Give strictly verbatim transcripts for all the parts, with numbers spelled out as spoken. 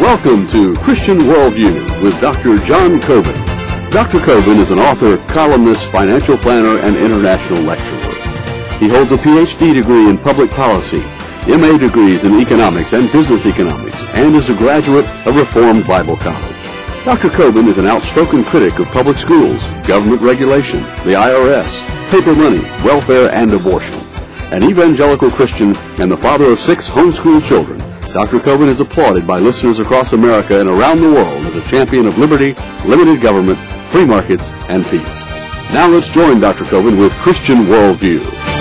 Welcome to Christian Worldview with Doctor John Coben. Doctor Coben is an author, columnist, financial planner, and international lecturer. He holds a P H D degree in public policy, M A degrees in economics and business economics, and is a graduate of Reformed Bible College. Doctor Coben is an outspoken critic of public schools, government regulation, the I R S, paper money, welfare, and abortion. An evangelical Christian and the father of six homeschool children, Doctor Coben is applauded by listeners across America and around the world as a champion of liberty, limited government, free markets, and peace. Now let's join Doctor Coben with Christian Worldview.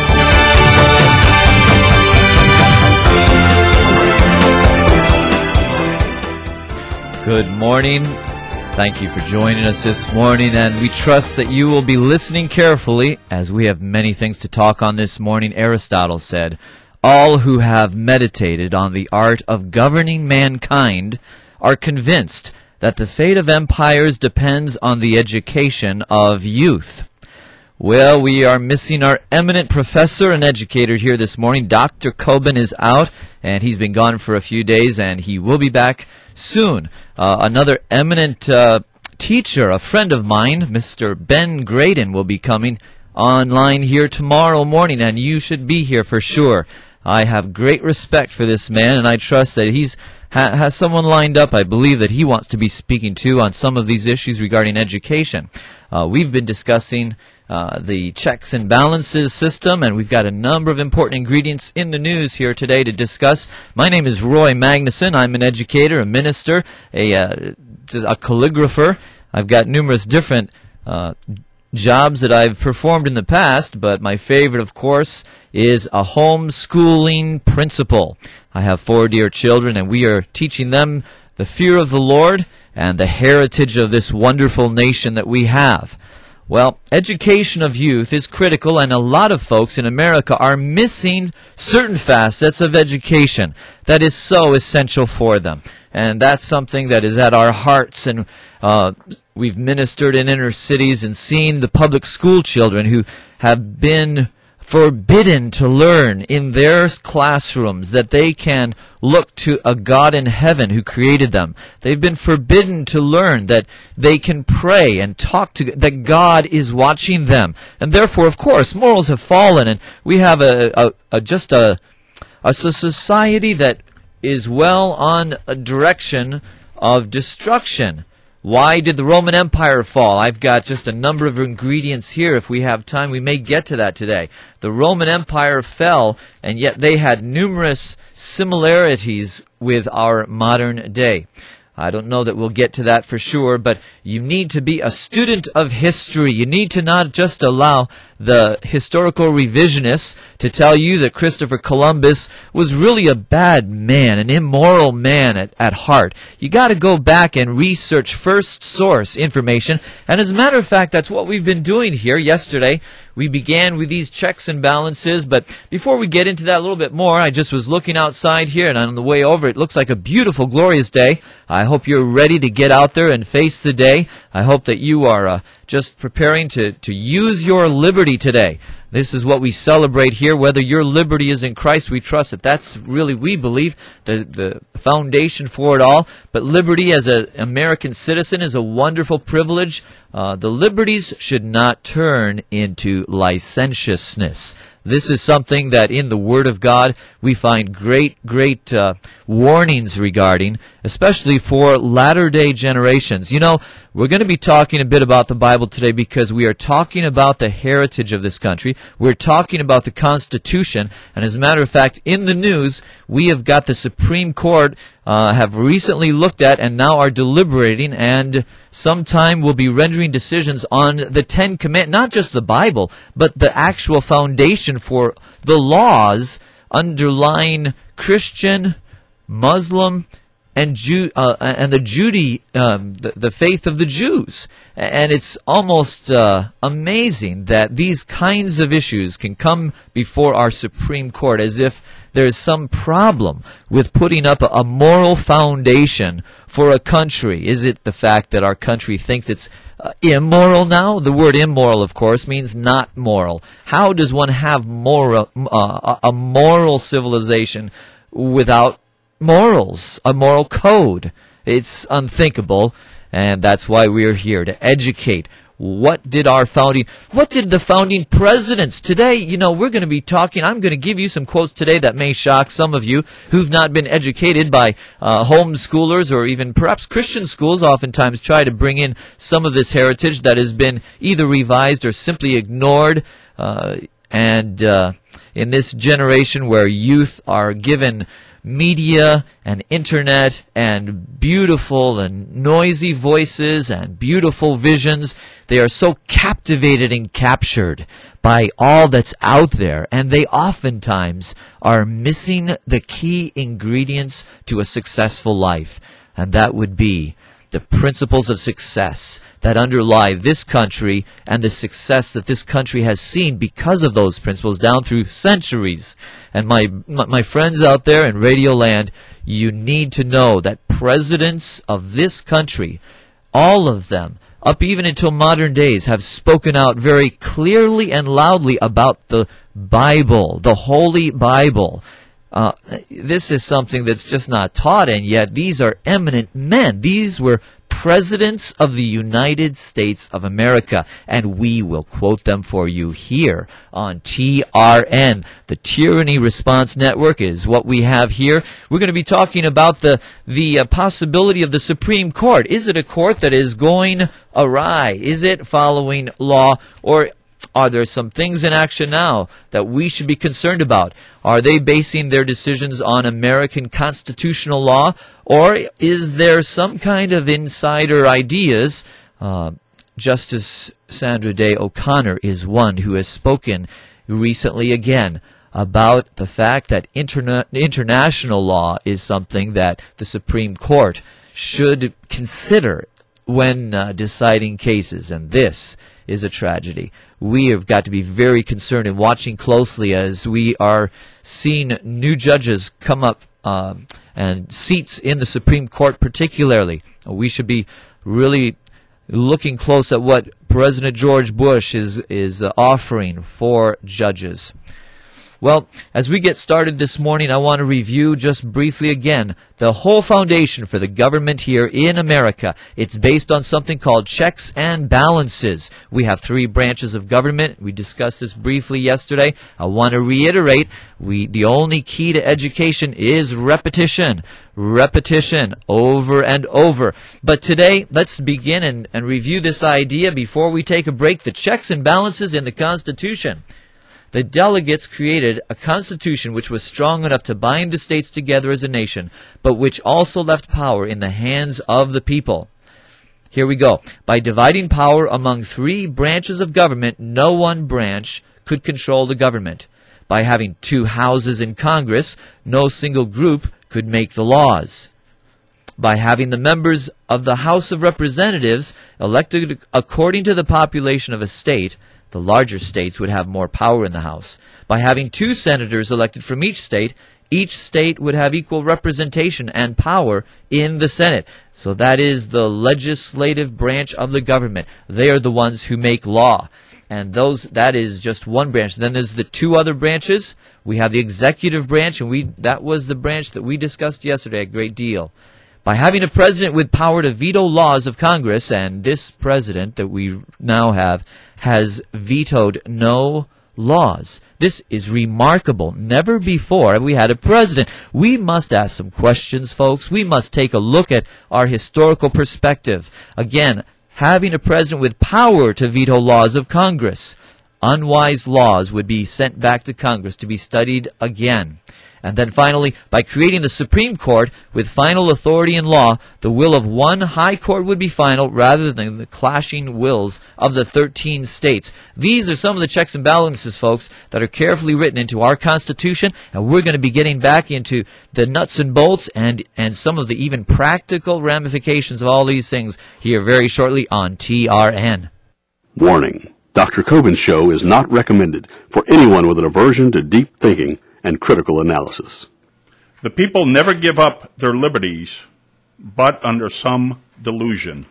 Good morning. Thank you for joining us this morning, and we trust that you will be listening carefully as we have many things to talk on this morning. Aristotle said, "All who have meditated on the art of governing mankind are convinced that the fate of empires depends on the education of youth." Well, we are missing our eminent professor and educator here this morning. Doctor Coben is out, and he's been gone for a few days, and he will be back soon. Uh, another eminent uh, teacher, a friend of mine, Mister Ben Graydon, will be coming online here tomorrow morning, and you should be here for sure. I have great respect for this man, and I trust that he's ha- has someone lined up, I believe, that he wants to be speaking to on some of these issues regarding education. Uh, we've been discussing uh, the checks and balances system, and we've got a number of important ingredients in the news here today to discuss. My name is Roy Magnuson. I'm an educator, a minister, a, uh, a calligrapher. I've got numerous different uh, jobs that I've performed in the past, but my favorite, of course, is a homeschooling principal. I have four dear children, and we are teaching them the fear of the Lord and the heritage of this wonderful nation that we have. Well, education of youth is critical, and a lot of folks in America are missing certain facets of education that is so essential for them. And that's something that is at our hearts, and uh, we've ministered in inner cities and seen the public school children who have been forbidden to learn in their classrooms that they can look to a God in heaven who created them. They've been forbidden to learn that they can pray and talk to, that God is watching them. And therefore, of course, morals have fallen, and we have a, a, a just a, a society that is well on a direction of destruction. Why did the Roman Empire fall? I've got just a number of ingredients here. If we have time, we may get to that today. The Roman Empire fell, and yet they had numerous similarities with our modern day. I don't know that we'll get to that for sure, but you need to be a student of history. You need to not just allow the historical revisionists to tell you that Christopher Columbus was really a bad man, an immoral man at, at heart. You got to go back and research first source information, and as a matter of fact, that's what we've been doing here. Yesterday, we began with these checks and balances, but before we get into that a little bit more, I just was looking outside here, and on the way over, it looks like a beautiful, glorious day. I hope you're ready to get out there and face the day. I hope that you are uh, just preparing to, to use your liberty today. This is what we celebrate here. Whether your liberty is in Christ, we trust that that's really, we believe, the, the foundation for it all. But liberty as an American citizen is a wonderful privilege. Uh, the liberties should not turn into licentiousness. This is something that in the Word of God we find great, great uh, warnings regarding, especially for latter-day generations. You know, we're going to be talking a bit about the Bible today because we are talking about the heritage of this country. We're talking about the Constitution, and as a matter of fact, in the news, we have got the Supreme Court uh, have recently looked at and now are deliberating, and sometime will be rendering decisions on the Ten Commandments, not just the Bible, but the actual foundation for the laws underlying Christian, Muslim, and Jew uh, and the Judy, um, the, the faith of the Jews. And it's almost uh, amazing that these kinds of issues can come before our Supreme Court as if there's some problem with putting up a, a moral foundation for a country. Is it the fact that our country thinks it's uh, immoral now? The word immoral, of course, means not moral. How does one have moral, uh, a moral civilization without morals, a moral code? It's unthinkable, and that's why we're here, to educate. What did our founding, what did the founding presidents today, you know, we're going to be talking, I'm going to give you some quotes today that may shock some of you who've not been educated by uh, homeschoolers or even perhaps Christian schools oftentimes try to bring in some of this heritage that has been either revised or simply ignored. Uh, and uh, in this generation where youth are given media and internet and beautiful and noisy voices and beautiful visions, they are so captivated and captured by all that's out there, and they oftentimes are missing the key ingredients to a successful life, and that would be the principles of success that underlie this country and the success that this country has seen because of those principles down through centuries. And my my friends out there in Radio Land, you need to know that presidents of this country, all of them, up even until modern days, have spoken out very clearly and loudly about the Bible, the Holy Bible. Uh, this is something that's just not taught, and yet these are eminent men. These were presidents of the United States of America, and we will quote them for you here on T R N. The Tyranny Response Network is what we have here. We're going to be talking about the the uh, possibility of the Supreme Court. Is it a court that is going awry? Is it following law, or are there some things in action now that we should be concerned about? Are they basing their decisions on American constitutional law, or is there some kind of insider ideas? Uh, Justice Sandra Day O'Connor is one who has spoken recently again about the fact that interna- international law is something that the Supreme Court should consider when uh, deciding cases, and this is a tragedy. We have got to be very concerned and watching closely as we are seeing new judges come up uh, and seats in the Supreme Court particularly. We should be really looking close at what President George Bush is, is uh, offering for judges. Well, as we get started this morning, I want to review just briefly again the whole foundation for the government here in America. It's based on something called checks and balances. We have three branches of government. We discussed this briefly yesterday. I want to reiterate, we the only key to education is repetition. Repetition over and over. But today, let's begin and, and review this idea before we take a break, the checks and balances in the Constitution. The delegates created a constitution which was strong enough to bind the states together as a nation, but which also left power in the hands of the people. Here we go. By dividing power among three branches of government, no one branch could control the government. By having two houses in Congress, no single group could make the laws. By having the members of the House of Representatives elected according to the population of a state, the larger states would have more power in the House. By having two senators elected from each state, each state would have equal representation and power in the Senate. So that is the legislative branch of the government. They are the ones who make law. And those that is just one branch. Then there's the two other branches. We have the executive branch, and we that was the branch that we discussed yesterday a great deal. By having a president with power to veto laws of Congress, and this president that we now have has vetoed no laws. This is remarkable. Never before have we had a president. We must ask some questions, folks. We must take a look at our historical perspective. Again, having a president with power to veto laws of Congress. Unwise laws would be sent back to Congress to be studied again. And then finally, by creating the Supreme Court with final authority in law, the will of one high court would be final rather than the clashing wills of the thirteen states. These are some of the checks and balances, folks, that are carefully written into our Constitution, and we're going to be getting back into the nuts and bolts and, and some of the even practical ramifications of all these things here very shortly on T R N. Warning. Doctor Kobin's show is not recommended for anyone with an aversion to deep thinking and critical analysis. The people never give up their liberties, but under some delusion.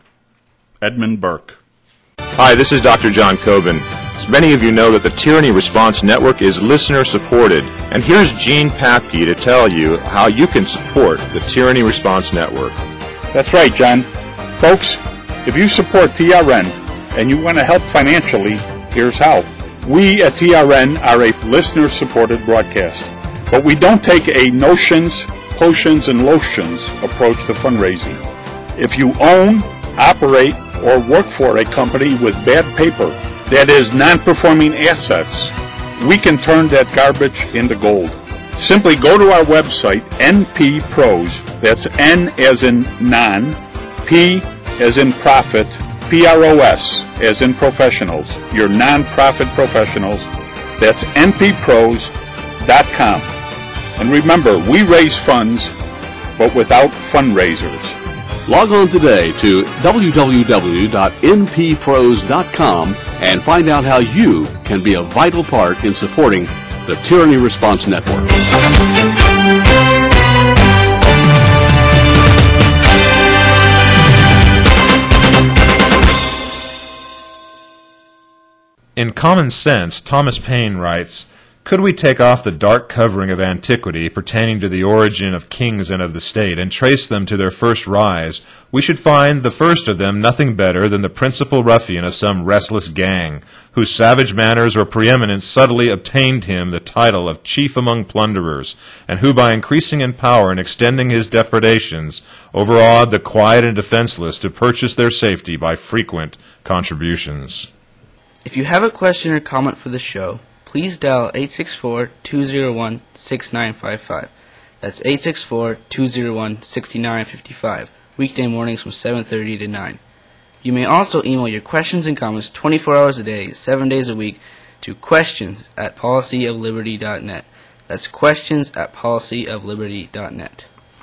Edmund Burke. Hi, this is Doctor John Kobin. As many of you know that the Tyranny Response Network is listener-supported, and here's Gene Papke to tell you how you can support the Tyranny Response Network. That's right, John. Folks, if you support T R N and you want to help financially, here's how. We at T R N are a listener-supported broadcast, but we don't take a notions, potions, and lotions approach to fundraising. If you own, operate, or work for a company with bad paper, that is, non-performing assets, we can turn that garbage into gold. Simply go to our website, N P Pros, that's N as in non, P as in profit, P R O S as in professionals, your non-profit professionals, that's N P pros dot com. And remember, we raise funds, but without fundraisers. Log on today to w w w dot n p pros dot com and find out how you can be a vital part in supporting the Tyranny Response Network. In Common Sense, Thomas Paine writes, "Could we take off the dark covering of antiquity pertaining to the origin of kings and of the state, and trace them to their first rise, we should find the first of them nothing better than the principal ruffian of some restless gang, whose savage manners or preeminence subtly obtained him the title of chief among plunderers, and who by increasing in power and extending his depredations, overawed the quiet and defenseless to purchase their safety by frequent contributions." If you have a question or comment for the show, please dial eight six four, two zero one, six nine five five. That's eight six four, two zero one, six nine five five, weekday mornings from seven thirty to nine. You may also email your questions and comments twenty-four hours a day, seven days a week to questions at policy of liberty dot net. That's questions at policy of liberty dot net.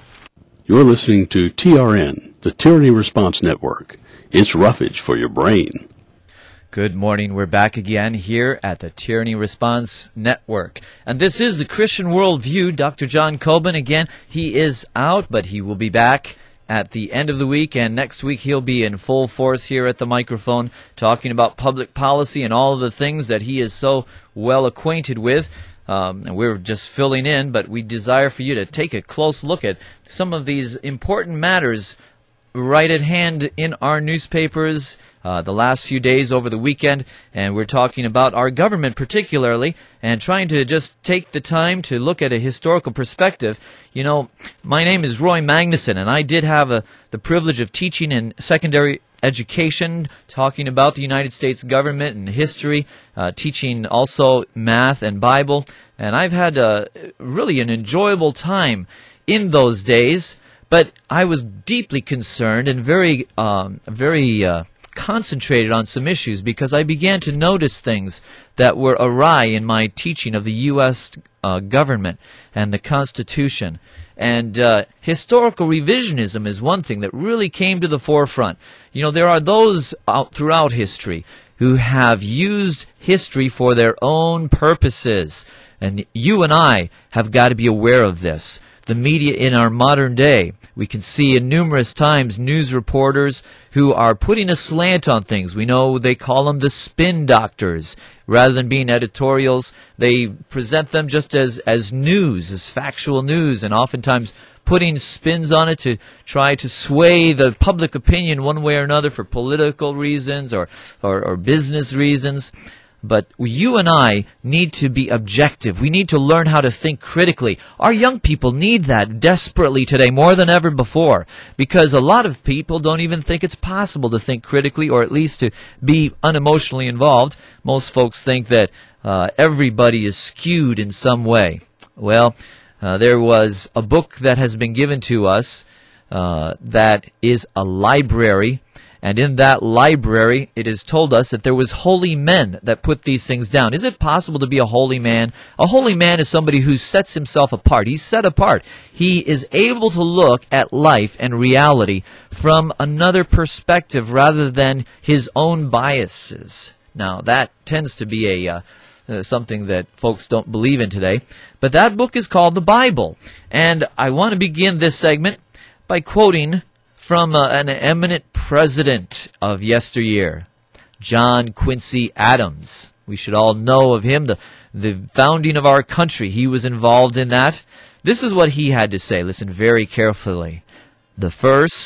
You're listening to T R N, the Tyranny Response Network. It's roughage for your brain. Good morning. We're back again here at the Tyranny Response Network. And this is the Christian Worldview. Doctor John Coben, again, he is out, but he will be back at the end of the week. And next week he'll be in full force here at the microphone talking about public policy and all of the things that he is so well acquainted with. Um, and we're just filling in, but we desire for you to take a close look at some of these important matters right at hand in our newspapers uh, the last few days over the weekend, and we're talking about our government particularly, and trying to just take the time to look at a historical perspective. You know, my name is Roy Magnuson, and I did have a, the privilege of teaching in secondary education, talking about the United States government and history, uh, teaching also math and Bible, and I've had a, really an enjoyable time in those days. But I was deeply concerned and very, um, very uh, concentrated on some issues because I began to notice things that were awry in my teaching of the U S uh, government and the Constitution. And uh, historical revisionism is one thing that really came to the forefront. You know, there are those out throughout history who have used history for their own purposes. And you and I have got to be aware of this. The media in our modern day, we can see in numerous times news reporters who are putting a slant on things. We know they call them the spin doctors. Rather than being editorials, they present them just as, as news, as factual news, and oftentimes putting spins on it to try to sway the public opinion one way or another for political reasons or, or, or business reasons. But you and I need to be objective. We need to learn how to think critically. Our young people need that desperately today, more than ever before, because a lot of people don't even think it's possible to think critically, or at least to be unemotionally involved. Most folks think that uh, everybody is skewed in some way. Well, uh, there was a book that has been given to us uh, that is a library. And in that library, it is told us that there was holy men that put these things down. Is it possible to be a holy man? A holy man is somebody who sets himself apart. He's set apart. He is able to look at life and reality from another perspective rather than his own biases. Now, that tends to be a uh, uh, something that folks don't believe in today. But that book is called the Bible. And I want to begin this segment by quoting from uh, an eminent president of yesteryear, John Quincy Adams. We should all know of him, the, the founding of our country. He was involved in that. This is what he had to say. Listen very carefully. The first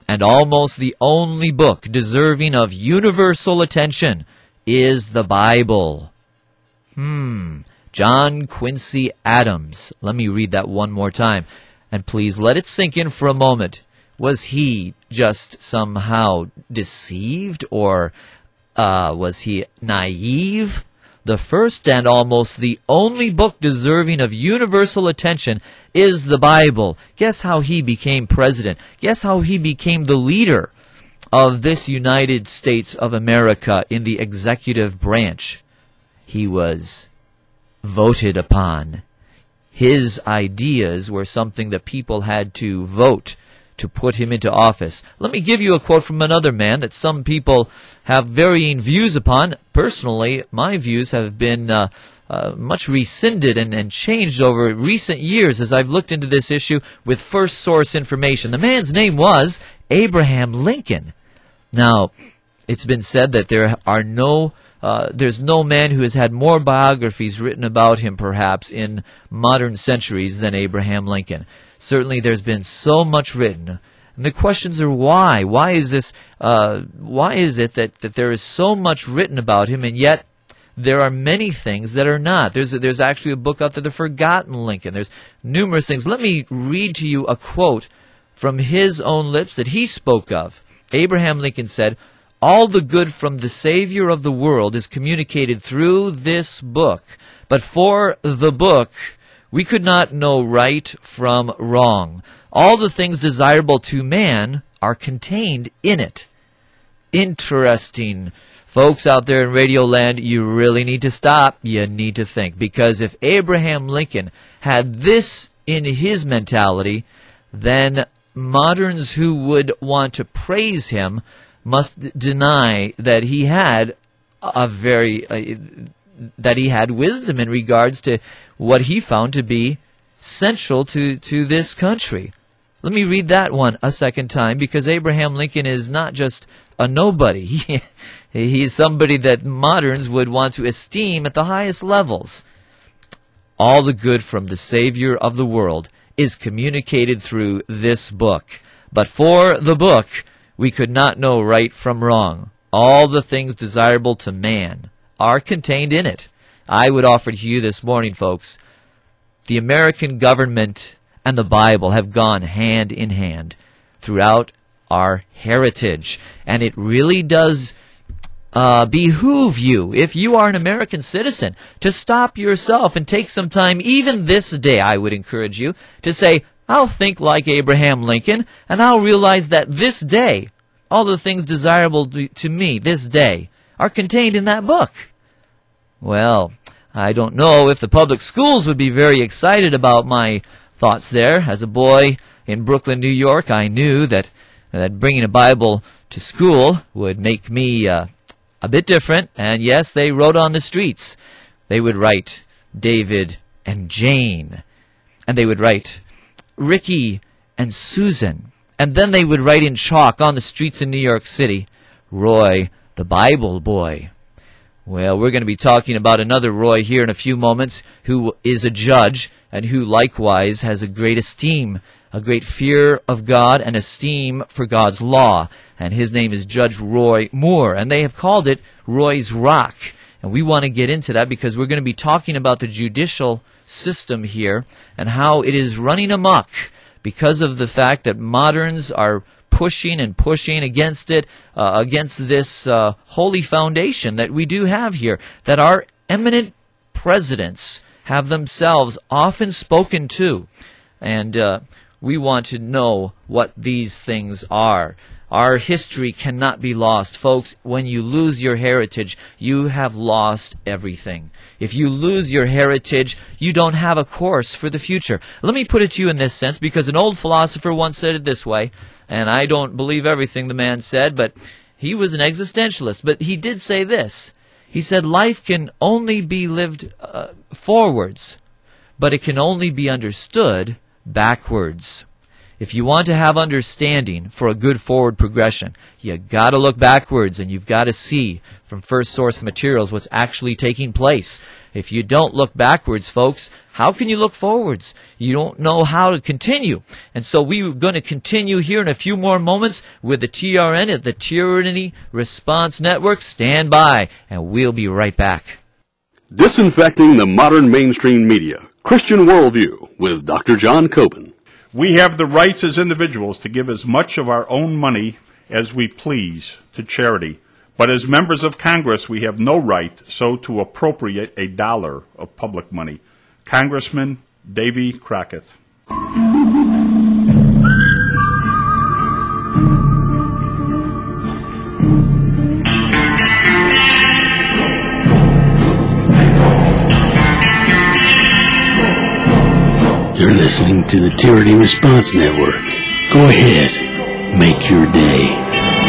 and almost the only book deserving of universal attention is the Bible. Hmm. John Quincy Adams. Let me read that one more time. And please let it sink in for a moment. Was he just somehow deceived, or uh, was he naive? The first and almost the only book deserving of universal attention is the Bible. Guess how he became president? Guess how he became the leader of this United States of America in the executive branch? He was voted upon. His ideas were something that people had to vote to put him into office. Let me give you a quote from another man that some people have varying views upon. Personally, my views have been uh, uh, much rescinded and, and changed over recent years as I've looked into this issue with first source information. The man's name was Abraham Lincoln. Now, it's been said that there are no Uh, there's no man who has had more biographies written about him, perhaps, in modern centuries than Abraham Lincoln. Certainly there's been so much written. And the questions are why? Why is this, uh, why is it that, that there is so much written about him, and yet there are many things that are not? There's, a, there's actually a book out there, The Forgotten Lincoln. There's numerous things. Let me read to you a quote from his own lips that he spoke of. Abraham Lincoln said, "All the good from the Savior of the world is communicated through this book. But for the book, we could not know right from wrong. All the things desirable to man are contained in it." Interesting. Folks out there in Radio Land, you really need to stop. You need to think. Because if Abraham Lincoln had this in his mentality, then moderns who would want to praise him must d- deny that he had a very uh, that he had wisdom in regards to what he found to be central to, to this country. Let me read that one a second time, because Abraham Lincoln is not just a nobody. He, he's somebody that moderns would want to esteem at the highest levels. "All the good from the Savior of the world is communicated through this book. But for the book, we could not know right from wrong. All the things desirable to man are contained in it." I would offer to you this morning, folks, the American government and the Bible have gone hand in hand throughout our heritage. And it really does uh, behoove you, if you are an American citizen, to stop yourself and take some time, even this day, I would encourage you, to say, I'll think like Abraham Lincoln, and I'll realize that this day, all the things desirable to me this day are contained in that book. Well, I don't know if the public schools would be very excited about my thoughts there. As a boy in Brooklyn, New York, I knew that, that bringing a Bible to school would make me uh, a bit different. And yes, they wrote on the streets. They would write David and Jane. And they would write Ricky and Susan. And then they would write in chalk on the streets in New York City, Roy, the Bible boy. Well, we're going to be talking about another Roy here in a few moments, who is a judge and who likewise has a great esteem, a great fear of God and esteem for God's law. And his name is Judge Roy Moore, and they have called it Roy's Rock. And we want to get into that because we're going to be talking about the judicial system here and how it is running amok because of the fact that moderns are pushing and pushing against it, uh, against this uh, holy foundation that we do have here, that our eminent presidents have themselves often spoken to. And uh, we want to know what these things are. Our history cannot be lost. Folks, when you lose your heritage, you have lost everything. If you lose your heritage, you don't have a course for the future. Let me put it to you in this sense, because an old philosopher once said it this way, and I don't believe everything the man said, but he was an existentialist. But he did say this. He said, life can only be lived uh, forwards, but it can only be understood backwards. If you want to have understanding for a good forward progression, you got to look backwards, and you've got to see from first source materials what's actually taking place. If you don't look backwards, folks, how can you look forwards? You don't know how to continue. And so we're going to continue here in a few more moments with the T R N at the Tyranny Response Network. Stand by, and we'll be right back. Disinfecting the modern mainstream media. Christian Worldview with Doctor John Coben. We have the rights as individuals to give as much of our own money as we please to charity. But as members of Congress, we have no right so to appropriate a dollar of public money. Congressman Davy Crockett. You're listening to the Tyranny Response Network. Go ahead, make your day.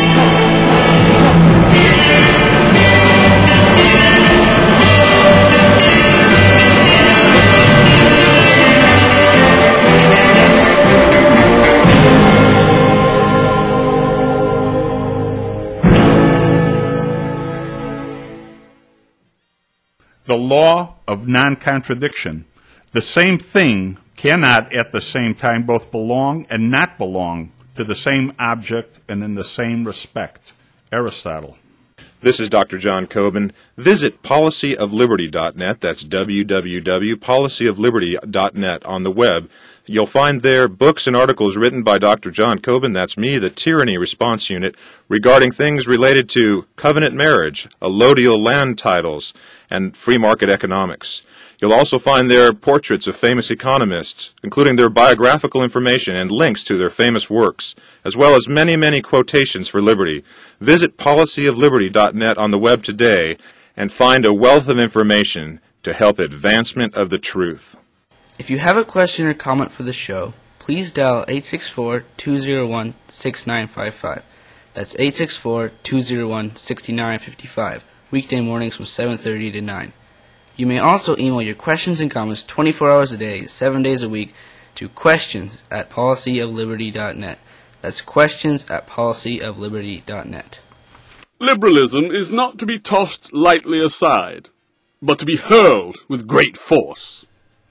The law of non-contradiction. The same thing cannot at the same time both belong and not belong to the same object and in the same respect. Aristotle. This is Doctor John Coben. Visit policy of liberty dot net. That's w w w dot policy of liberty dot net on the web. You'll find there books and articles written by Doctor John Coben, that's me, the Tyranny Response Unit, regarding things related to covenant marriage, allodial land titles, and free market economics. You'll also find there portraits of famous economists, including their biographical information and links to their famous works, as well as many, many quotations for liberty. Visit policy of liberty dot net on the web today and find a wealth of information to help advancement of the truth. If you have a question or comment for the show, please dial eight six four, two zero one, six nine five five. That's eight six four, two zero one, six nine five five, weekday mornings from seven thirty to nine. You may also email your questions and comments twenty-four hours a day, seven days a week to questions at policy of liberty dot net. That's questions at policy of liberty dot net. Liberalism is not to be tossed lightly aside, but to be hurled with great force.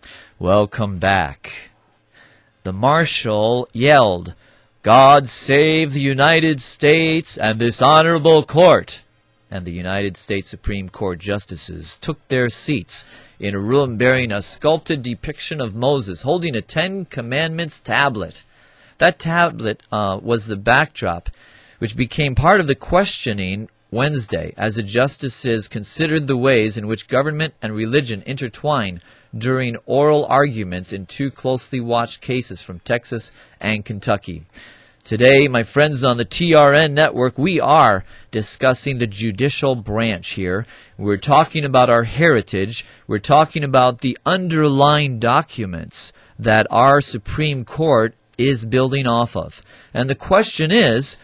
Welcome back. The marshal yelled, "God save the United States and this honorable court." And the United States Supreme Court justices took their seats in a room bearing a sculpted depiction of Moses holding a Ten Commandments tablet. That tablet uh, was the backdrop, which became part of the questioning Wednesday as the justices considered the ways in which government and religion intertwine during oral arguments in two closely watched cases from Texas and Kentucky. Today, my friends on the T R N network, we are discussing the judicial branch here. We're talking about our heritage. We're talking about the underlying documents that our Supreme Court is building off of. And the question is,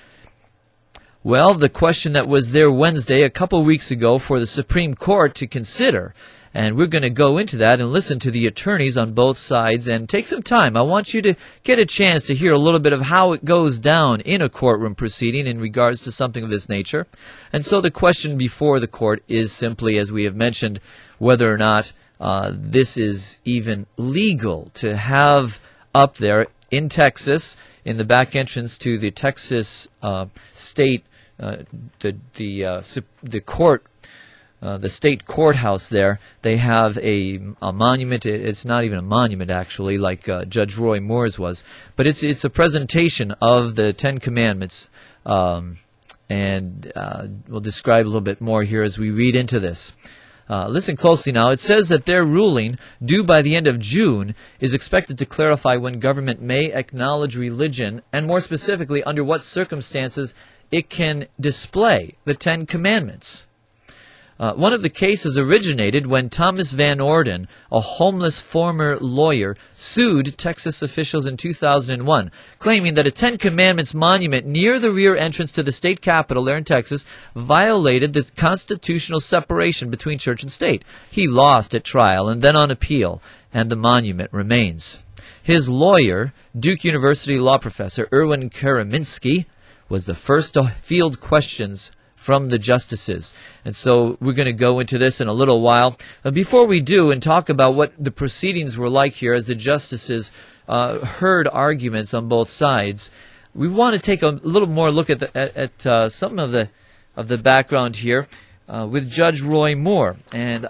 well, the question that was there Wednesday, a couple weeks ago, for the Supreme Court to consider. And we're going to go into that and listen to the attorneys on both sides and take some time. I want you to get a chance to hear a little bit of how it goes down in a courtroom proceeding in regards to something of this nature. And so the question before the court is simply, as we have mentioned, whether or not uh, this is even legal to have up there in Texas, in the back entrance to the Texas uh, state, uh, the the uh, the court. Uh, the state courthouse there, they have a, a monument. It's not even a monument, actually, like uh, Judge Roy Moore's was. But it's it's a presentation of the Ten Commandments. Um, and uh, we'll describe a little bit more here as we read into this. Uh, listen closely now. It says that their ruling, due by the end of June, is expected to clarify when government may acknowledge religion, and more specifically, under what circumstances it can display the Ten Commandments. Uh, one of the cases originated when Thomas Van Orden, a homeless former lawyer, sued Texas officials in two thousand one, claiming that a Ten Commandments monument near the rear entrance to the state capitol there in Texas violated the constitutional separation between church and state. He lost at trial and then on appeal, and the monument remains. His lawyer, Duke University law professor Erwin Karaminski, was the first to field questions from the justices. And so we're going to go into this in a little while. But before we do and talk about what the proceedings were like here as the justices uh, heard arguments on both sides, we want to take a little more look at the, at, at uh, some of the of the background here uh, with Judge Roy Moore and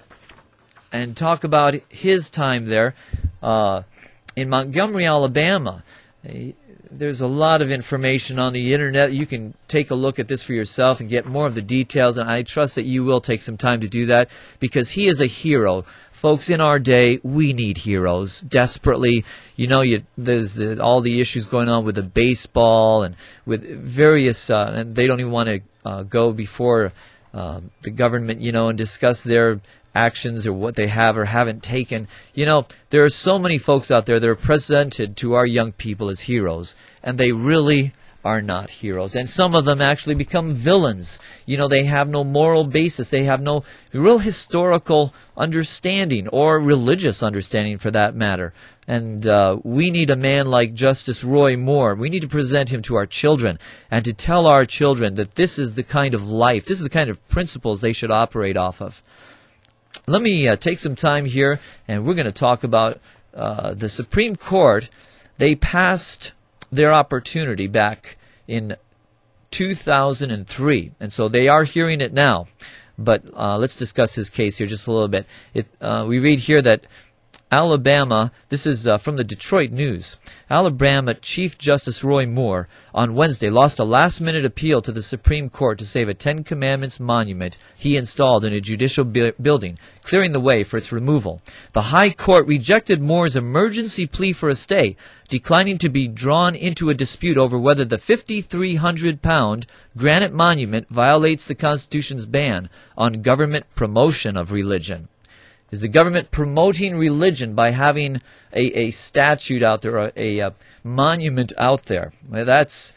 and talk about his time there uh, in Montgomery, Alabama. There's a lot of information on the internet. You can take a look at this for yourself and get more of the details, and I trust that you will take some time to do that because he is a hero. Folks, in our day, we need heroes desperately. You know, you, there's the, all the issues going on with the baseball and with various, uh, and they don't even want to uh, go before uh, the government, you know, and discuss their actions or what they have or haven't taken. You know, there are so many folks out there that are presented to our young people as heroes, and they really are not heroes. And some of them actually become villains. You know, they have no moral basis. They have no real historical understanding or religious understanding for that matter. And uh, we need a man like Justice Roy Moore. We need to present him to our children and to tell our children that this is the kind of life, this is the kind of principles they should operate off of. Let me uh, take some time here, and we're going to talk about uh, the Supreme Court. They passed their opportunity back in two thousand three, and so they are hearing it now. But uh, let's discuss his case here just a little bit. It, uh, we read here that Alabama, this is uh, from the Detroit News, Alabama Chief Justice Roy Moore on Wednesday lost a last-minute appeal to the Supreme Court to save a Ten Commandments monument he installed in a judicial bu- building, clearing the way for its removal. The High Court rejected Moore's emergency plea for a stay, declining to be drawn into a dispute over whether the five thousand three hundred pound granite monument violates the Constitution's ban on government promotion of religion. Is the government promoting religion by having a, a statute out there, a, a, a monument out there? Well, that's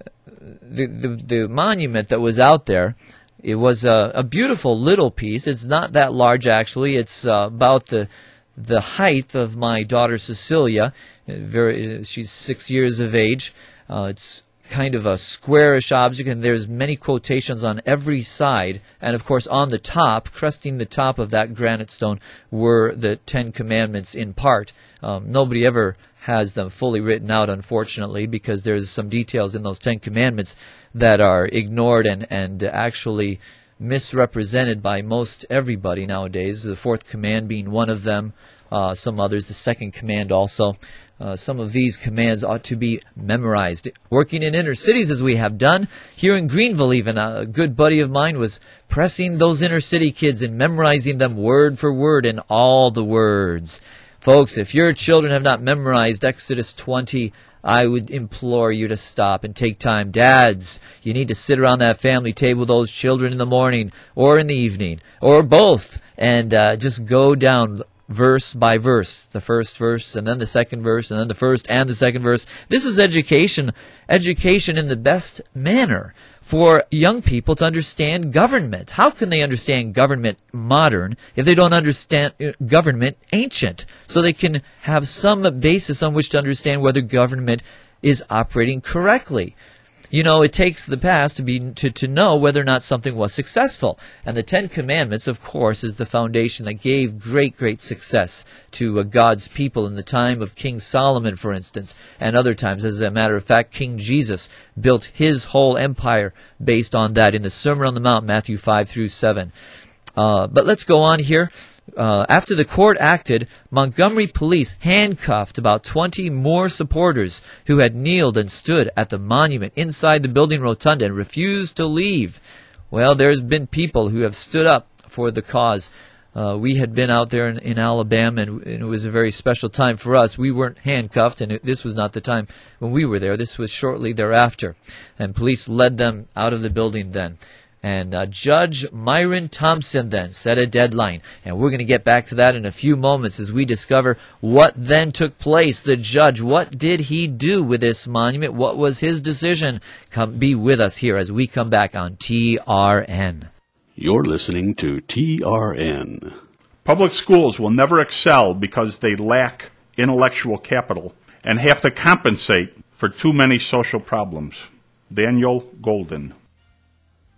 the, the the monument that was out there. It was a, a beautiful little piece. It's not that large, actually. It's uh, about the the height of my daughter Cecilia. Very, she's six years of age. Uh, it's kind of a squarish object, and there's many quotations on every side. And of course, on the top, cresting the top of that granite stone, were the Ten Commandments in part. Um, nobody ever has them fully written out, unfortunately, because there's some details in those Ten Commandments that are ignored and, and actually misrepresented by most everybody nowadays. The fourth command being one of them, uh, some others, the second command also. Uh, some of these commands ought to be memorized. Working in inner cities as we have done, here in Greenville even, a good buddy of mine was pressing those inner city kids and memorizing them word for word in all the words. Folks, if your children have not memorized Exodus twenty, I would implore you to stop and take time. Dads, you need to sit around that family table with those children in the morning or in the evening, or both, and uh, just go down verse by verse, the first verse and then the second verse and then the first and the second verse. This is education, education in the best manner for young people to understand government. How can they understand government modern if they don't understand government ancient? So they can have some basis on which to understand whether government is operating correctly. You know, it takes the past to be to, to know whether or not something was successful. And the Ten Commandments, of course, is the foundation that gave great, great success to uh, God's people in the time of King Solomon, for instance, and other times. As a matter of fact, King Jesus built his whole empire based on that in the Sermon on the Mount, Matthew five through seven. Uh, but let's go on here. Uh, after the court acted, Montgomery police handcuffed about twenty more supporters who had kneeled and stood at the monument inside the building rotunda and refused to leave. Well, there's been people who have stood up for the cause. Uh, we had been out there in, in Alabama, and, and it was a very special time for us. We weren't handcuffed, and it, this was not the time when we were there. This was shortly thereafter, and police led them out of the building then. And uh, Judge Myron Thompson then set a deadline. And we're going to get back to that in a few moments as we discover what then took place. The judge, what did he do with this monument? What was his decision? Come be with us here as we come back on T R N. You're listening to T R N. Public schools will never excel because they lack intellectual capital and have to compensate for too many social problems. Daniel Golden.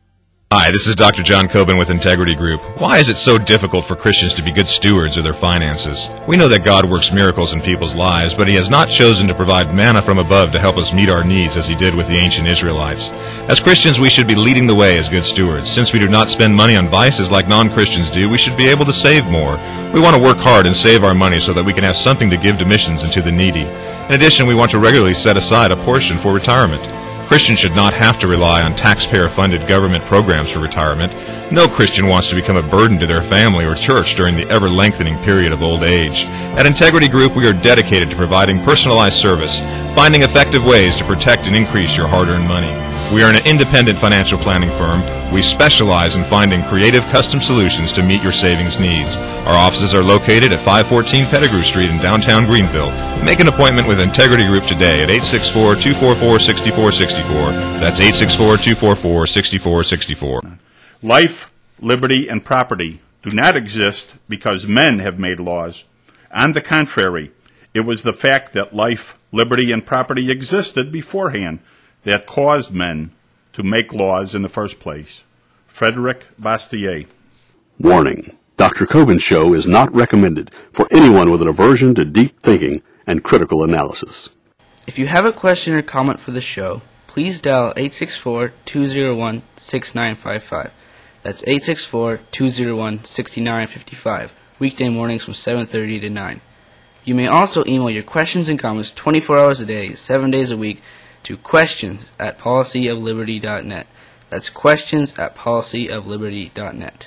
Hi, this is Doctor John Coben with Integrity Group. Why is it so difficult for Christians to be good stewards of their finances? We know that God works miracles in people's lives, but He has not chosen to provide manna from above to help us meet our needs as He did with the ancient Israelites. As Christians, we should be leading the way as good stewards. Since we do not spend money on vices like non-Christians do, we should be able to save more. We want to work hard and save our money so that we can have something to give to missions and to the needy. In addition, we want to regularly set aside a portion for retirement. Christians should not have to rely on taxpayer-funded government programs for retirement. No Christian wants to become a burden to their family or church during the ever-lengthening period of old age. At Integrity Group, we are dedicated to providing personalized service, finding effective ways to protect and increase your hard-earned money. We are an independent financial planning firm. We specialize in finding creative custom solutions to meet your savings needs. Our offices are located at five fourteen Pettigrew Street in downtown Greenville. Make an appointment with Integrity Group today at eight six four, two four four, six four six four. That's eight six four, two four four, six four six four. Life, liberty, and property do not exist because men have made laws. On the contrary, it was the fact that life, liberty, and property existed beforehand that caused men to make laws in the first place. Frederick Bastiat. Warning. Doctor Coben's show is not recommended for anyone with an aversion to deep thinking and critical analysis. If you have a question or comment for the show, please dial eight six four, two zero one, six nine five five. That's eight six four, two zero one, six nine five five, weekday mornings from seven thirty to nine. You may also email your questions and comments twenty-four hours a day, seven days a week, to questions at policy of liberty dot net. That's questions at policy of liberty dot net.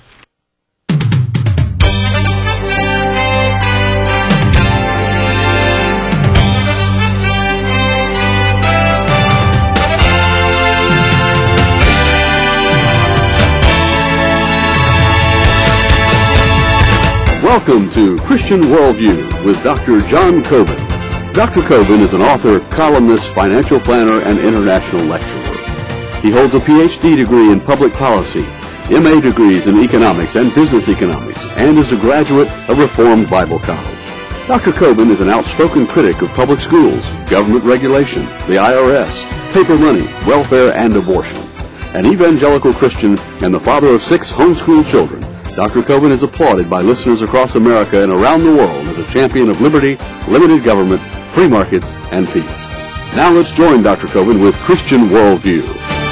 Welcome to Christian Worldview with Doctor John Coben. Doctor Coben is an author, columnist, financial planner, and international lecturer. He holds a P H D degree in public policy, M A degrees in economics and business economics, and is a graduate of Reformed Bible College. Doctor Coben is an outspoken critic of public schools, government regulation, the I R S, paper money, welfare, and abortion. An evangelical Christian and the father of six homeschool children, Doctor Coben is applauded by listeners across America and around the world as a champion of liberty, limited government, free markets, and peace. Now let's join Doctor Coben with Christian Worldview.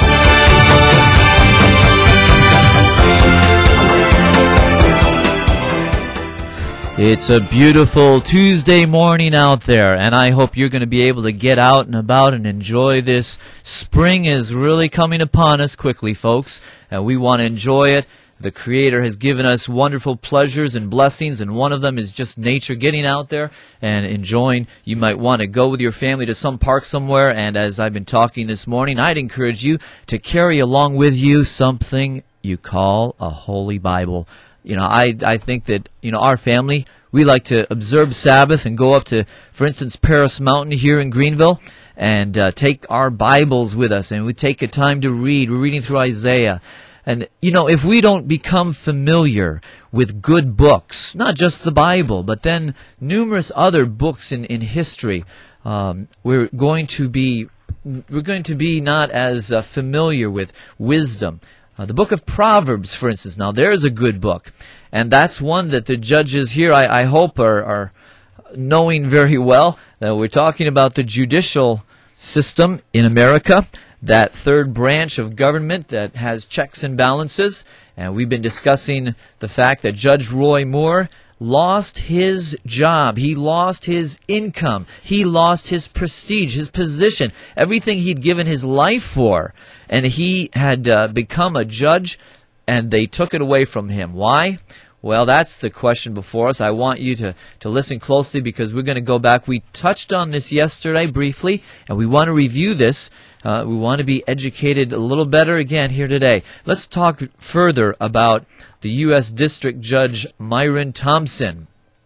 It's a beautiful Tuesday morning out there, and I hope you're going to be able to get out and about and enjoy this. Spring is really coming upon us quickly, folks, and we want to enjoy it. The Creator has given us wonderful pleasures and blessings, and one of them is just nature, getting out there and enjoying. You might want to go with your family to some park somewhere, and as I've been talking this morning, I'd encourage you to carry along with you something you call a Holy Bible. You know, I I think that, you know, our family, we like to observe Sabbath and go up to, for instance, Paris Mountain here in Greenville, and uh, take our Bibles with us, and we take a time to read. We're reading through Isaiah. And, you know, if we don't become familiar with good books, not just the Bible, but then numerous other books in, in history, um, we're going to be we're going to be not as uh, familiar with wisdom. Uh, the book of Proverbs, for instance, now there's a good book. And that's one that the judges here, I, I hope, are, are knowing very well. That we're talking about the judicial system in America, that third branch of government that has checks and balances. And we've been discussing the fact that Judge Roy Moore lost his job. He lost his income. He lost his prestige, his position, everything he'd given his life for. And he had uh, become a judge, and they took it away from him. Why? Well, that's the question before us. I want you to, to listen closely, because we're going to go back. We touched on this yesterday briefly, and we want to review this. Uh, we want to be educated a little better again here today. Let's talk further about the U S District Judge Myron Thompson.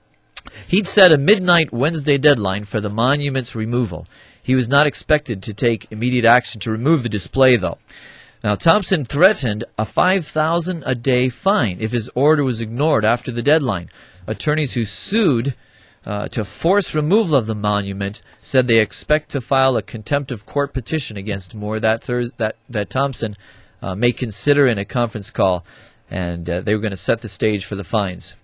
He'd set a midnight Wednesday deadline for the monument's removal. He was not expected to take immediate action to remove the display, though. Now, Thompson threatened a five thousand dollars a day fine if his order was ignored after the deadline. Attorneys who sued uh, to force removal of the monument said they expect to file a contempt of court petition against Moore that Thurs- that, that Thompson uh, may consider in a conference call, and uh, they were going to set the stage for the fines.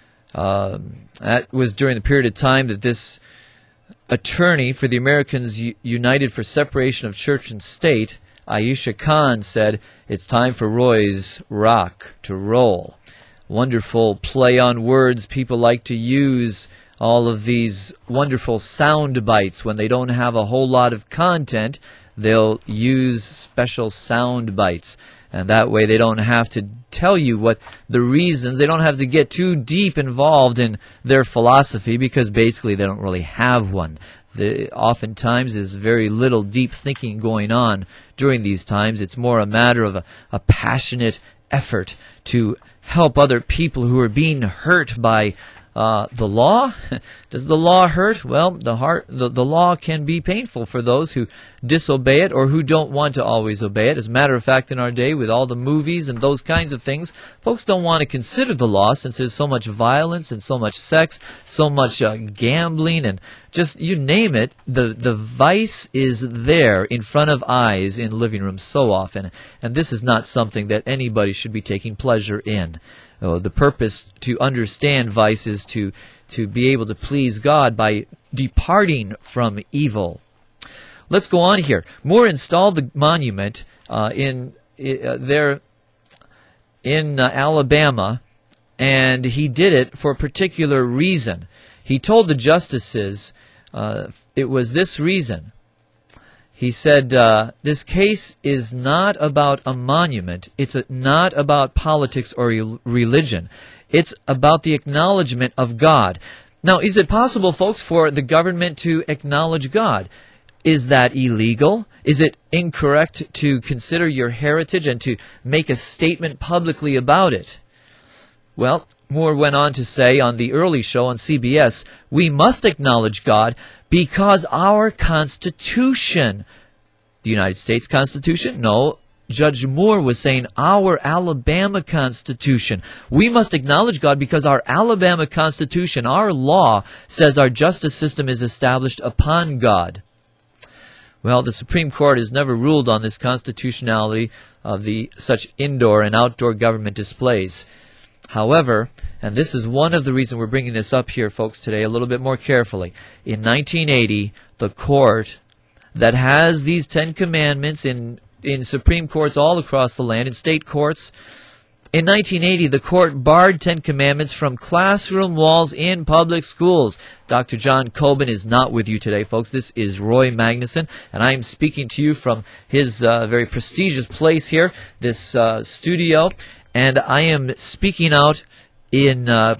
Um, that was during the period of time that this attorney for the Americans U- United for Separation of Church and State, Aisha Khan, said, "It's time for Roy's rock to roll." Wonderful play on words. People like to use all of these wonderful sound bites. When they don't have a whole lot of content, they'll use special sound bites. And that way they don't have to tell you what the reasons, they don't have to get too deep involved in their philosophy, because basically they don't really have one. The, oftentimes there's very little deep thinking going on during these times. It's more a matter of a, a passionate effort to help other people who are being hurt by Uh, the law. Does the law hurt? Well, the, heart, the, the law can be painful for those who disobey it or who don't want to always obey it. As a matter of fact, in our day, with all the movies and those kinds of things, folks don't want to consider the law, since there's so much violence and so much sex, so much uh, gambling, and just, you name it, the, the vice is there in front of eyes in living rooms so often. And this is not something that anybody should be taking pleasure in. Uh, the purpose to understand vice is to, to be able to please God by departing from evil. Let's go on here. Moore installed the monument uh, in uh, there in uh, Alabama, and he did it for a particular reason. He told the justices uh, it was this reason. He said, uh, this case is not about a monument. It's a, not about politics or re- religion. It's about the acknowledgement of God. Now, is it possible, folks, for the government to acknowledge God? Is that illegal? Is it incorrect to consider your heritage and to make a statement publicly about it? Well, Moore went on to say on the early show on C B S, we must acknowledge God because our Constitution, the United States Constitution? No, Judge Moore was saying our Alabama Constitution. We must acknowledge God because our Alabama Constitution, our law, says our justice system is established upon God. Well, the Supreme Court has never ruled on this constitutionality of the such indoor and outdoor government displays. However, and this is one of the reasons we're bringing this up here, folks, today a little bit more carefully. In nineteen eighty, the court that has these Ten Commandments in, in Supreme Courts all across the land, in state courts, in nineteen eighty, the court barred Ten Commandments from classroom walls in public schools. Doctor John Coben is not with you today, folks. This is Roy Magnuson, and I am speaking to you from his uh, very prestigious place here, this uh, studio. And I am speaking out in uh,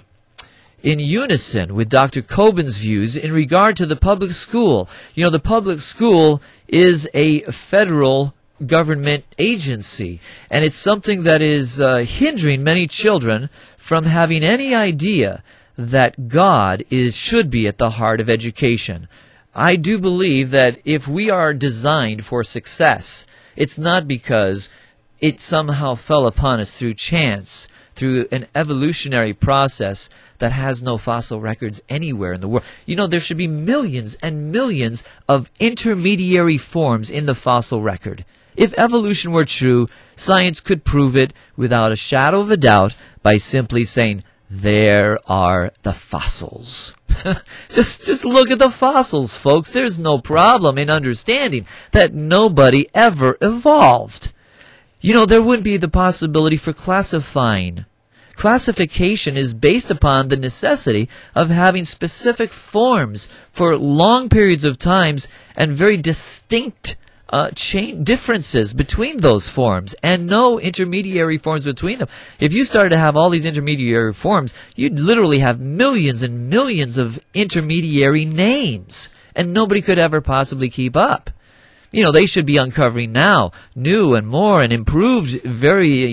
in unison with Doctor Coben's views in regard to the public school. You know, the public school is a federal government agency, and it's something that is uh, hindering many children from having any idea that God is should be at the heart of education. I do believe that if we are designed for success, it's not because it somehow fell upon us through chance, through an evolutionary process that has no fossil records anywhere in the world. You know, there should be millions and millions of intermediary forms in the fossil record. If evolution were true, science could prove it without a shadow of a doubt by simply saying, there are the fossils. just, just look at the fossils, folks. There's no problem in understanding that nobody ever evolved. You know, there wouldn't be the possibility for classifying. Classification is based upon the necessity of having specific forms for long periods of times and very distinct uh, chain differences between those forms and no intermediary forms between them. If you started to have all these intermediary forms, you'd literally have millions and millions of intermediary names, and nobody could ever possibly keep up. You know, they should be uncovering now new and more and improved varying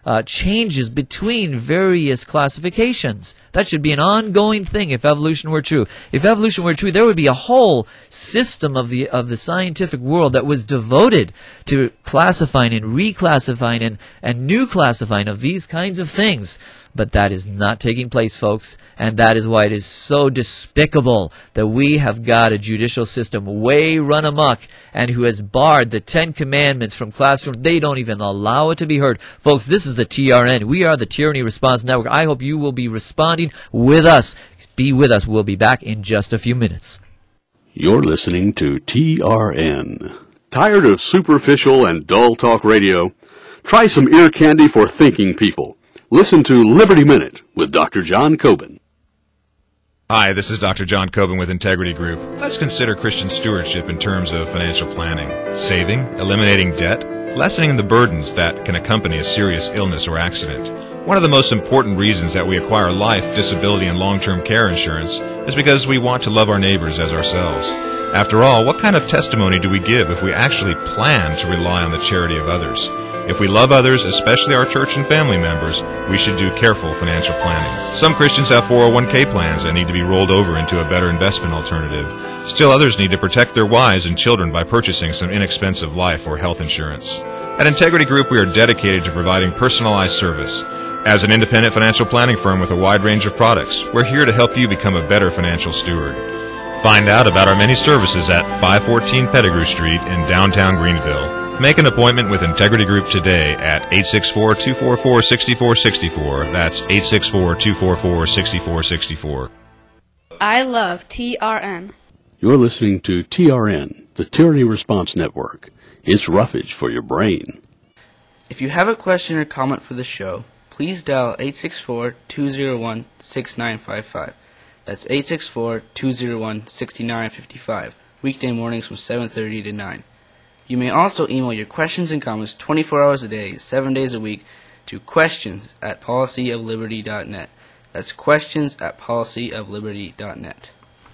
uh, changes between various classifications. That should be an ongoing thing if evolution were true. If evolution were true, there would be a whole system of the of the scientific world that was devoted to classifying and reclassifying and, and new classifying of these kinds of things. But that is not taking place, folks, and that is why it is so despicable that we have got a judicial system way run amok and who has barred the Ten Commandments from classrooms. They don't even allow it to be heard. Folks, this is the T R N. We are the Tyranny Response Network. I hope you will be responding with us. Be with us. We'll be back in just a few minutes. You're listening to T R N. Tired of superficial and dull talk radio? Try some ear candy for thinking people. Listen to Liberty Minute with Doctor John Coben. Hi, this is Doctor John Coben with Integrity Group. Let's consider Christian stewardship in terms of financial planning, saving, eliminating debt, lessening the burdens that can accompany a serious illness or accident. One of the most important reasons that we acquire life, disability, and long-term care insurance is because we want to love our neighbors as ourselves. After all, what kind of testimony do we give if we actually plan to rely on the charity of others? If we love others, especially our church and family members, we should do careful financial planning. Some Christians have four oh one k plans that need to be rolled over into a better investment alternative. Still others need to protect their wives and children by purchasing some inexpensive life or health insurance. At Integrity Group, we are dedicated to providing personalized service. As an independent financial planning firm with a wide range of products, we're here to help you become a better financial steward. Find out about our many services at five fourteen Pettigrew Street in downtown Greenville. Make an appointment with Integrity Group today at eight six four, two four four, six four six four. That's eight six four, two four four, six four six four. I love T R N. You're listening to T R N, the Tyranny Response Network. It's roughage for your brain. If you have a question or comment for the show, please dial eight six four, two oh one, six nine five five. That's eight six four, two oh one, six nine five five. Weekday mornings from seven thirty to nine. You may also email your questions and comments twenty-four hours a day, seven days a week to questions at policy of liberty dot net. That's questions at policy of liberty dot net.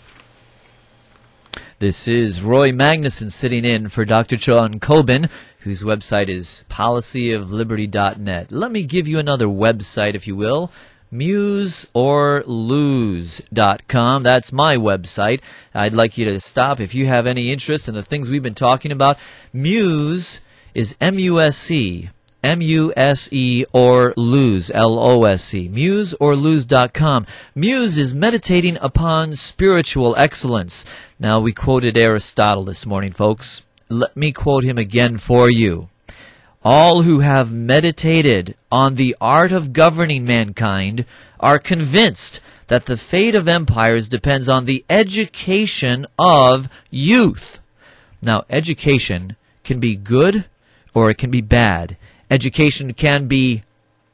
This is Roy Magnuson sitting in for Doctor John Coben, whose website is policy of liberty dot net. Let me give you another website, if you will. muse or lose dot com. That's my website. I'd like you to stop if you have any interest in the things we've been talking about. Muse is M U S C, M U S E, or lose, L O S C, muse or lose dot com. Muse is meditating upon spiritual excellence. Now, we quoted Aristotle this morning, folks. Let me quote him again for you. All who have meditated on the art of governing mankind are convinced that the fate of empires depends on the education of youth. Now, education can be good or it can be bad. Education can be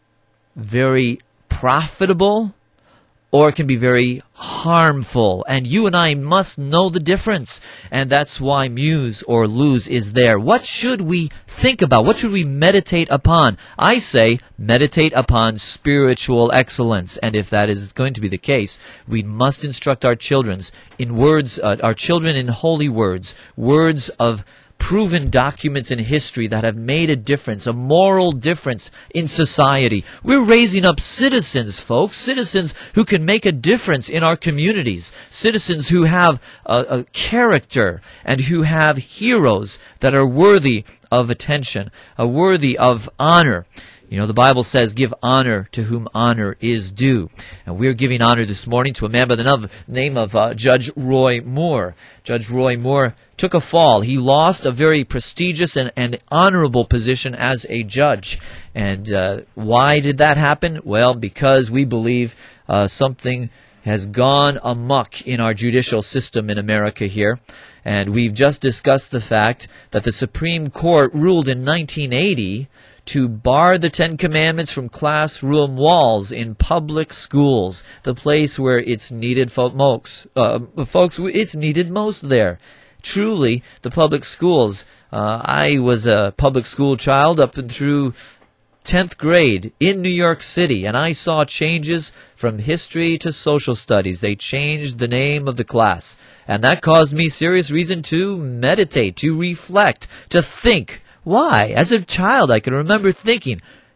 very profitable or it can be very harmful. And you and I must know the difference. And that's why Muse or Lose is there. What should we think about? What should we meditate upon? I say meditate upon spiritual excellence. And if that is going to be the case, we must instruct our children in words, uh, our children in holy words, words of proven documents in history that have made a difference, a moral difference in society. We're raising up citizens, folks, citizens who can make a difference in our communities, citizens who have a, a character and who have heroes that are worthy of attention, uh, worthy of honor. You know, the Bible says, give honor to whom honor is due. And we're giving honor this morning to a man by the name of uh, Judge Roy Moore. Judge Roy Moore took a fall. He lost a very prestigious and, and honorable position as a judge. And uh, why did that happen? Well, because we believe uh, something has gone amok in our judicial system in America here. And we've just discussed the fact that the Supreme Court ruled in nineteen eighty to bar the Ten Commandments from classroom walls in public schools, the place where it's needed, folks. Uh, folks, it's needed most there. Truly, the public schools. Uh, I was a public school child up and through tenth grade in New York City, and I saw changes from history to social studies. They changed the name of the class, and that caused me serious reason to meditate, to reflect, to think. Why? As a child, I can remember thinking,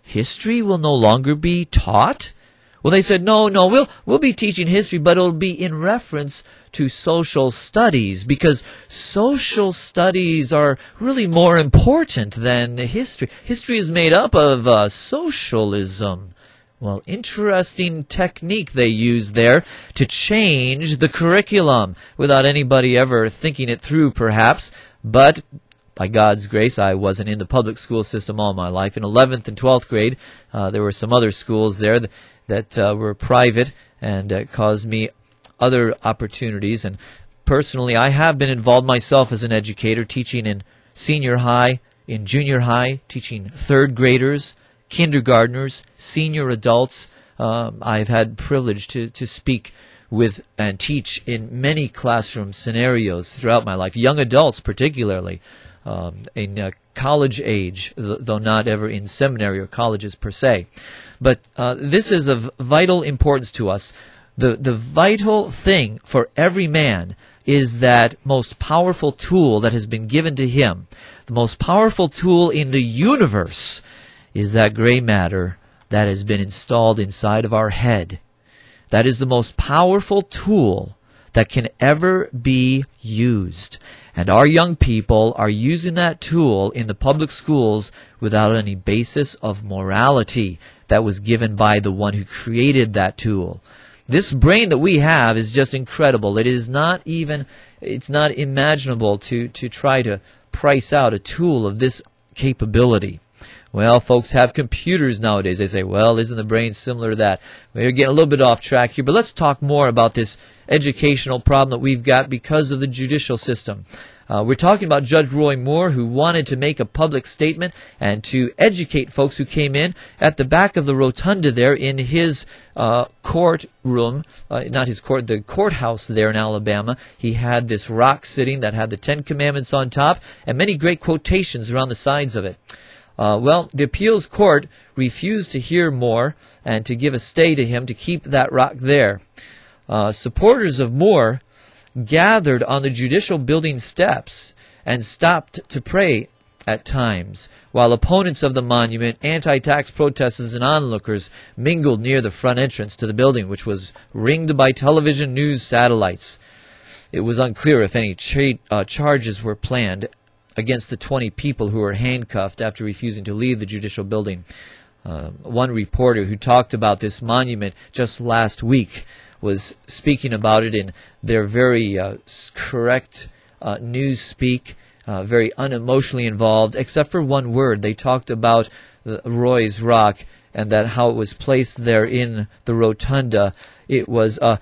history will no longer be taught? Well, they said, no, no, we'll, we'll be teaching history, but it'll be in reference to social studies, because social studies are really more important than history. History is made up of uh, socialism. Well, interesting technique they used there to change the curriculum without anybody ever thinking it through, perhaps. But by God's grace, I wasn't in the public school system all my life. In eleventh and twelfth grade, uh, there were some other schools there that, that uh, were private and uh, caused me other opportunities. And personally, I have been involved myself as an educator, teaching in senior high, in junior high, teaching third graders, kindergartners, senior adults. Um, I've had privilege to, to speak with and teach in many classroom scenarios throughout my life, young adults particularly, um, in uh, college age, th- though not ever in seminary or colleges per se. But uh, this is of vital importance to us. The, the vital thing for every man is that most powerful tool that has been given to him. The most powerful tool in the universe is that gray matter that has been installed inside of our head. That is the most powerful tool that can ever be used. And our young people are using that tool in the public schools without any basis of morality that was given by the one who created that tool. This brain that we have is just incredible. It is not even, it's not imaginable to, to try to price out a tool of this capability. Well, folks have computers nowadays. They say, well, isn't the brain similar to that? We're getting a little bit off track here, but let's talk more about this educational problem that we've got because of the judicial system. Uh, we're talking about Judge Roy Moore, who wanted to make a public statement and to educate folks who came in at the back of the rotunda there in his uh, courtroom, uh, not his court, the courthouse there in Alabama. He had this rock sitting that had the Ten Commandments on top and many great quotations around the sides of it. Uh, well, the appeals court refused to hear Moore and to give a stay to him to keep that rock there. Uh, supporters of Moore gathered on the judicial building steps and stopped to pray at times, while opponents of the monument, anti-tax protesters, and onlookers mingled near the front entrance to the building, which was ringed by television news satellites. It was unclear if any cha- uh, charges were planned against the twenty people who were handcuffed after refusing to leave the judicial building. Uh, one reporter who talked about this monument just last week was speaking about it in their very uh, correct uh, news speak, uh, very unemotionally involved, except for one word. They talked about the Roy's Rock and that how it was placed there in the rotunda. It was uh,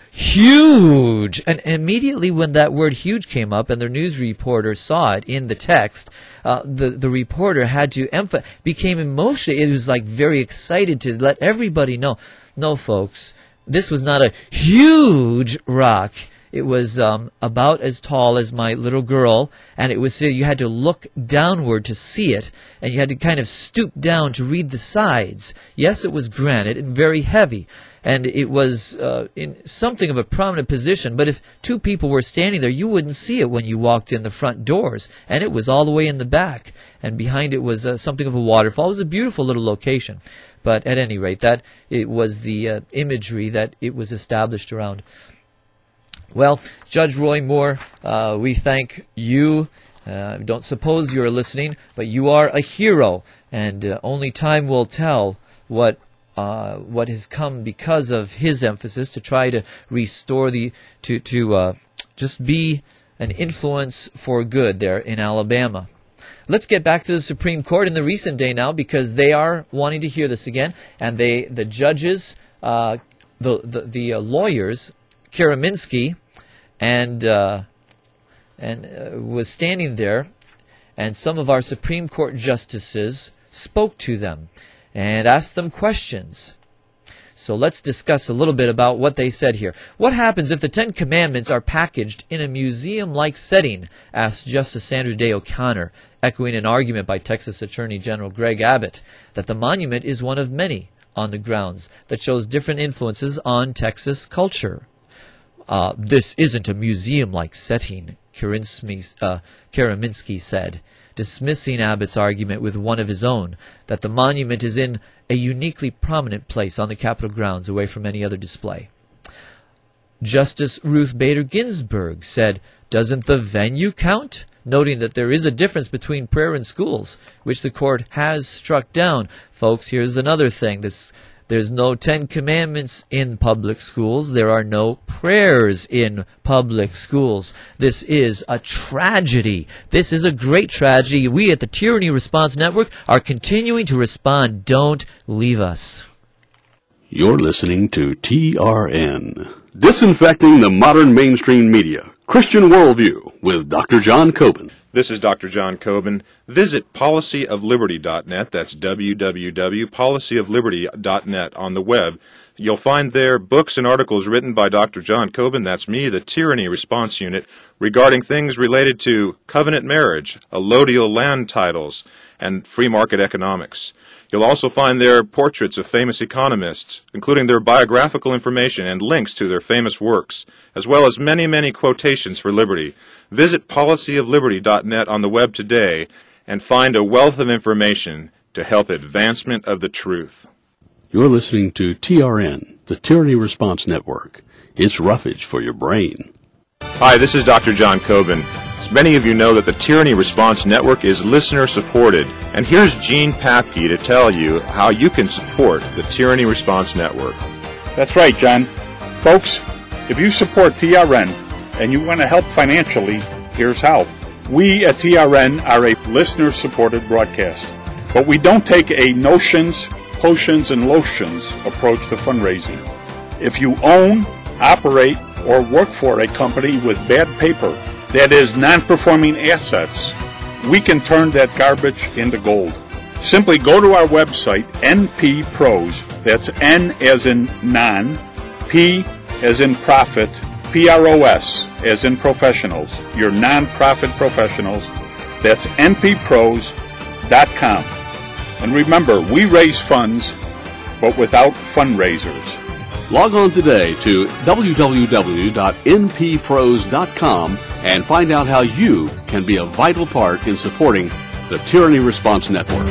huge. And immediately when that word huge came up and the news reporter saw it in the text, uh, the, the reporter had to emphasize, became emotional. It was like very excited to let everybody know. No, folks, this was not a huge rock. It was um, about as tall as my little girl, and it was you had to look downward to see it, and you had to kind of stoop down to read the sides. Yes, it was granite and very heavy, and it was uh, in something of a prominent position, but if two people were standing there, you wouldn't see it when you walked in the front doors, and it was all the way in the back, and behind it was uh, something of a waterfall. It was a beautiful little location, but at any rate, that it was the uh, imagery that it was established around. Well, Judge Roy Moore, uh, we thank you. Uh, don't suppose you're listening, but you are a hero, and uh, only time will tell what uh, what has come because of his emphasis to try to restore the to to uh, just be an influence for good there in Alabama. Let's get back to the Supreme Court in the recent day now, because they are wanting to hear this again, and they the judges, uh, the the, the uh, lawyers, Karaminski, and uh, and uh, was standing there, and some of our Supreme Court justices spoke to them and asked them questions. So let's discuss a little bit about what they said here. What happens if the Ten Commandments are packaged in a museum-like setting? Asked Justice Sandra Day O'Connor, echoing an argument by Texas Attorney General Greg Abbott that the monument is one of many on the grounds that shows different influences on Texas culture. Uh, this isn't a museum-like setting, Karaminski, uh, Karaminski said, dismissing Abbott's argument with one of his own, that the monument is in a uniquely prominent place on the Capitol grounds away from any other display. Justice Ruth Bader Ginsburg said, "Doesn't the venue count?" noting that there is a difference between prayer in schools, which the court has struck down. Folks, here's another thing. This There's no Ten Commandments in public schools. There are no prayers in public schools. This is a tragedy. This is a great tragedy. We at the Tyranny Response Network are continuing to respond. Don't leave us. You're listening to T R N, Disinfecting the Modern Mainstream Media, Christian Worldview, with Doctor John Coben. This is Doctor John Coben. Visit policy of liberty dot net. That's w w w dot policy of liberty dot net on the web. You'll find there books and articles written by Doctor John Coben, that's me, the Tyranny Response Unit, regarding things related to covenant marriage, allodial land titles, and free market economics. You'll also find there portraits of famous economists, including their biographical information and links to their famous works, as well as many, many quotations for liberty. Visit policy of liberty dot net on the web today and find a wealth of information to help advancement of the truth. You're listening to T R N, the Tyranny Response Network. It's roughage for your brain. Hi, this is Doctor John Coben. As many of you know that the Tyranny Response Network is listener-supported, and here's Gene Papke to tell you how you can support the Tyranny Response Network. That's right, John. Folks, if you support T R N and you want to help financially, here's how. We at T R N are a listener-supported broadcast, but we don't take a notions, potions, and lotions approach to fundraising. If you own, operate, or work for a company with bad paper, that is, non-performing assets, we can turn that garbage into gold. Simply go to our website, N P Pros, that's N as in non, P as in profit, P R O S as in professionals, your non-profit professionals, that's N P pros dot com. And remember, we raise funds, but without fundraisers. Log on today to w w w dot n p pros dot com and find out how you can be a vital part in supporting the Tyranny Response Network.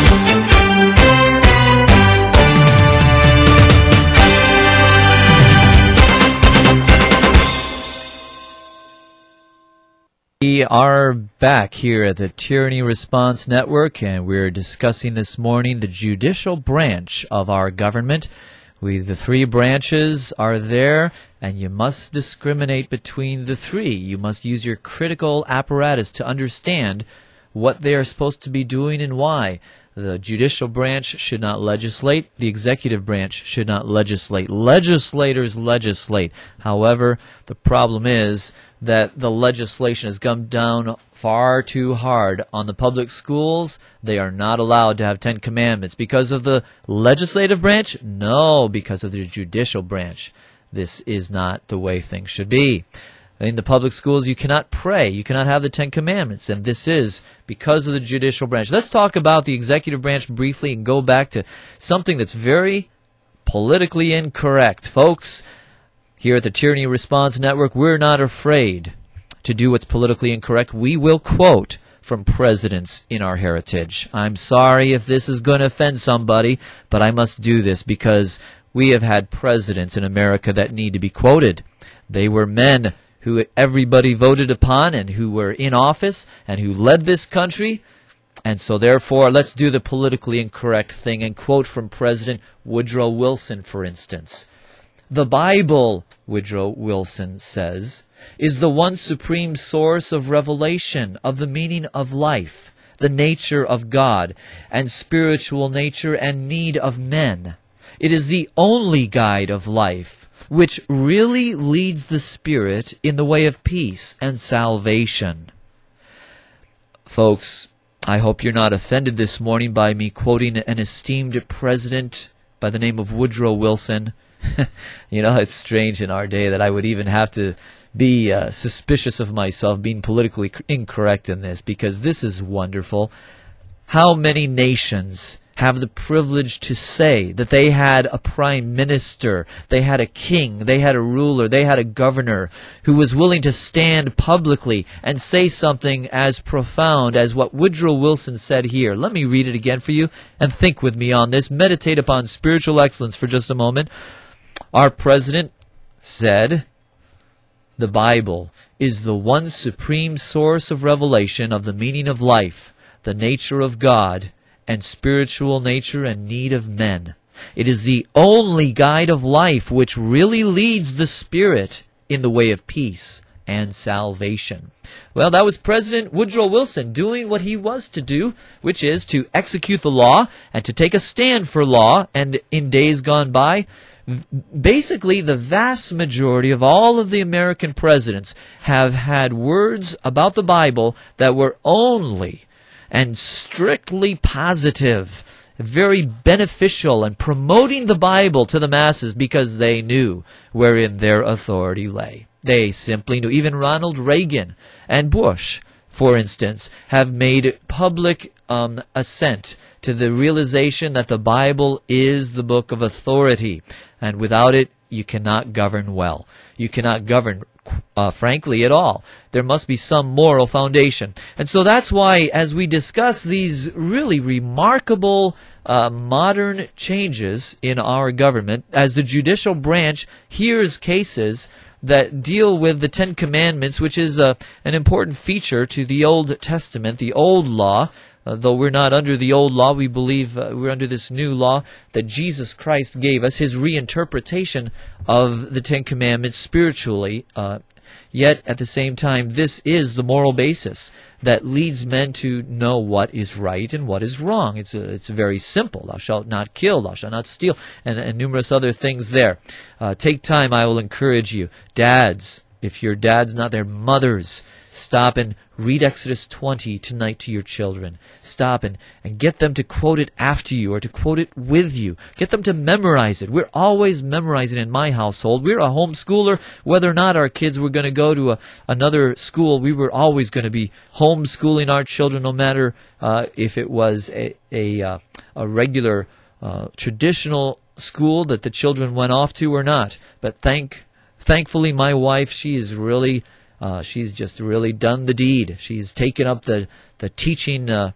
We are back here at the Tyranny Response Network, and we're discussing this morning the judicial branch of our government. We, the three branches are there, and you must discriminate between the three. You must use your critical apparatus to understand what they are supposed to be doing and why. The judicial branch should not legislate. The executive branch should not legislate. Legislators legislate. However, the problem is that the legislation has come down far too hard on the public schools. They are not allowed to have Ten Commandments. Because of the legislative branch? No, because of the judicial branch. This is not the way things should be. In the public schools, you cannot pray. You cannot have the Ten Commandments, and this is because of the judicial branch. Let's talk about the executive branch briefly and go back to something that's very politically incorrect. Folks, here at the Tyranny Response Network, we're not afraid to do what's politically incorrect. We will quote from presidents in our heritage. I'm sorry if this is going to offend somebody, but I must do this because we have had presidents in America that need to be quoted. They were men who everybody voted upon and who were in office and who led this country. And so therefore, let's do the politically incorrect thing and quote from President Woodrow Wilson, for instance. The Bible, Woodrow Wilson says, is the one supreme source of revelation of the meaning of life, the nature of God, and spiritual nature and need of men. It is the only guide of life, which really leads the spirit in the way of peace and salvation. Folks, I hope you're not offended this morning by me quoting an esteemed president by the name of Woodrow Wilson. You know, it's strange in our day that I would even have to be uh, suspicious of myself being politically incorrect in this, because this is wonderful. How many nations have the privilege to say that they had a prime minister, they had a king, they had a ruler, they had a governor who was willing to stand publicly and say something as profound as what Woodrow Wilson said here. Let me read it again for you and think with me on this. Meditate upon spiritual excellence for just a moment. Our president said, "The Bible is the one supreme source of revelation of the meaning of life, the nature of God, and spiritual nature and need of men. It is the only guide of life which really leads the spirit in the way of peace and salvation." Well, that was President Woodrow Wilson doing what he was to do, which is to execute the law and to take a stand for law. And in days gone by, basically the vast majority of all of the American presidents have had words about the Bible that were only and strictly positive, very beneficial, and promoting the Bible to the masses because they knew wherein their authority lay. They simply knew. Even Ronald Reagan and Bush, for instance, have made public um, assent to the realization that the Bible is the book of authority, and without it, you cannot govern well. You cannot govern, uh, frankly, at all. There must be some moral foundation. And so that's why, as we discuss these really remarkable uh, modern changes in our government, as the judicial branch hears cases that deal with the Ten Commandments, which is uh, an important feature to the Old Testament, the Old Law. Uh, though we're not under the old law, we believe uh, we're under this new law that Jesus Christ gave us, his reinterpretation of the Ten Commandments spiritually. Uh, yet, at the same time, this is the moral basis that leads men to know what is right and what is wrong. It's a, it's very simple. Thou shalt not kill, thou shalt not steal, and, and numerous other things there. Uh, take time, I will encourage you. Dads, if your dad's not there, mothers, stop and read Exodus twenty tonight to your children. Stop and, and get them to quote it after you or to quote it with you. Get them to memorize it. We're always memorizing in my household. We're a homeschooler. Whether or not our kids were going to go to a, another school, we were always going to be homeschooling our children, no matter uh, if it was a, a, uh, a regular uh, traditional school that the children went off to or not. But thank, thankfully, my wife, she is really... Uh, she's just really done the deed. She's taken up the, the teaching uh,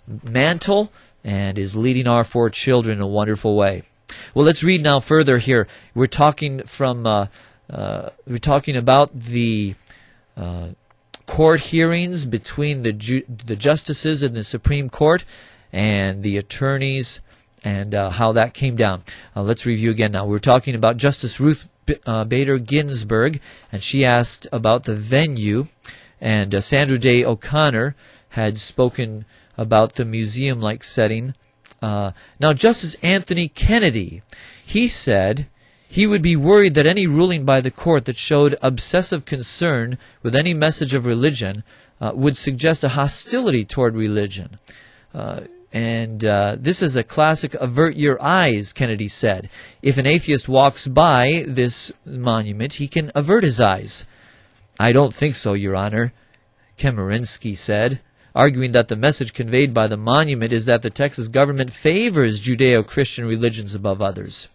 mantle and is leading our four children in a wonderful way. Well, let's read now further here. We're talking from uh, uh, we're talking about the uh, court hearings between the ju- the justices in the Supreme Court and the attorneys and uh, how that came down. Uh, let's review again now. We're talking about Justice Ruth Uh, Bader Ginsburg, and she asked about the venue, and uh, Sandra Day O'Connor had spoken about the museum-like setting. Uh, now, Justice Anthony Kennedy, he said he would be worried that any ruling by the court that showed obsessive concern with any message of religion uh, would suggest a hostility toward religion. Uh, And uh, this is a classic avert your eyes, Kennedy said. If an atheist walks by this monument, he can avert his eyes. I don't think so, Your Honor, Chemerinsky said, arguing that the message conveyed by the monument is that the Texas government favors Judeo-Christian religions above others.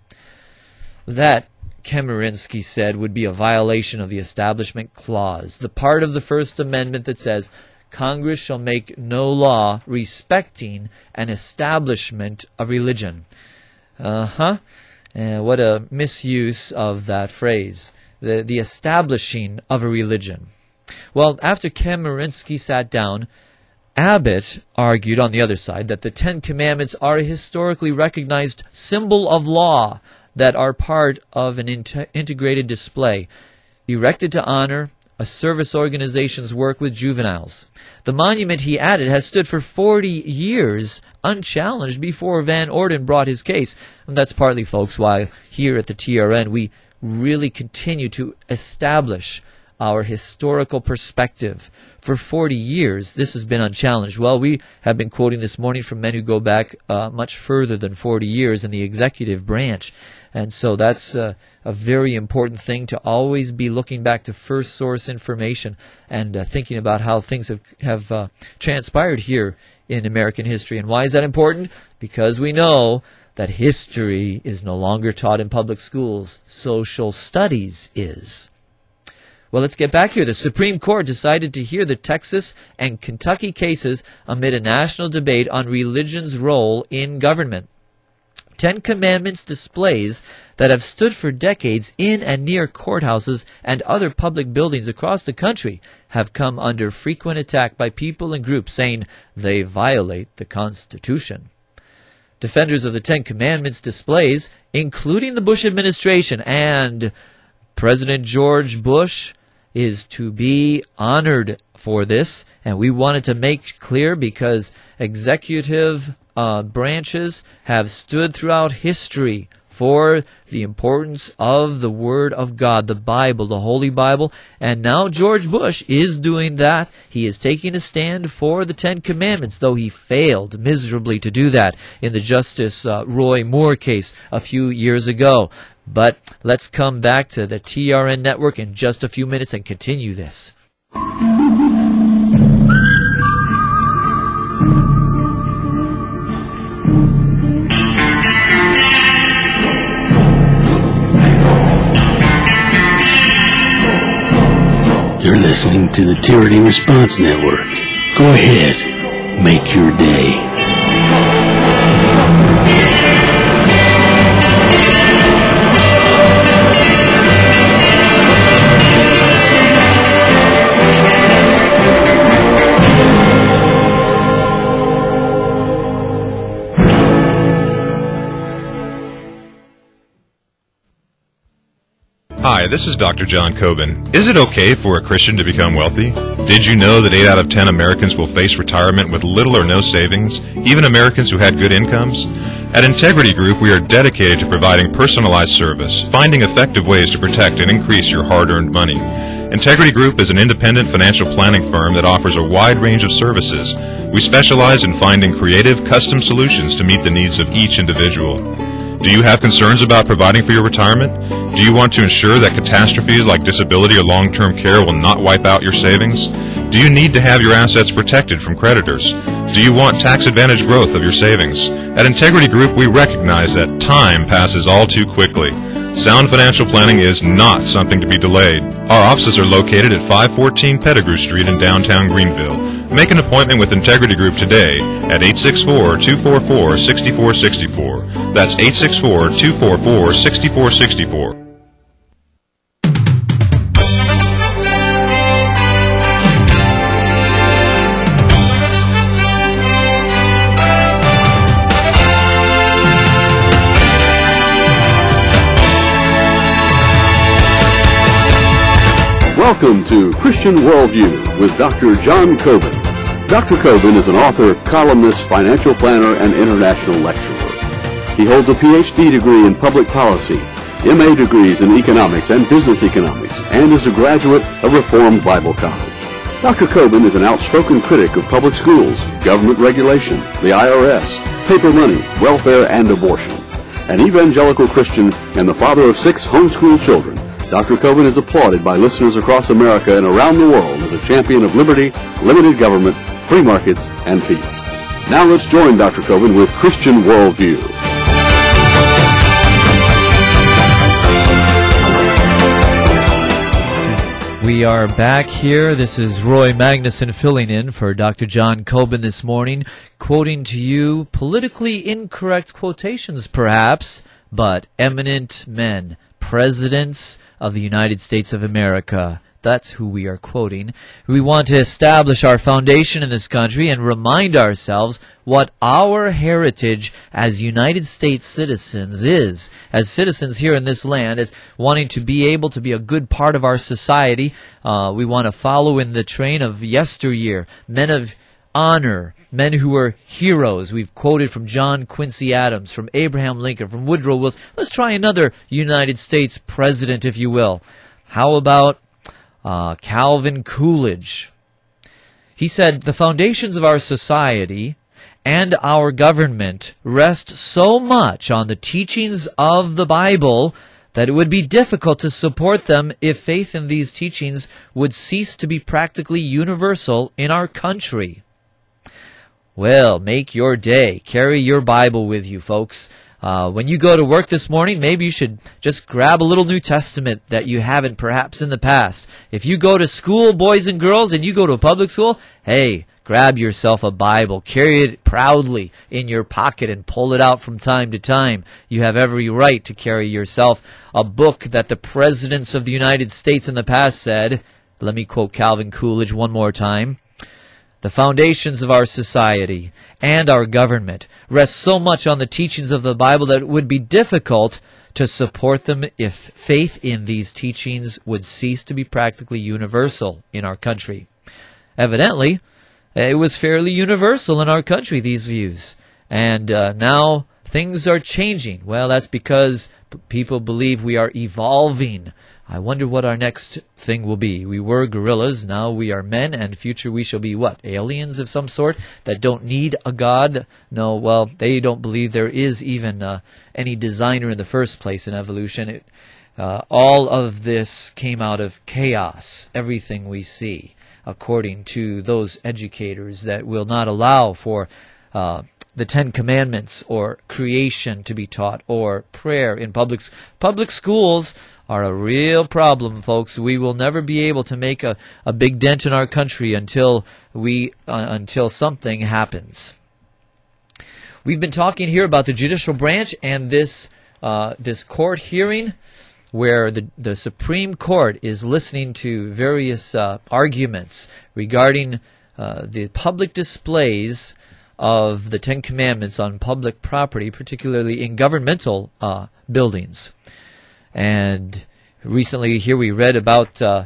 That, Chemerinsky said, would be a violation of the Establishment Clause, the part of the First Amendment that says, Congress shall make no law respecting an establishment of religion. Uh-huh. Uh, what a misuse of that phrase. The, the establishing of a religion. Well, after Chemerinsky sat down, Abbott argued on the other side that the Ten Commandments are a historically recognized symbol of law that are part of an inte- integrated display, erected to honor a service organization's work with juveniles. The monument, he added, has stood for forty years unchallenged before Van Orden brought his case. And that's partly, folks, why here at the T R N we really continue to establish our historical perspective. For forty years, this has been unchallenged. Well, we have been quoting this morning from men who go back uh, much further than forty years in the executive branch. And so that's uh, a very important thing, to always be looking back to first source information and uh, thinking about how things have, have uh, transpired here in American history. And why is that important? Because we know that history is no longer taught in public schools. Social studies is. Well, let's get back here. The Supreme Court decided to hear the Texas and Kentucky cases amid a national debate on religion's role in government. Ten Commandments displays that have stood for decades in and near courthouses and other public buildings across the country have come under frequent attack by people and groups saying they violate the Constitution. Defenders of the Ten Commandments displays, including the Bush administration and President George Bush, is to be honored for this, and we wanted to make clear because executive uh, branches have stood throughout history for the importance of the Word of God, the Bible, the Holy Bible, and now George Bush is doing that. He is taking a stand for the Ten Commandments, though he failed miserably to do that in the Justice uh, Roy Moore case a few years ago. But let's come back to the T R N network in just a few minutes and continue this. You're listening to the Tyranny Response Network. Go ahead, make your day. Hi, this is Doctor John Coben. Is it okay for a Christian to become wealthy? Did you know that eight out of ten Americans will face retirement with little or no savings, even Americans who had good incomes? At Integrity Group, we are dedicated to providing personalized service, finding effective ways to protect and increase your hard-earned money. Integrity Group is an independent financial planning firm that offers a wide range of services. We specialize in finding creative, custom solutions to meet the needs of each individual. Do you have concerns about providing for your retirement? Do you want to ensure that catastrophes like disability or long-term care will not wipe out your savings? Do you need to have your assets protected from creditors? Do you want tax-advantaged growth of your savings? At Integrity Group, we recognize that time passes all too quickly. Sound financial planning is not something to be delayed. Our offices are located at five fourteen Pettigrew Street in downtown Greenville. Make an appointment with Integrity Group today at eight six four, two four four, six four six four. That's eight six four, two four four, six four six four. Welcome to Christian Worldview with Doctor John Coben. Doctor Coben is an author, columnist, financial planner, and international lecturer. He holds a P H D degree in public policy, M A degrees in economics and business economics, and is a graduate of Reformed Bible College. Doctor Coben is an outspoken critic of public schools, government regulation, the I R S, paper money, welfare, and abortion. An evangelical Christian and the father of six homeschool children, Doctor Coben is applauded by listeners across America and around the world as a champion of liberty, limited government, free markets, and peace. Now let's join Doctor Coben with Christian Worldview. We are back here. This is Roy Magnuson filling in for Doctor John Coben this morning, quoting to you politically incorrect quotations perhaps, but eminent men, presidents of the United States of America. That's who we are quoting. We want to establish our foundation in this country and remind ourselves what our heritage as United States citizens is. As citizens here in this land, as wanting to be able to be a good part of our society, uh, we want to follow in the train of yesteryear, men of honor, men who were heroes. We've quoted from John Quincy Adams, from Abraham Lincoln, from Woodrow Wilson. Let's try another United States president, if you will. How about Uh, Calvin Coolidge? He said, "The foundations of our society and our government rest so much on the teachings of the Bible that it would be difficult to support them if faith in these teachings would cease to be practically universal in our country." Well, make your day. Carry your Bible with you, folks. Uh, when you go to work this morning, maybe you should just grab a little New Testament that you haven't perhaps in the past. If you go to school, boys and girls, and you go to a public school, hey, grab yourself a Bible. Carry it proudly in your pocket and pull it out from time to time. You have every right to carry yourself a book that the presidents of the United States in the past said. Let me quote Calvin Coolidge one more time. The foundations of our society and our government rest so much on the teachings of the Bible that it would be difficult to support them if faith in these teachings would cease to be practically universal in our country. Evidently, it was fairly universal in our country, these views. And uh, now things are changing. Well, that's because p- people believe we are evolving. I wonder what our next thing will be. We were gorillas, now we are men, and future we shall be what? Aliens of some sort that don't need a god? No, well, they don't believe there is even uh, any designer in the first place in evolution. It, uh, all of this came out of chaos, everything we see, according to those educators that will not allow for uh, the Ten Commandments or creation to be taught or prayer in public public schools are a real problem, folks. We will never be able to make a, a big dent in our country until we uh, until something happens. We've been talking here about the judicial branch and this uh, this court hearing where the, the Supreme Court is listening to various uh, arguments regarding uh, the public displays of the Ten Commandments on public property, particularly in governmental uh, buildings. And recently here we read about uh,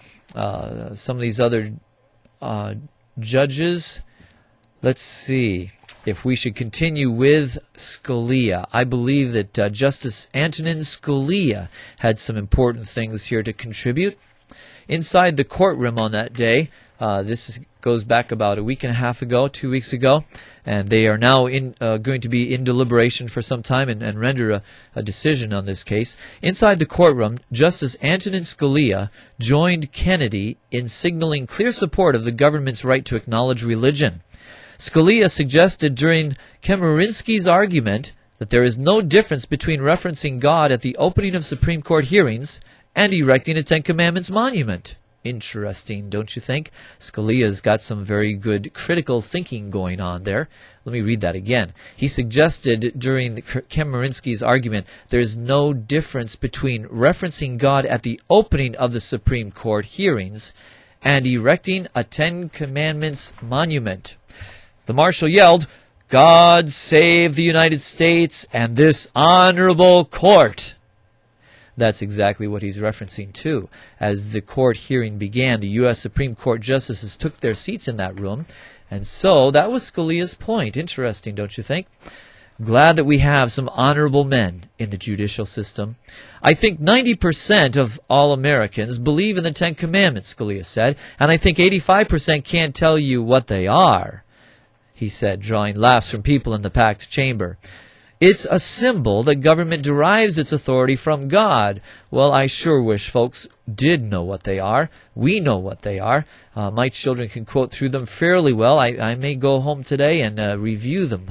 uh, some of these other uh, judges. Let's see if we should continue with Scalia. I believe that uh, Justice Antonin Scalia had some important things here to contribute. Inside the courtroom on that day, uh, this is, goes back about a week and a half ago, two weeks ago, and they are now in, uh, going to be in deliberation for some time and, and render a, a decision on this case. Inside the courtroom, Justice Antonin Scalia joined Kennedy in signaling clear support of the government's right to acknowledge religion. Scalia suggested during Chemerinsky's argument that there is no difference between referencing God at the opening of Supreme Court hearings and erecting a Ten Commandments monument. Interesting, don't you think? Scalia's got some very good critical thinking going on there. Let me read that again. He suggested during Chemerinsky's argument there is no difference between referencing God at the opening of the Supreme Court hearings and erecting a Ten Commandments monument. The marshal yelled, "God save the United States and this honorable court." That's exactly what he's referencing to. As the court hearing began, the U S Supreme Court justices took their seats in that room. And so that was Scalia's point. Interesting, don't you think? Glad that we have some honorable men in the judicial system. I think ninety percent of all Americans believe in the Ten Commandments, Scalia said, and I think eighty-five percent can't tell you what they are, he said, drawing laughs from people in the packed chamber. It's a symbol that government derives its authority from God. Well, I sure wish folks did know what they are. We know what they are. Uh, my children can quote through them fairly well. I, I may go home today and uh, review them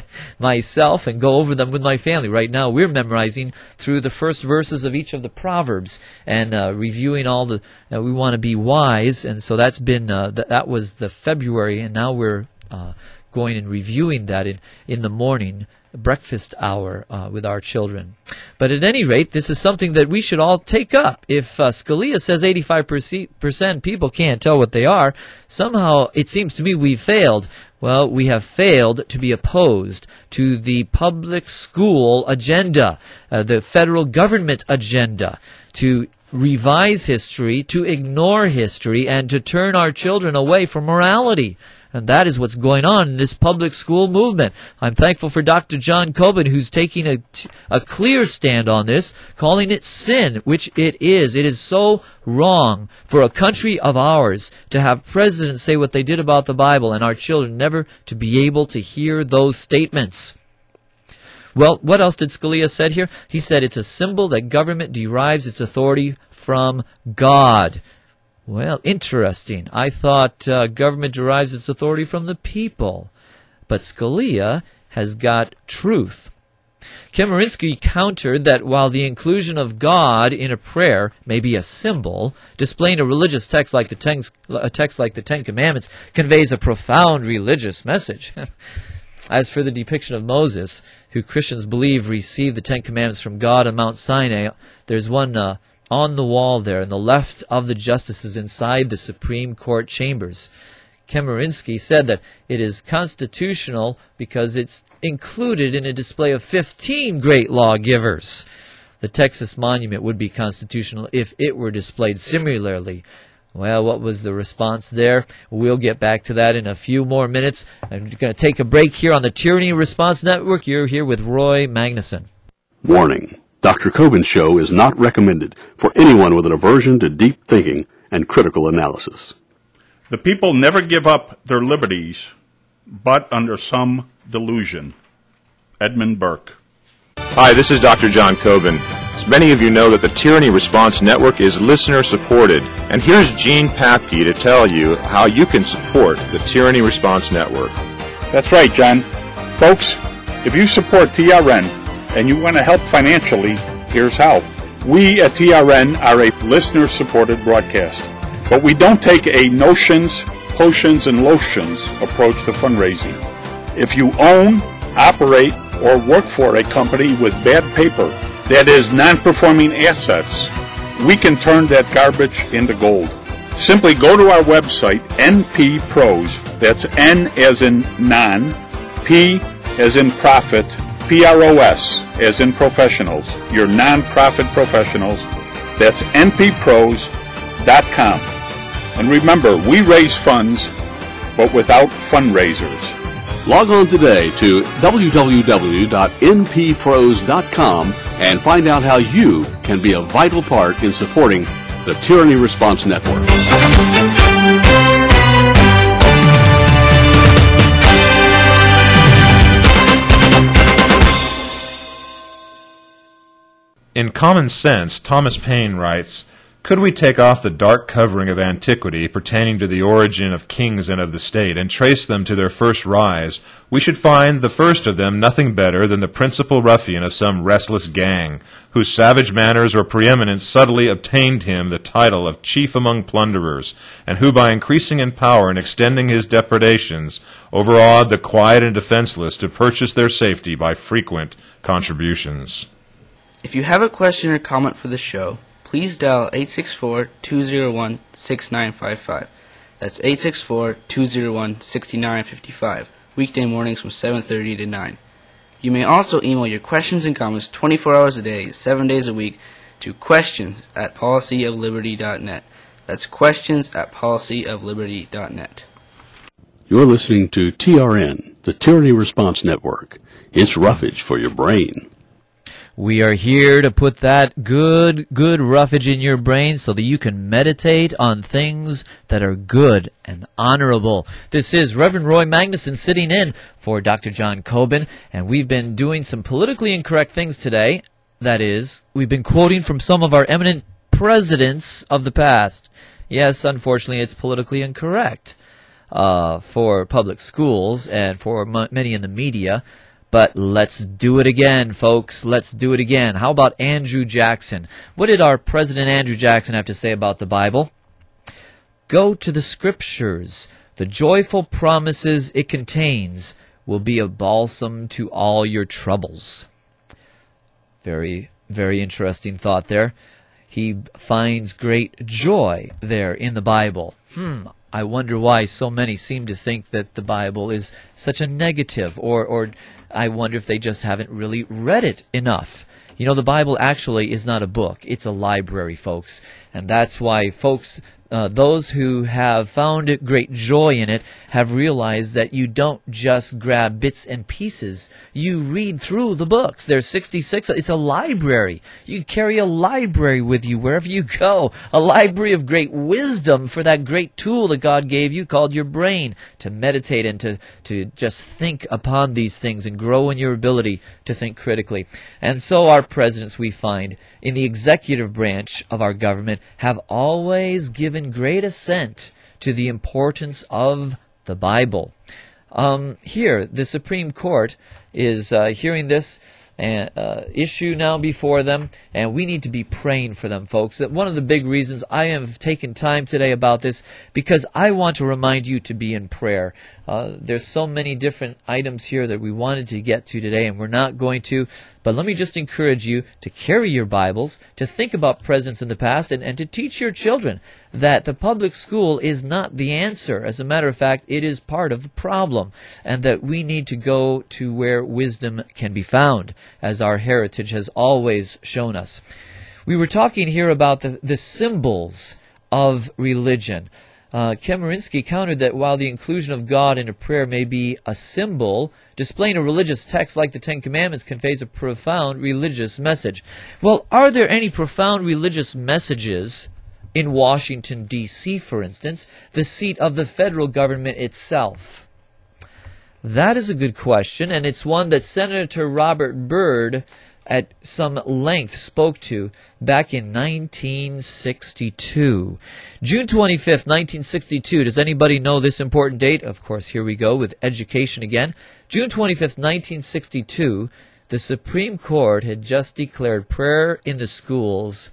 myself and go over them with my family. Right now we're memorizing through the first verses of each of the Proverbs and uh, reviewing all the, uh, we want to be wise. And so that's been, uh, th- that was the February, and now we're uh, going and reviewing that in, in the morning breakfast hour uh, with our children. But at any rate, this is something that we should all take up. If uh, Scalia says eighty-five percent people can't tell what they are, somehow it seems to me we've failed. Well, we have failed to be opposed to the public school agenda, uh, the federal government agenda, to revise history, to ignore history, and to turn our children away from morality. And that is what's going on in this public school movement. I'm thankful for Doctor John Coben, who's taking a, a clear stand on this, calling it sin, which it is. It is so wrong for a country of ours to have presidents say what they did about the Bible and our children never to be able to hear those statements. Well, what else did Scalia say here? He said it's a symbol that government derives its authority from God. Well, interesting. I thought uh, government derives its authority from the people. but Scalia has got truth. Chemerinsky countered that while the inclusion of God in a prayer may be a symbol, displaying a religious text like the ten, a text like the Ten Commandments conveys a profound religious message. As for the depiction of Moses, who Christians believe received the Ten Commandments from God on Mount Sinai, there's one uh, on the wall there, on the left of the justices inside the Supreme Court chambers. Chemerinsky said that it is constitutional because it's included in a display of fifteen great lawgivers. The Texas Monument would be constitutional if it were displayed similarly. Well, what was the response there? We'll get back to that in a few more minutes. I'm going to take a break here on the Tyranny Response Network. You're here with Roy Magnuson. Warning. Doctor Kobin's show is not recommended for anyone with an aversion to deep thinking and critical analysis. The people never give up their liberties, but under some delusion. Edmund Burke. Hi, this is Doctor John Kobin. As many of you know that the Tyranny Response Network is listener-supported, and here's Gene Papke to tell you how you can support the Tyranny Response Network. That's right, John. Folks, if you support T R N and you want to help financially, here's how. We at T R N are a listener-supported broadcast, but we don't take a notions, potions, and lotions approach to fundraising. If you own, operate, or work for a company with bad paper, that is, non-performing assets, we can turn that garbage into gold. Simply go to our website, N P Pros, that's N as in non, P as in profit, P R O S as in professionals, your non-profit professionals, that's N P pros dot com. And remember, we raise funds, but without fundraisers. Log on today to w w w dot n p pros dot com and find out how you can be a vital part in supporting the Tyranny Response Network. In Common Sense, Thomas Paine writes, "Could we take off the dark covering of antiquity pertaining to the origin of kings and of the state, and trace them to their first rise, we should find the first of them nothing better than the principal ruffian of some restless gang, whose savage manners or preeminence subtly obtained him the title of chief among plunderers, and who by increasing in power and extending his depredations, overawed the quiet and defenseless to purchase their safety by frequent contributions." If you have a question or comment for the show, please dial eight six four, two zero one, six nine five five. That's eight six four, two zero one, six nine five five, weekday mornings from seven thirty to nine. You may also email your questions and comments twenty-four hours a day, seven days a week to questions at policy of liberty dot net. That's questions at policy of liberty dot net. You're listening to T R N, the Tyranny Response Network. It's roughage for your brain. We are here to put that good, good roughage in your brain so that you can meditate on things that are good and honorable. This is Reverend Roy Magnuson sitting in for Doctor John Kobin, and we've been doing some politically incorrect things today. That is, we've been quoting from some of our eminent presidents of the past. Yes, unfortunately, it's politically incorrect uh, for public schools and for m- many in the media. But let's do it again, folks. Let's do it again. How about Andrew Jackson? What did our President Andrew Jackson have to say about the Bible? Go to the Scriptures. The joyful promises it contains will be a balsam to all your troubles. Very, very interesting thought there. He finds great joy there in the Bible. Hmm. I wonder why so many seem to think that the Bible is such a negative, or, or I wonder if they just haven't really read it enough. You know, the Bible actually is not a book. It's a library, folks. And that's why folks, uh, those who have found great joy in it, have realized that you don't just grab bits and pieces. You read through the books. There's sixty-six. It's a library. You carry a library with you wherever you go. A library of great wisdom for that great tool that God gave you called your brain to meditate and to, to just think upon these things and grow in your ability to think critically. And so our presidents, we find, in the executive branch of our government have always given great assent to the importance of the Bible. Um, here, the Supreme Court is uh, hearing this and, uh, issue now before them, and we need to be praying for them, folks. That one of the big reasons I have taken time today about this, because I want to remind you to be in prayer. Uh, there's so many different items here that we wanted to get to today, and we're not going to. But let me just encourage you to carry your Bibles, to think about presence in the past, and, and to teach your children that the public school is not the answer. As a matter of fact, it is part of the problem, and that we need to go to where wisdom can be found, as our heritage has always shown us. We were talking here about the, the symbols of religion. Uh, Chemerinsky countered that while the inclusion of God into prayer may be a symbol, displaying a religious text like the Ten Commandments conveys a profound religious message. Well, are there any profound religious messages in Washington, D C, for instance, the seat of the federal government itself? That is a good question, and it's one that Senator Robert Byrd at some length spoke to back in nineteen sixty-two. June twenty-fifth, nineteen sixty-two. Does anybody know this important date? Of course, here we go with education again. June twenty-fifth, nineteen sixty-two, the Supreme Court had just declared prayer in the schools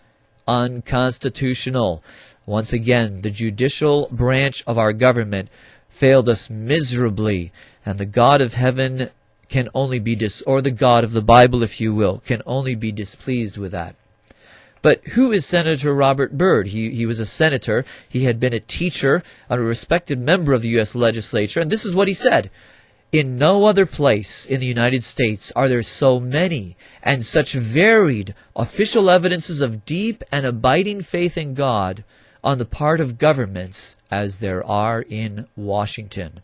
unconstitutional. Once again, the judicial branch of our government failed us miserably, and the God of heaven can only be dis, or the God of the Bible, if you will, can only be displeased with that. But who is Senator Robert Byrd? He, he was a senator. He had been a teacher, a respected member of the U S legislature, and this is what he said. In no other place in the United States are there so many and such varied official evidences of deep and abiding faith in God on the part of governments as there are in Washington.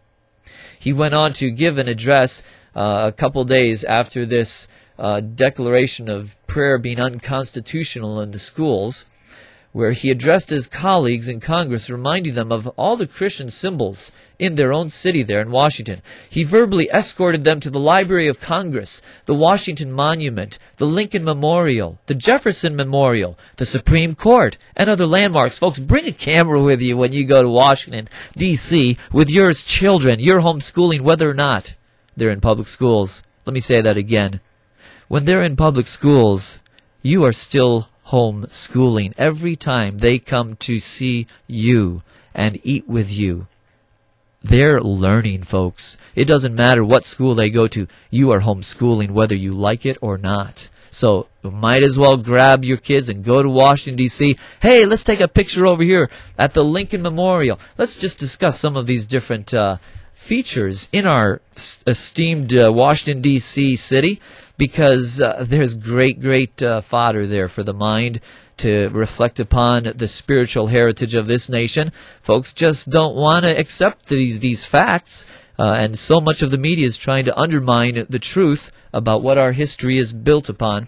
He went on to give an address uh, a couple days after this uh, declaration of prayer being unconstitutional in the schools, where he addressed his colleagues in Congress, reminding them of all the Christian symbols in their own city there in Washington. He verbally escorted them to the Library of Congress, the Washington Monument, the Lincoln Memorial, the Jefferson Memorial, the Supreme Court, and other landmarks. Folks, bring a camera with you when you go to Washington, D C, with your children, your homeschooling, whether or not they're in public schools. Let me say that again. When they're in public schools, you are still homeschooling. Every time they come to see you and eat with you, they're learning, folks. It doesn't matter what school they go to. You are homeschooling whether you like it or not. So might as well grab your kids and go to Washington, D C. Hey, let's take a picture over here at the Lincoln Memorial. Let's just discuss some of these different uh, features in our esteemed uh, Washington, D C city, because uh, there's great, great uh, fodder there for the mind to reflect upon the spiritual heritage of this nation. Folks just don't want to accept these these facts, uh, and so much of the media is trying to undermine the truth about what our history is built upon.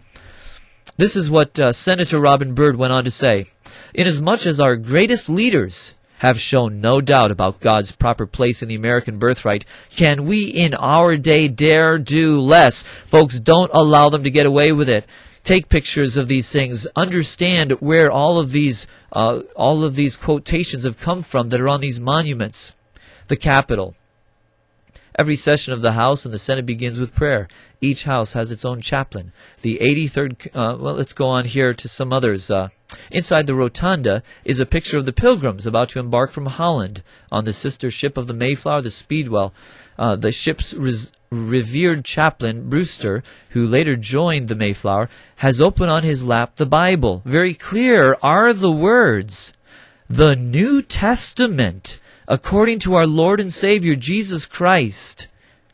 This is what uh, Senator Robert Byrd went on to say. Inasmuch as our greatest leaders have shown no doubt about God's proper place in the American birthright, can we in our day dare do less? Folks, don't allow them to get away with it. Take pictures of these things. Understand where all of these uh, all of these quotations have come from that are on these monuments. The Capitol. Every session of the House and the Senate begins with prayer. Each house has its own chaplain. The eighty-third, uh, well, let's go on here to some others. Uh, inside the rotunda is a picture of the Pilgrims about to embark from Holland on the sister ship of the Mayflower, the Speedwell. Uh, the ship's res- revered chaplain, Brewster, who later joined the Mayflower, has open on his lap the Bible. Very clear are the words, the New Testament, according to our Lord and Savior Jesus Christ.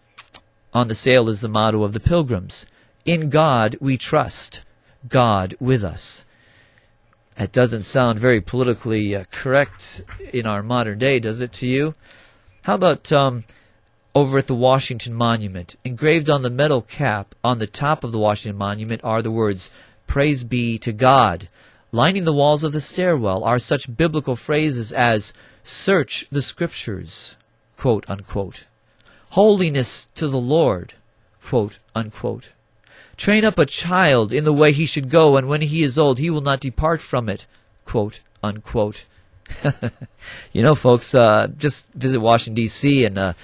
On the sail is the motto of the Pilgrims. In God we trust, God with us. That doesn't sound very politically uh, correct in our modern day, does it to you? How about um, over at the Washington Monument? Engraved on the metal cap on the top of the Washington Monument are the words, Praise be to God. Lining the walls of the stairwell are such biblical phrases as, Search the Scriptures, quote unquote. Holiness to the Lord, quote unquote. Train up a child in the way he should go, and when he is old, he will not depart from it, quote unquote. You know, folks, uh, just visit Washington, D C, and uh,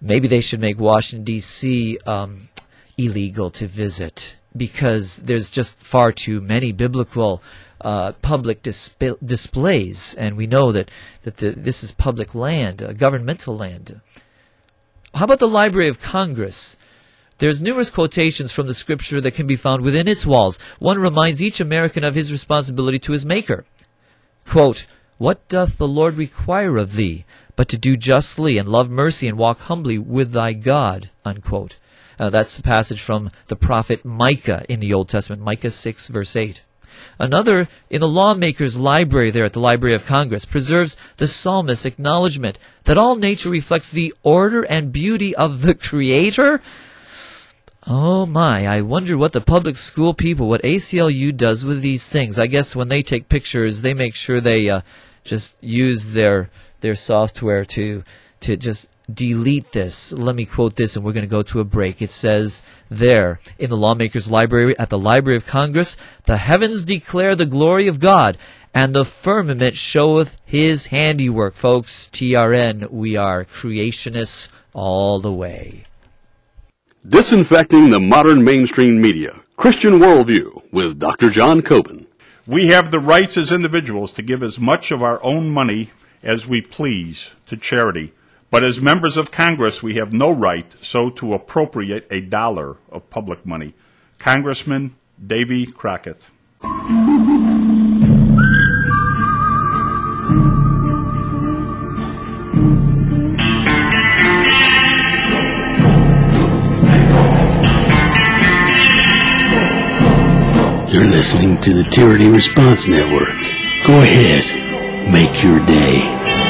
maybe they should make Washington, D C um, illegal to visit, because there's just far too many biblical uh, public disp- displays, and we know that, that the, this is public land, uh, governmental land. How about the Library of Congress? There's numerous quotations from the Scripture that can be found within its walls. One reminds each American of his responsibility to his Maker. Quote, "What doth the Lord require of thee, but to do justly and love mercy and walk humbly with thy God?" Unquote. Uh, that's a passage from the prophet Micah in the Old Testament, Micah six, verse eight. Another, in the lawmaker's library there at the Library of Congress, preserves the psalmist's acknowledgement that all nature reflects the order and beauty of the Creator. Oh my, I wonder what the public school people, what A C L U does with these things. I guess when they take pictures, they make sure they uh, just use their their software to to just delete this. Let me quote this, and we're going to go to a break. It says there, in the lawmaker's library at the Library of Congress, "The heavens declare the glory of God, and the firmament showeth his handiwork." Folks, T R N, we are creationists all the way. Disinfecting the modern mainstream media. Christian Worldview with Doctor John Coben. We have the rights as individuals to give as much of our own money as we please to charity. But as members of Congress, we have no right so to appropriate a dollar of public money. Congressman Davy Crockett. You're listening to the Tyranny Response Network. Go ahead, make your day.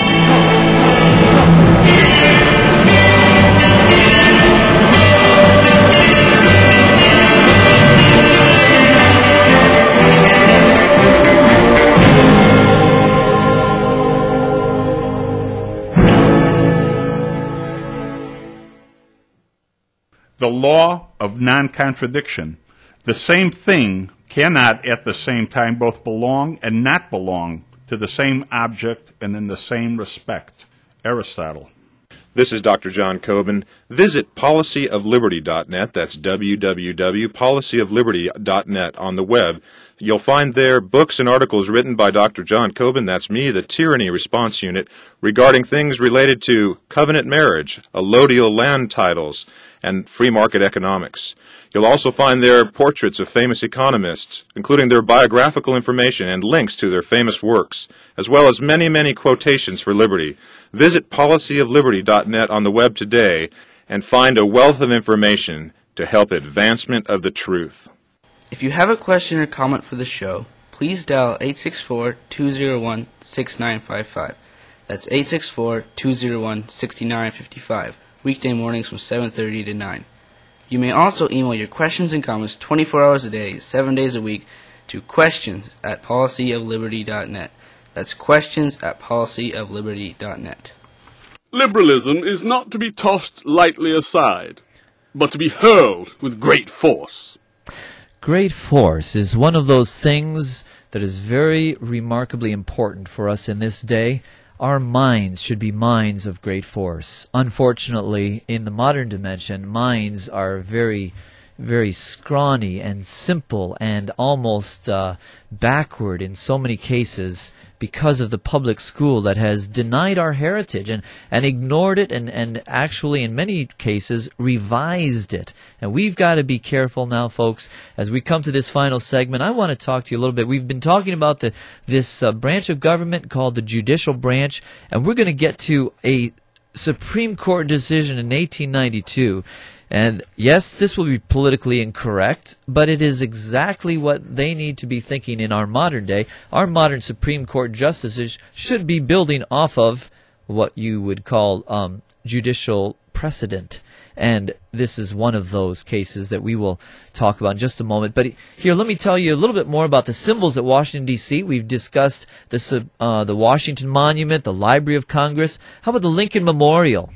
The law of non-contradiction. The same thing cannot at the same time both belong and not belong to the same object and in the same respect. Aristotle. This is Doctor John Coben. Visit policy of liberty dot net. That's w w w dot policy of liberty dot net on the web. You'll find there books and articles written by Doctor John Coben, that's me, the Tyranny Response Unit, regarding things related to covenant marriage, allodial land titles, and free market economics. You'll also find there portraits of famous economists, including their biographical information and links to their famous works, as well as many, many quotations for liberty. Visit policy of liberty dot net on the web today and find a wealth of information to help advancement of the truth. If you have a question or comment for the show, please dial eight six four, two zero one, six nine five five. That's eight six four, two zero one, six nine five five, weekday mornings from seven thirty to nine. You may also email your questions and comments twenty-four hours a day, seven days a week to questions at policy of liberty dot net. That's questions at policy of liberty dot net. Liberalism is not to be tossed lightly aside, but to be hurled with great force. Great force is one of those things that is very remarkably important for us in this day. Our minds should be minds of great force. Unfortunately, in the modern dimension, minds are very, very scrawny and simple and almost uh, backward in so many cases because of the public school that has denied our heritage and, and ignored it and, and actually, in many cases, revised it. And we've got to be careful now, folks. As we come to this final segment, I want to talk to you a little bit. We've been talking about the this uh, branch of government called the judicial branch, and we're going to get to a Supreme Court decision in eighteen ninety-two. And yes, this will be politically incorrect, but it is exactly what they need to be thinking in our modern day. Our modern Supreme Court justices should be building off of what you would call um, judicial precedent. And this is one of those cases that we will talk about in just a moment. But here, let me tell you a little bit more about the symbols at Washington, D C We've discussed the, uh, the Washington Monument, the Library of Congress. How about the Lincoln Memorial?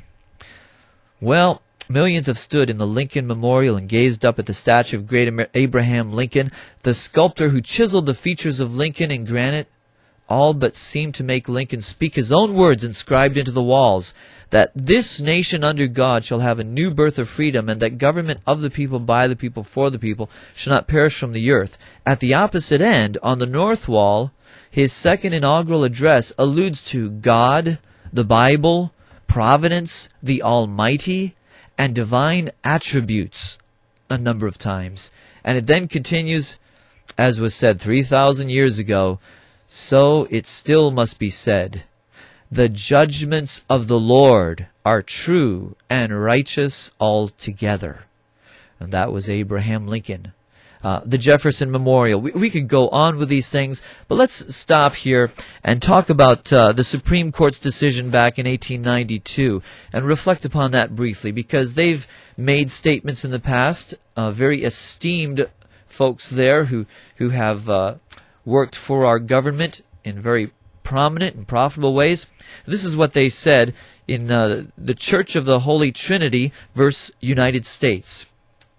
Well, millions have stood in the Lincoln Memorial and gazed up at the statue of great Abraham Lincoln, the sculptor who chiseled the features of Lincoln in granite. all but seemed to make Lincoln speak his own words inscribed into the walls, that this nation under God shall have a new birth of freedom, and that government of the people, by the people, for the people, shall not perish from the earth. At the opposite end, on the north wall, his second inaugural address alludes to God, the Bible, Providence, the Almighty, and divine attributes a number of times. And it then continues, as was said three thousand years ago, so it still must be said, the judgments of the Lord are true and righteous altogether. And that was Abraham Lincoln. Uh, the Jefferson Memorial. We, we could go on with these things, but let's stop here and talk about uh, the Supreme Court's decision back in eighteen ninety-two and reflect upon that briefly, because they've made statements in the past, uh, very esteemed folks there who, who have uh, worked for our government in very prominent and profitable ways. This is what they said in uh, the Church of the Holy Trinity versus United States.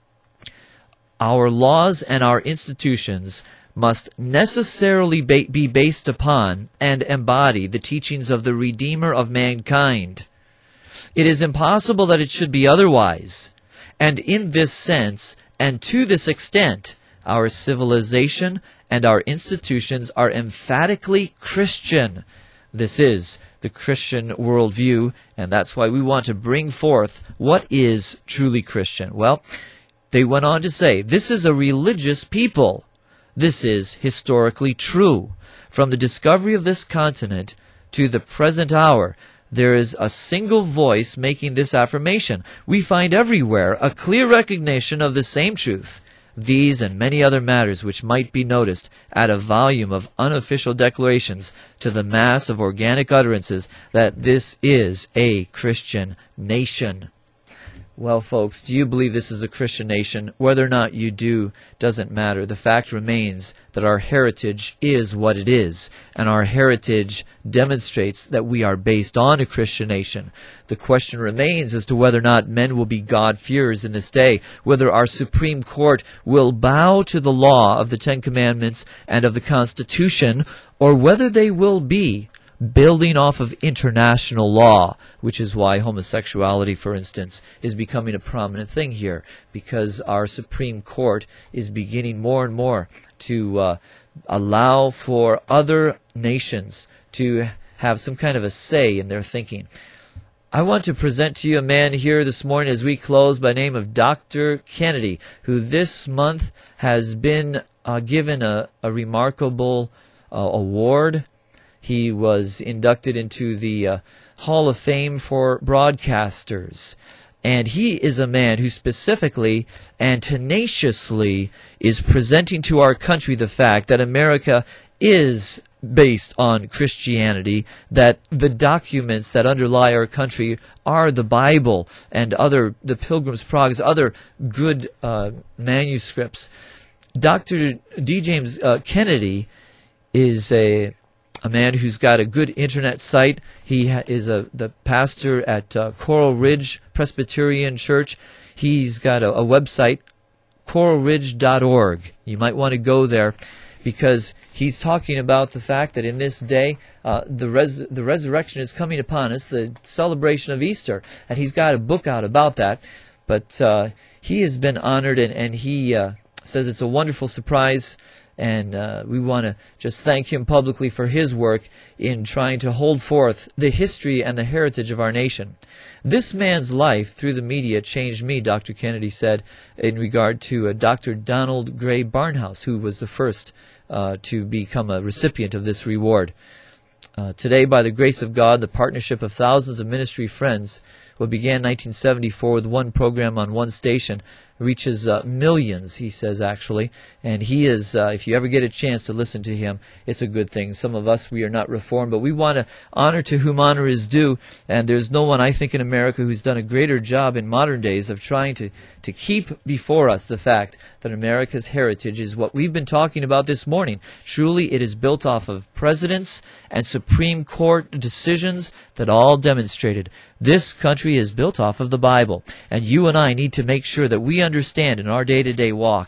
Our laws and our institutions must necessarily ba- be based upon and embody the teachings of the Redeemer of mankind. It is impossible that it should be otherwise. And in this sense, and to this extent, our civilization and our institutions are emphatically Christian. This is the Christian worldview, and that's why we want to bring forth what is truly Christian. Well, they went on to say, this is a religious people. This is historically true. From the discovery of this continent to the present hour, there is a single voice making this affirmation. We find everywhere a clear recognition of the same truth. These and many other matters which might be noticed add a volume of unofficial declarations to the mass of organic utterances that this is a Christian nation. Well, folks, do you believe this is a Christian nation? Whether or not you do doesn't matter. The fact remains that our heritage is what it is, and our heritage demonstrates that we are based on a Christian nation. The question remains as to whether or not men will be God-fearers in this day, whether our Supreme Court will bow to the law of the Ten Commandments and of the Constitution, or whether they will be building off of international law, which is why homosexuality, for instance, is becoming a prominent thing here, because our Supreme Court is beginning more and more to uh, allow for other nations to have some kind of a say in their thinking. I want to present to you a man here this morning as we close by the name of Doctor Kennedy, who this month has been uh, given a, a remarkable uh, award. He was inducted into the uh, Hall of Fame for broadcasters. And he is a man who specifically and tenaciously is presenting to our country the fact that America is based on Christianity, that the documents that underlie our country are the Bible and other the Pilgrim's Progress, other good uh, manuscripts. Doctor D. James uh, Kennedy is a a man who's got a good internet site. He ha- is a the pastor at uh, Coral Ridge Presbyterian Church. He's got a, a website, coral ridge dot org. You might want to go there, because he's talking about the fact that in this day, uh, the res- the resurrection is coming upon us, the celebration of Easter, and he's got a book out about that. But uh, he has been honored, and, and he uh, says it's a wonderful surprise. And uh, we want to just thank him publicly for his work in trying to hold forth the history and the heritage of our nation. This man's life through the media changed me, Doctor Kennedy said, in regard to uh, Doctor Donald Gray Barnhouse, who was the first uh, to become a recipient of this reward. Uh, today, by the grace of God, the partnership of thousands of ministry friends, what began in nineteen seventy-four with one program on one station, reaches uh, millions, he says, actually. And he is, uh, if you ever get a chance to listen to him, it's a good thing. Some of us, we are not reformed, but we want to honor to whom honor is due. And there's no one, I think, in America who's done a greater job in modern days of trying to, to keep before us the fact that America's heritage is what we've been talking about this morning. Truly, it is built off of presidents and Supreme Court decisions that all demonstrated this country is built off of the Bible. And you and I need to make sure that we understand in our day-to-day walk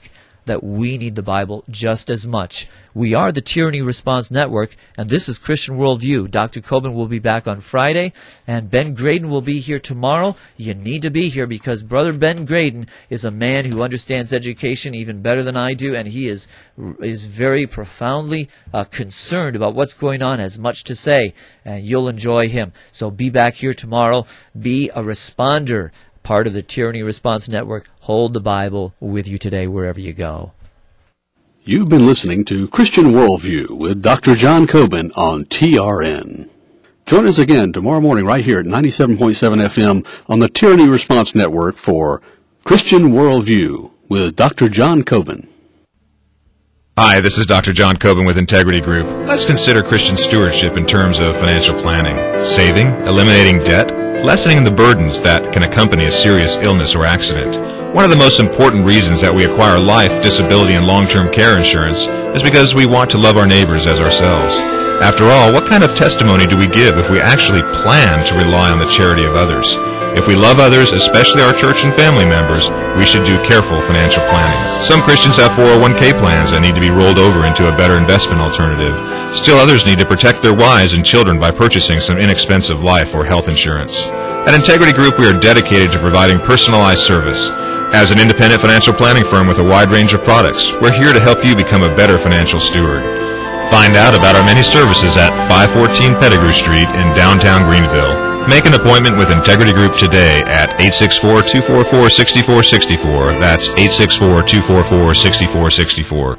that we need the Bible just as much. We are the Tyranny Response Network, and this is Christian Worldview. Doctor Coben will be back on Friday, and Ben Graydon will be here tomorrow. You need to be here because Brother Ben Graydon is a man who understands education even better than I do, and he is is very profoundly uh, concerned about what's going on, has much to say, and you'll enjoy him. So be back here tomorrow. Be a responder, part of the Tyranny Response Network. Hold the Bible with you today wherever you go. You've been listening to Christian Worldview with Doctor John Coben on T R N. Join us again tomorrow morning right here at ninety-seven point seven F M on the Tyranny Response Network for Christian Worldview with Doctor John Coben. Hi, this is Doctor John Coben with Integrity Group. Let's consider Christian stewardship in terms of financial planning, saving, eliminating debt, lessening the burdens that can accompany a serious illness or accident. One of the most important reasons that we acquire life, disability, and long-term care insurance is because we want to love our neighbors as ourselves. After all, what kind of testimony do we give if we actually plan to rely on the charity of others? If we love others, especially our church and family members, we should do careful financial planning. Some Christians have four oh one k plans that need to be rolled over into a better investment alternative. Still others need to protect their wives and children by purchasing some inexpensive life or health insurance. At Integrity Group, we are dedicated to providing personalized service. As an independent financial planning firm with a wide range of products, we're here to help you become a better financial steward. Find out about our many services at five fourteen Pettigrew Street in downtown Greenville. Make an appointment with Integrity Group today at eight six four, two four four, six four six four. That's eight six four, two four four, six four six four.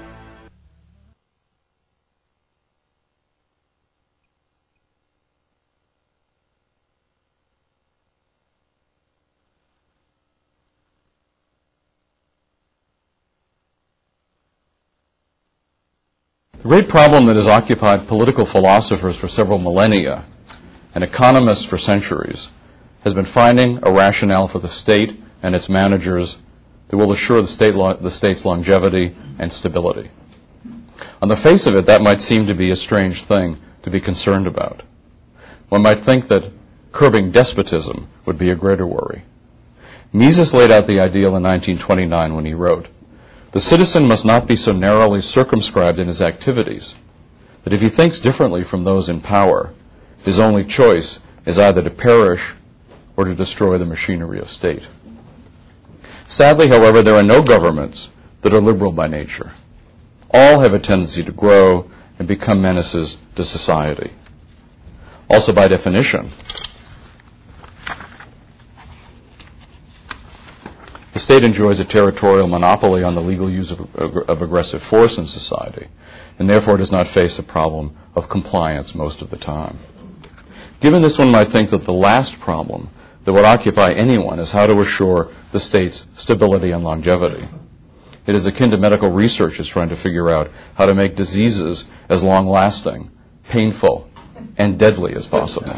The great problem that has occupied political philosophers for several millennia and economists for centuries has been finding a rationale for the state and its managers that will assure the, state lo- the state's longevity and stability. On the face of it, that might seem to be a strange thing to be concerned about. One might think that curbing despotism would be a greater worry. Mises laid out the ideal in nineteen twenty-nine when he wrote, "The citizen must not be so narrowly circumscribed in his activities that if he thinks differently from those in power, his only choice is either to perish or to destroy the machinery of state." Sadly, however, there are no governments that are liberal by nature. All have a tendency to grow and become menaces to society. Also, by definition, the state enjoys a territorial monopoly on the legal use of, of aggressive force in society, and therefore does not face a problem of compliance most of the time. Given this, one might think that the last problem that would occupy anyone is how to assure the state's stability and longevity. It is akin to medical researchers trying to figure out how to make diseases as long-lasting, painful, and deadly as possible.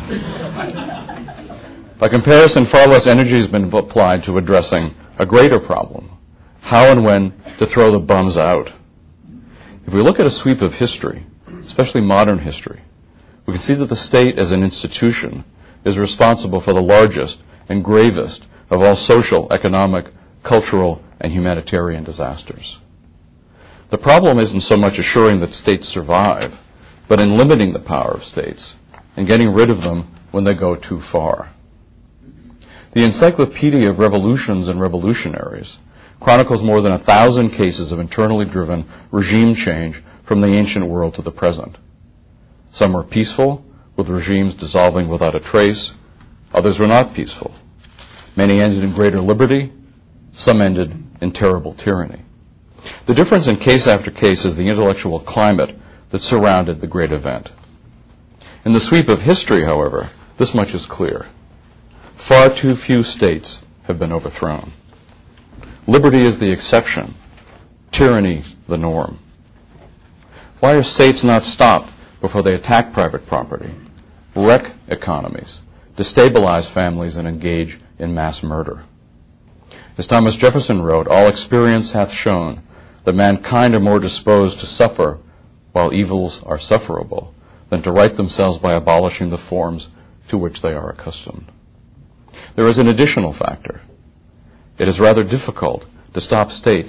By comparison, far less energy has been applied to addressing a greater problem: how and when to throw the bums out. If we look at a sweep of history, especially modern history, we can see that the state as an institution is responsible for the largest and gravest of all social, economic, cultural, and humanitarian disasters. The problem isn't so much assuring that states survive, but in limiting the power of states and getting rid of them when they go too far. The Encyclopedia of Revolutions and Revolutionaries chronicles more than a thousand cases of internally driven regime change from the ancient world to the present. Some were peaceful, with regimes dissolving without a trace. Others were not peaceful. Many ended in greater liberty. Some ended in terrible tyranny. The difference in case after case is the intellectual climate that surrounded the great event. In the sweep of history, however, this much is clear. Far too few states have been overthrown. Liberty is the exception, tyranny the norm. Why are states not stopped before they attack private property, wreck economies, destabilize families, and engage in mass murder? As Thomas Jefferson wrote, "All experience hath shown that mankind are more disposed to suffer while evils are sufferable than to right themselves by abolishing the forms to which they are accustomed." There is an additional factor. It is rather difficult to stop states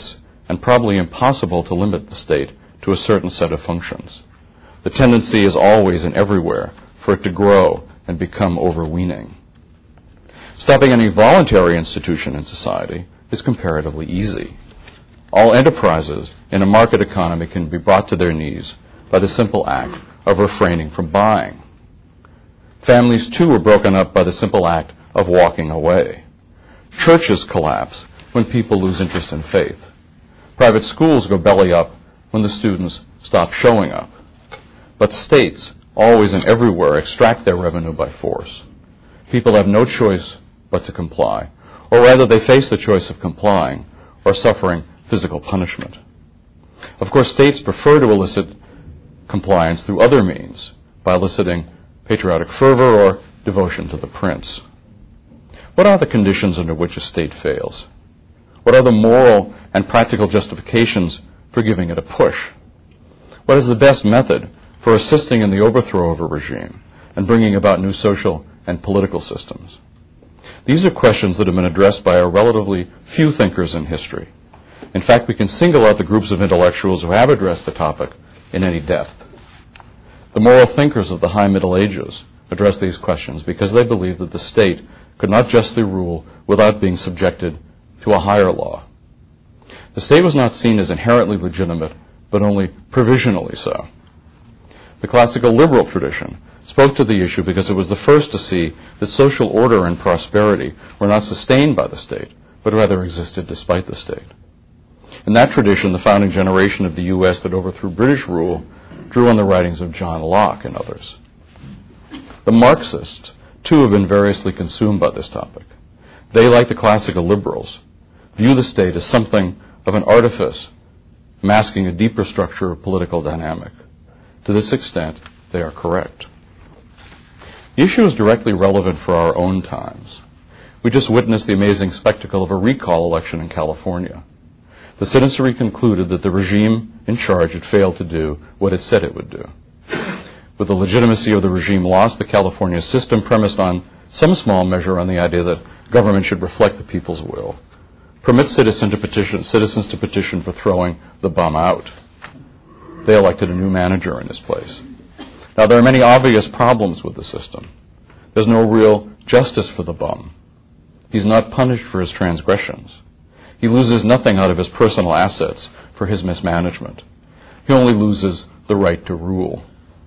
and probably impossible to limit the state to a certain set of functions. The tendency is always and everywhere for it to grow and become overweening. Stopping any voluntary institution in society is comparatively easy. All enterprises in a market economy can be brought to their knees by the simple act of refraining from buying. Families, too, are broken up by the simple act of walking away. Churches collapse when people lose interest in faith. Private schools go belly up when the students stop showing up. But states, always and everywhere, extract their revenue by force. People have no choice but to comply, or rather they face the choice of complying or suffering physical punishment. Of course, states prefer to elicit compliance through other means, by eliciting patriotic fervor or devotion to the prince. What are the conditions under which a state fails? What are the moral and practical justifications for giving it a push? What is the best method for assisting in the overthrow of a regime and bringing about new social and political systems? These are questions that have been addressed by a relatively few thinkers in history. In fact, we can single out the groups of intellectuals who have addressed the topic in any depth. The moral thinkers of the High Middle Ages addressed these questions because they believed that the state could not justly rule without being subjected to a higher law. The state was not seen as inherently legitimate, but only provisionally so. The classical liberal tradition spoke to the issue because it was the first to see that social order and prosperity were not sustained by the state, but rather existed despite the state. In that tradition, the founding generation of the U S that overthrew British rule drew on the writings of John Locke and others. The Marxists, too, have been variously consumed by this topic. They, like the classical liberals, view the state as something of an artifice, masking a deeper structure of political dynamic. To this extent, they are correct. The issue is directly relevant for our own times. We just witnessed the amazing spectacle of a recall election in California. The citizenry concluded that the regime in charge had failed to do what it said it would do. With the legitimacy of the regime lost, the California system premised on some small measure on the idea that government should reflect the people's will, permit citizen to petition, citizens to petition for throwing the bum out. They elected a new manager in his place. Now, there are many obvious problems with the system. There's no real justice for the bum. He's not punished for his transgressions. He loses nothing out of his personal assets for his mismanagement. He only loses the right to rule.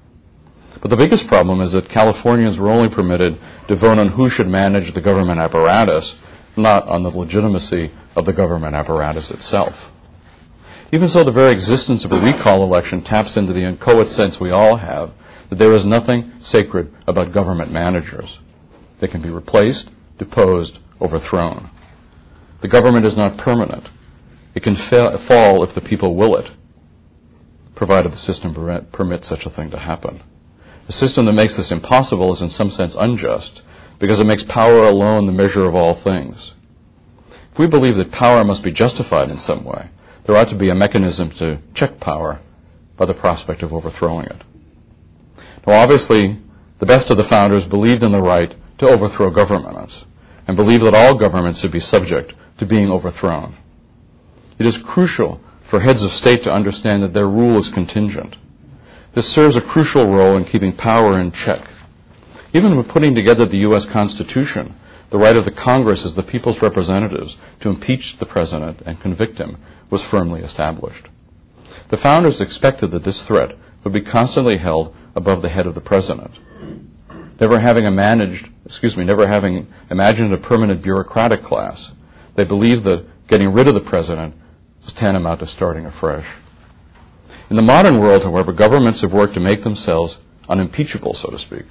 But the biggest problem is that Californians were only permitted to vote on who should manage the government apparatus, not on the legitimacy of the government apparatus itself. Even so, the very existence of a recall election taps into the inchoate sense we all have that there is nothing sacred about government managers. They can be replaced, deposed, overthrown. The government is not permanent. It can fa- fall if the people will it, provided the system per- permits such a thing to happen. A system that makes this impossible is in some sense unjust, because it makes power alone the measure of all things. If we believe that power must be justified in some way, there ought to be a mechanism to check power by the prospect of overthrowing it. Now, obviously, the best of the founders believed in the right to overthrow governments, and believed that all governments should be subject to being overthrown. It is crucial for heads of state to understand that their rule is contingent. This serves a crucial role in keeping power in check. Even with putting together the U S Constitution, the right of the Congress as the people's representatives to impeach the president and convict him was firmly established. The founders expected that this threat would be constantly held above the head of the president. Never having managed, excuse me, never having imagined a permanent bureaucratic class, they believed that getting rid of the president was tantamount to starting afresh. In the modern world, however, governments have worked to make themselves unimpeachable, so to speak.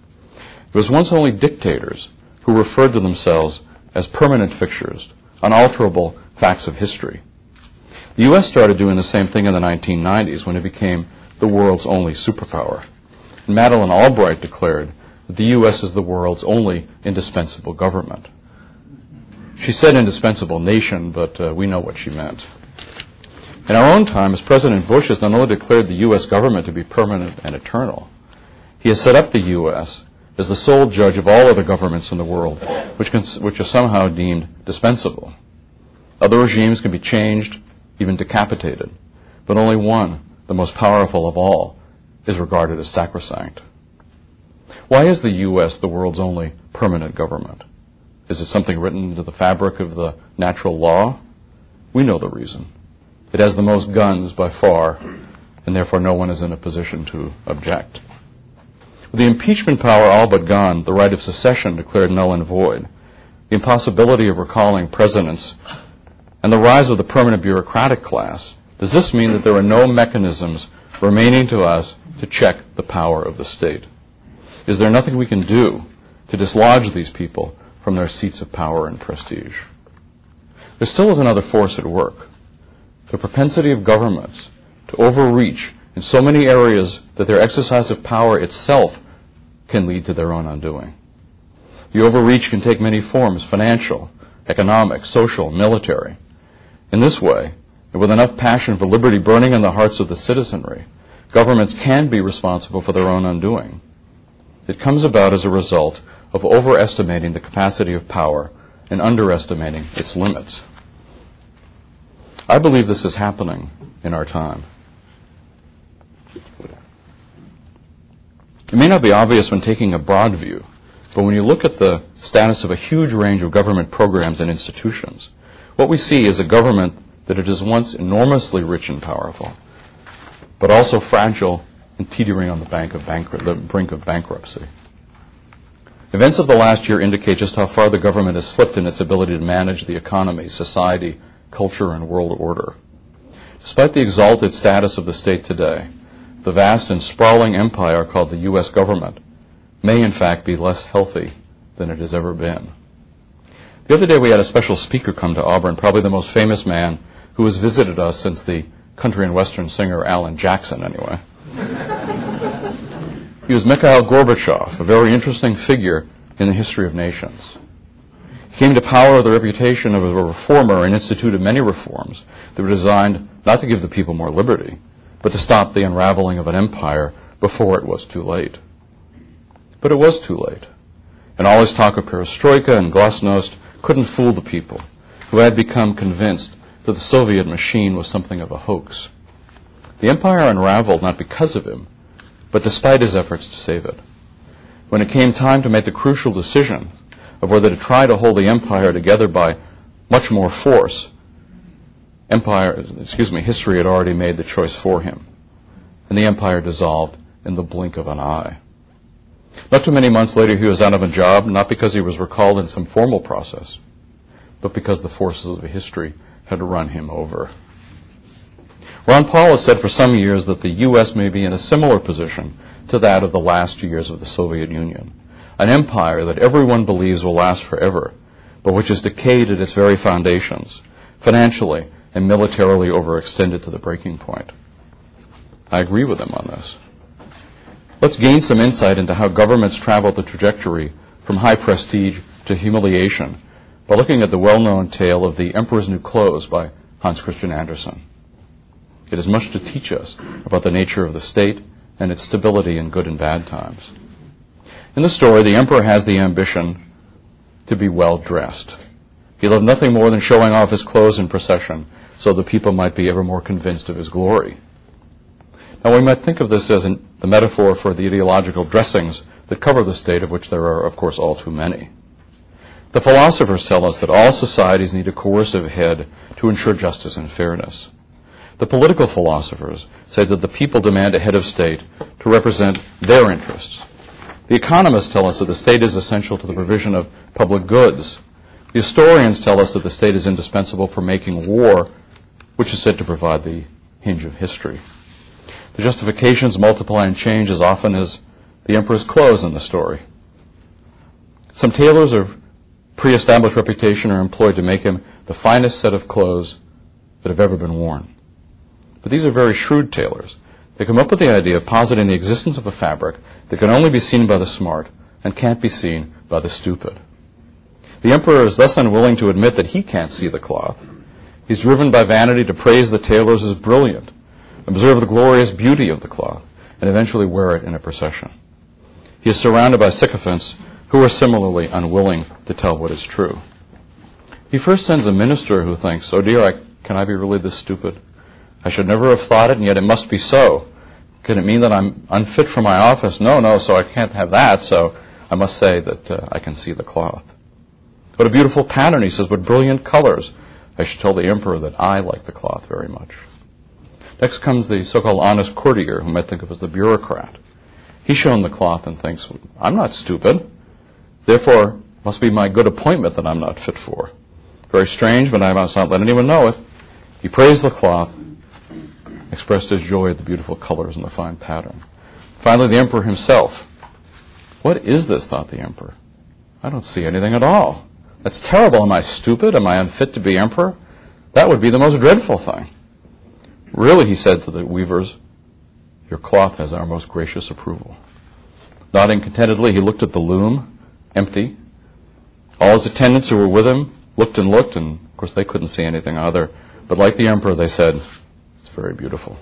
It was once only dictators who referred to themselves as permanent fixtures, unalterable facts of history. The U S started doing the same thing in the nineteen nineties when it became the world's only superpower. And Madeleine Albright declared that the U S is the world's only indispensable government. She said indispensable nation, but uh, we know what she meant. In our own time, as President Bush has not only declared the U S government to be permanent and eternal, he has set up the U S as the sole judge of all other governments in the world, which, can, which are somehow deemed dispensable. Other regimes can be changed, even decapitated. But only one, the most powerful of all, is regarded as sacrosanct. Why is the U S the world's only permanent government? Is it something written into the fabric of the natural law? We know the reason. It has the most guns by far, and therefore no one is in a position to object. With the impeachment power all but gone, the right of secession declared null and void, the impossibility of recalling presidents, and the rise of the permanent bureaucratic class, does this mean that there are no mechanisms remaining to us to check the power of the state? Is there nothing we can do to dislodge these people from their seats of power and prestige? There still is another force at work, the propensity of governments to overreach in so many areas that their exercise of power itself can lead to their own undoing. The overreach can take many forms: financial, economic, social, military. In this way, and with enough passion for liberty burning in the hearts of the citizenry, governments can be responsible for their own undoing. It comes about as a result of overestimating the capacity of power and underestimating its limits. I believe this is happening in our time. It may not be obvious when taking a broad view, but when you look at the status of a huge range of government programs and institutions, what we see is a government that it is once enormously rich and powerful, but also fragile and teetering on the, bank of bankru- the brink of bankruptcy. Events of the last year indicate just how far the government has slipped in its ability to manage the economy, society, culture, and world order. Despite the exalted status of the state today, the vast and sprawling empire called the U S government may in fact be less healthy than it has ever been. The other day we had a special speaker come to Auburn, probably the most famous man who has visited us since the country and western singer Alan Jackson, anyway. He was Mikhail Gorbachev, a very interesting figure in the history of nations. He came to power with the reputation of a reformer and instituted many reforms that were designed not to give the people more liberty, but to stop the unraveling of an empire before it was too late. But it was too late. And all his talk of perestroika and glasnost couldn't fool the people, who had become convinced that the Soviet machine was something of a hoax. The empire unraveled not because of him, but despite his efforts to save it. When it came time to make the crucial decision of whether to try to hold the empire together by much more force, empire, excuse me, history had already made the choice for him, and the empire dissolved in the blink of an eye. Not too many months later, he was out of a job, not because he was recalled in some formal process, but because the forces of history had run him over. Ron Paul has said for some years that the U S may be in a similar position to that of the last years of the Soviet Union, an empire that everyone believes will last forever, but which has decayed at its very foundations, financially and militarily overextended to the breaking point. I agree with him on this. Let's gain some insight into how governments travel the trajectory from high prestige to humiliation by looking at the well-known tale of The Emperor's New Clothes by Hans Christian Andersen. It has much to teach us about the nature of the state and its stability in good and bad times. In the story, the emperor has the ambition to be well-dressed. He loved nothing more than showing off his clothes in procession so the people might be ever more convinced of his glory. Now, we might think of this as an, the metaphor for the ideological dressings that cover the state, of which there are, of course, all too many. The philosophers tell us that all societies need a coercive head to ensure justice and fairness. The political philosophers say that the people demand a head of state to represent their interests. The economists tell us that the state is essential to the provision of public goods. The historians tell us that the state is indispensable for making war, which is said to provide the hinge of history. The justifications multiply and change as often as the emperor's clothes in the story. Some tailors of pre-established reputation are employed to make him the finest set of clothes that have ever been worn. But these are very shrewd tailors. They come up with the idea of positing the existence of a fabric that can only be seen by the smart and can't be seen by the stupid. The emperor is thus unwilling to admit that he can't see the cloth. He's driven by vanity to praise the tailors as brilliant, observe the glorious beauty of the cloth, and eventually wear it in a procession. He is surrounded by sycophants who are similarly unwilling to tell what is true. He first sends a minister who thinks, "Oh dear, I Can I be really this stupid? I should never have thought it, and yet it must be so. Can it mean that I'm unfit for my office? No, no, so I can't have that, so I must say that uh, I can see the cloth. What a beautiful pattern, he says, what brilliant colors. I should tell the emperor that I like the cloth very much. Next comes the so-called honest courtier, whom I think of as the bureaucrat. He's shown the cloth and thinks, I'm not stupid. Therefore, it must be my good appointment that I'm not fit for. Very strange, but I must not let anyone know it. He praised the cloth, expressed his joy at the beautiful colors and the fine pattern. Finally, the emperor himself. What is this, thought the emperor? I don't see anything at all. That's terrible. Am I stupid? Am I unfit to be emperor? That would be the most dreadful thing. Really, he said to the weavers, your cloth has our most gracious approval. Nodding contentedly, he looked at the loom, empty. All his attendants who were with him looked and looked, and of course they couldn't see anything either. But like the emperor, they said, it's very beautiful.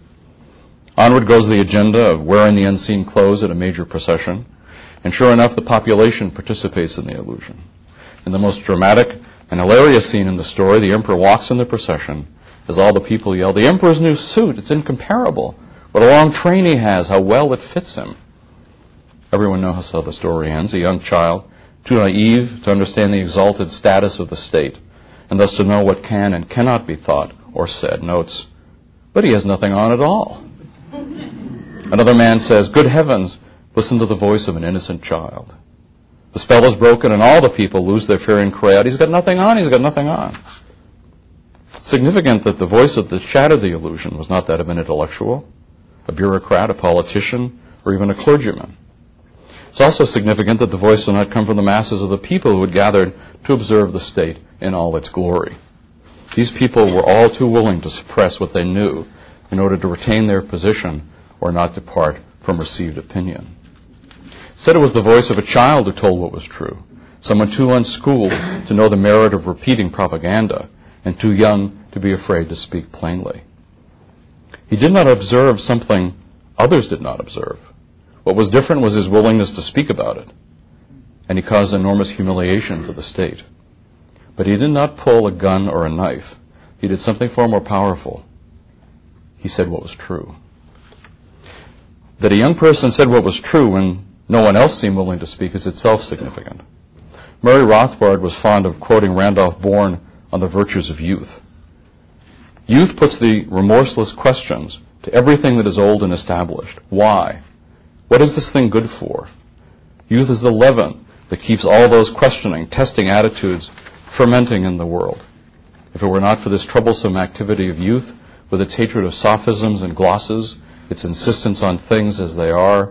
Onward goes the agenda of wearing the unseen clothes at a major procession. And sure enough, the population participates in the illusion. In the most dramatic and hilarious scene in the story, the emperor walks in the procession as all the people yell, the emperor's new suit, it's incomparable. What a long train he has, how well it fits him. Everyone knows how the story ends. A young child, too naive to understand the exalted status of the state, and thus to know what can and cannot be thought or said, notes, but he has nothing on at all. Another man says, good heavens, listen to the voice of an innocent child. The spell is broken and all the people lose their fear and cry out, he's got nothing on, he's got nothing on. Significant that the voice that shattered the illusion was not that of an intellectual, a bureaucrat, a politician, or even a clergyman. It's also significant that the voice did not come from the masses of the people who had gathered to observe the state in all its glory. These people were all too willing to suppress what they knew in order to retain their position or not depart from received opinion. Instead, it was the voice of a child who told what was true, someone too unschooled to know the merit of repeating propaganda and too young to be afraid to speak plainly. He did not observe something others did not observe. What was different was his willingness to speak about it, and he caused enormous humiliation to the state. But he did not pull a gun or a knife. He did something far more powerful. He said what was true. That a young person said what was true when no one else seemed willing to speak is itself significant. Murray Rothbard was fond of quoting Randolph Bourne on the virtues of youth. Youth puts the remorseless questions to everything that is old and established. Why? What is this thing good for? Youth is the leaven that keeps all those questioning, testing attitudes fermenting in the world. If it were not for this troublesome activity of youth, with its hatred of sophisms and glosses, its insistence on things as they are,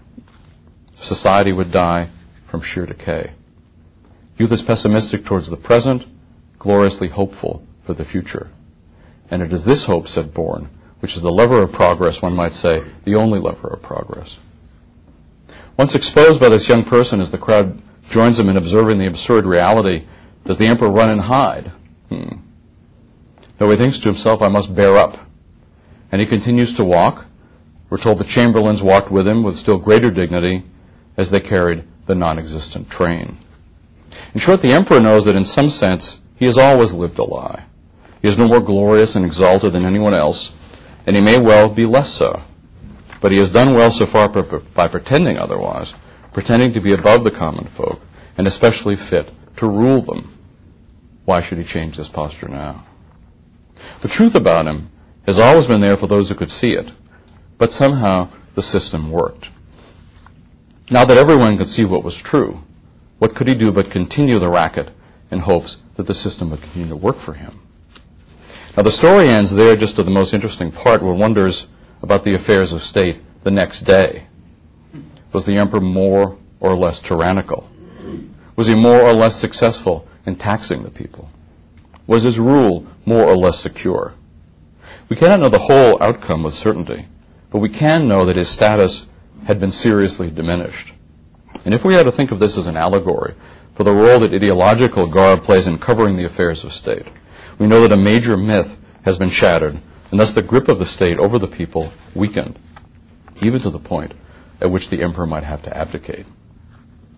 society would die from sheer decay. Youth is pessimistic towards the present, gloriously hopeful for the future. And it is this hope, said Bourne, which is the lever of progress, one might say, the only lever of progress. Once exposed by this young person as the crowd joins him in observing the absurd reality, does the emperor run and hide? Hmm. No, he thinks to himself, I must bear up. And he continues to walk. We're told the chamberlains walked with him with still greater dignity as they carried the non-existent train. In short, the emperor knows that in some sense he has always lived a lie. He is no more glorious and exalted than anyone else, and he may well be less so. But he has done well so far by pretending otherwise, pretending to be above the common folk, and especially fit to rule them. Why should he change this posture now? The truth about him has always been there for those who could see it, but somehow the system worked. Now that everyone could see what was true, what could he do but continue the racket in hopes that the system would continue to work for him? Now the story ends there just to the most interesting part, where one wonders about the affairs of state the next day. Was the emperor more or less tyrannical? Was he more or less successful in taxing the people? Was his rule more or less secure? We cannot know the whole outcome with certainty, but we can know that his status had been seriously diminished. And if we had to think of this as an allegory for the role that ideological garb plays in covering the affairs of state, we know that a major myth has been shattered, and thus the grip of the state over the people weakened, even to the point at which the emperor might have to abdicate.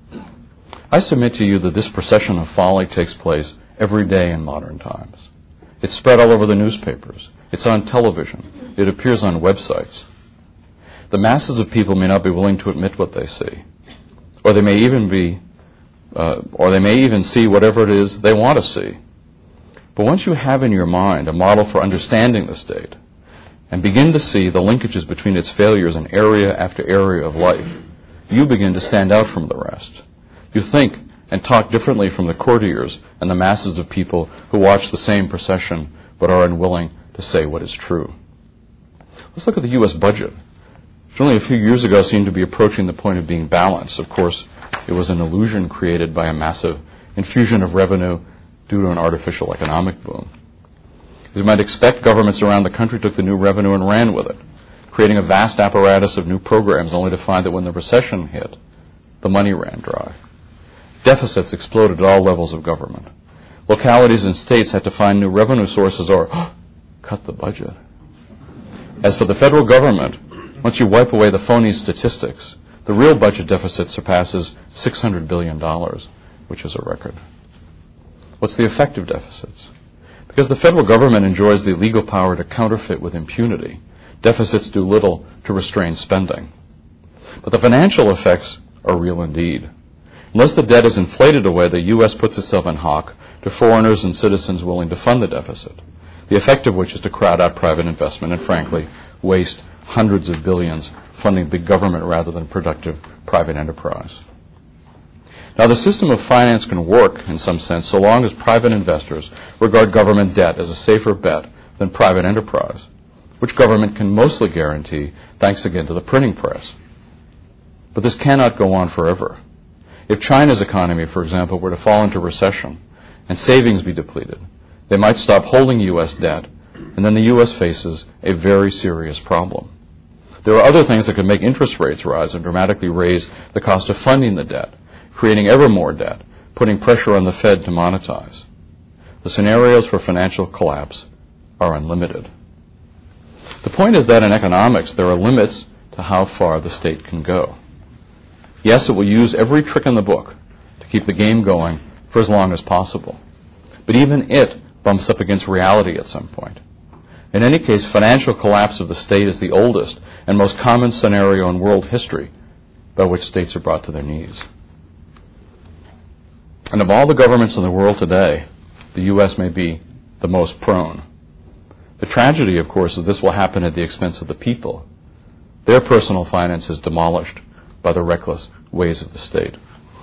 I submit to you that this procession of folly takes place every day in modern times. It's spread all over the newspapers. It's on television. It appears on websites. The masses of people may not be willing to admit what they see, or they may even be, uh, or they may even see whatever it is they want to see. But once you have in your mind a model for understanding the state, and begin to see the linkages between its failures in area after area of life, you begin to stand out from the rest. You think and talk differently from the courtiers and the masses of people who watch the same procession but are unwilling to say what is true. Let's look at the U S budget, which only a few years ago seemed to be approaching the point of being balanced. Of course, it was an illusion created by a massive infusion of revenue due to an artificial economic boom. As you might expect, governments around the country took the new revenue and ran with it, creating a vast apparatus of new programs only to find that when the recession hit, the money ran dry. Deficits exploded at all levels of government. Localities and states had to find new revenue sources or oh, cut the budget. As for the federal government, once you wipe away the phony statistics, the real budget deficit surpasses six hundred billion dollars, which is a record. What's the effect of deficits? Because the federal government enjoys the legal power to counterfeit with impunity, deficits do little to restrain spending. But the financial effects are real indeed. Unless the debt is inflated away, the U S puts itself in hock to foreigners and citizens willing to fund the deficit, the effect of which is to crowd out private investment and, frankly, waste hundreds of billions funding big government rather than productive private enterprise. Now, the system of finance can work, in some sense, so long as private investors regard government debt as a safer bet than private enterprise, which government can mostly guarantee thanks again to the printing press. But this cannot go on forever. If China's economy, for example, were to fall into recession and savings be depleted, they might stop holding U S debt, and then the U S faces a very serious problem. There are other things that could make interest rates rise and dramatically raise the cost of funding the debt, creating ever more debt, putting pressure on the Fed to monetize. The scenarios for financial collapse are unlimited. The point is that in economics, there are limits to how far the state can go. Yes, it will use every trick in the book to keep the game going for as long as possible. But even it bumps up against reality at some point. In any case, financial collapse of the state is the oldest and most common scenario in world history by which states are brought to their knees. And of all the governments in the world today, the U S may be the most prone. The tragedy, of course, is this will happen at the expense of the people. Their personal finances demolished by the reckless ways of the state.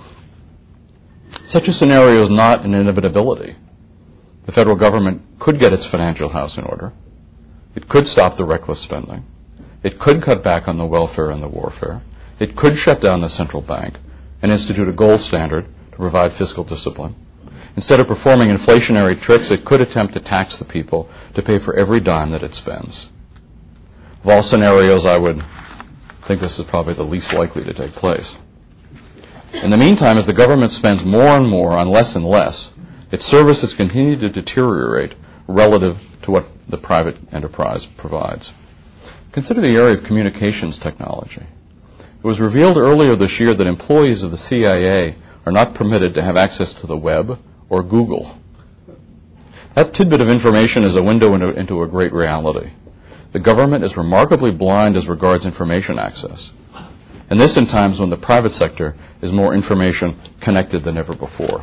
Such a scenario is not an inevitability. The federal government could get its financial house in order. It could stop the reckless spending. It could cut back on the welfare and the warfare. It could shut down the central bank and institute a gold standard to provide fiscal discipline. Instead of performing inflationary tricks, it could attempt to tax the people to pay for every dime that it spends. Of all scenarios, I would think this is probably the least likely to take place. In the meantime, as the government spends more and more on less and less, its services continue to deteriorate relative to what the private enterprise provides. Consider the area of communications technology. It was revealed earlier this year that employees of the C I A are not permitted to have access to the web or Google. That tidbit of information is a window into, into a great reality. The government is remarkably blind as regards information access, and this in times when the private sector is more information connected than ever before.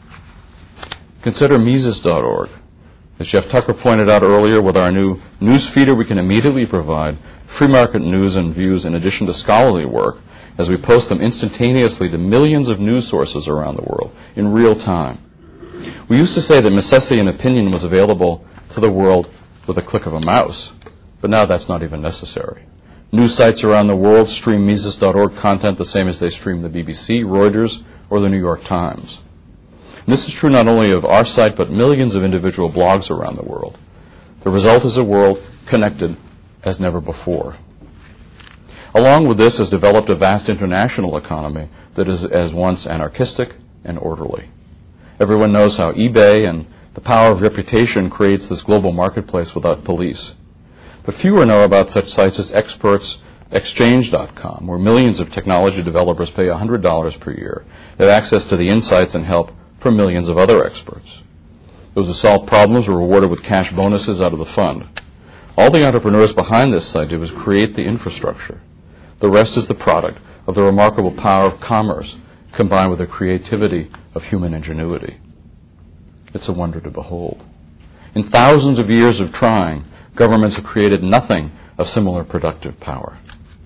Consider Mises dot org. As Jeff Tucker pointed out earlier, with our new news feeder, we can immediately provide free market news and views in addition to scholarly work as we post them instantaneously to millions of news sources around the world in real time. We used to say that necessity and opinion was available to the world with a click of a mouse, but now that's not even necessary. News sites around the world stream Mises dot org content the same as they stream the B B C, Reuters, or the New York Times. And this is true not only of our site, but millions of individual blogs around the world. The result is a world connected as never before. Along with this has developed a vast international economy that is as once anarchistic and orderly. Everyone knows how eBay and the power of reputation creates this global marketplace without police. But fewer know about such sites as experts exchange dot com, where millions of technology developers pay one hundred dollars per year. They have access to the insights and help from millions of other experts. Those who solved problems were rewarded with cash bonuses out of the fund. All the entrepreneurs behind this site did was create the infrastructure. The rest is the product of the remarkable power of commerce combined with the creativity of human ingenuity. It's a wonder to behold. In thousands of years of trying, governments have created nothing of similar productive power.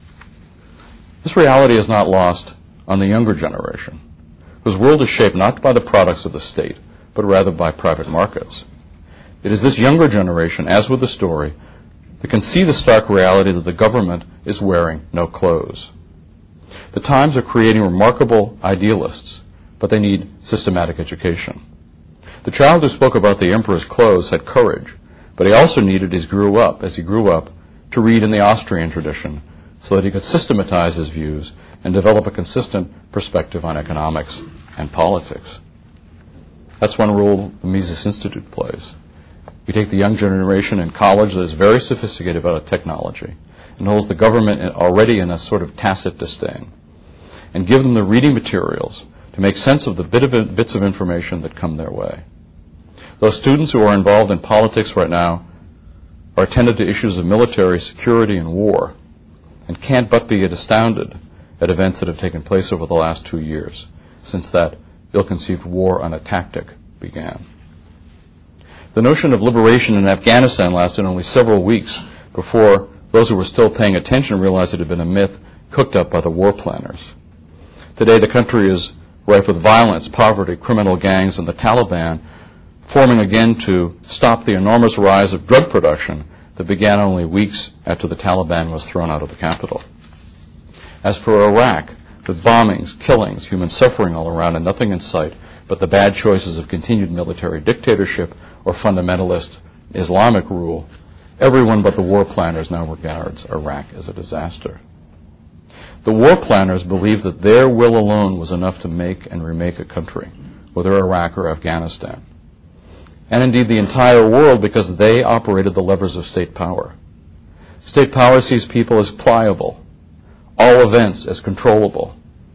This reality is not lost on the younger generation, whose world is shaped not by the products of the state, but rather by private markets. It is this younger generation, as with the story, that can see the stark reality that the government is wearing no clothes. The Times are creating remarkable idealists, but they need systematic education. The child who spoke about the emperor's clothes had courage, but he also needed, as he grew up, as he grew up, to read in the Austrian tradition so that he could systematize his views and develop a consistent perspective on economics and politics. That's one role the Mises Institute plays. You take the young generation in college that is very sophisticated about technology and holds the government already in a sort of tacit disdain, and give them the reading materials to make sense of the bit of bits of information that come their way. Those students who are involved in politics right now are attended to issues of military security and war and can't but be astounded at events that have taken place over the last two years since that ill-conceived war on a tactic began. The notion of liberation in Afghanistan lasted only several weeks before those who were still paying attention realized it had been a myth cooked up by the war planners. Today the country is rife with violence, poverty, criminal gangs, and the Taliban forming again to stop the enormous rise of drug production that began only weeks after the Taliban was thrown out of the capital. As for Iraq, with bombings, killings, human suffering all around, and nothing in sight but the bad choices of continued military dictatorship or fundamentalist Islamic rule, everyone but the war planners now regards Iraq as a disaster. The war planners believed that their will alone was enough to make and remake a country, whether Iraq or Afghanistan, and indeed the entire world, because they operated the levers of state power. State power sees people as pliable, all events as controllable,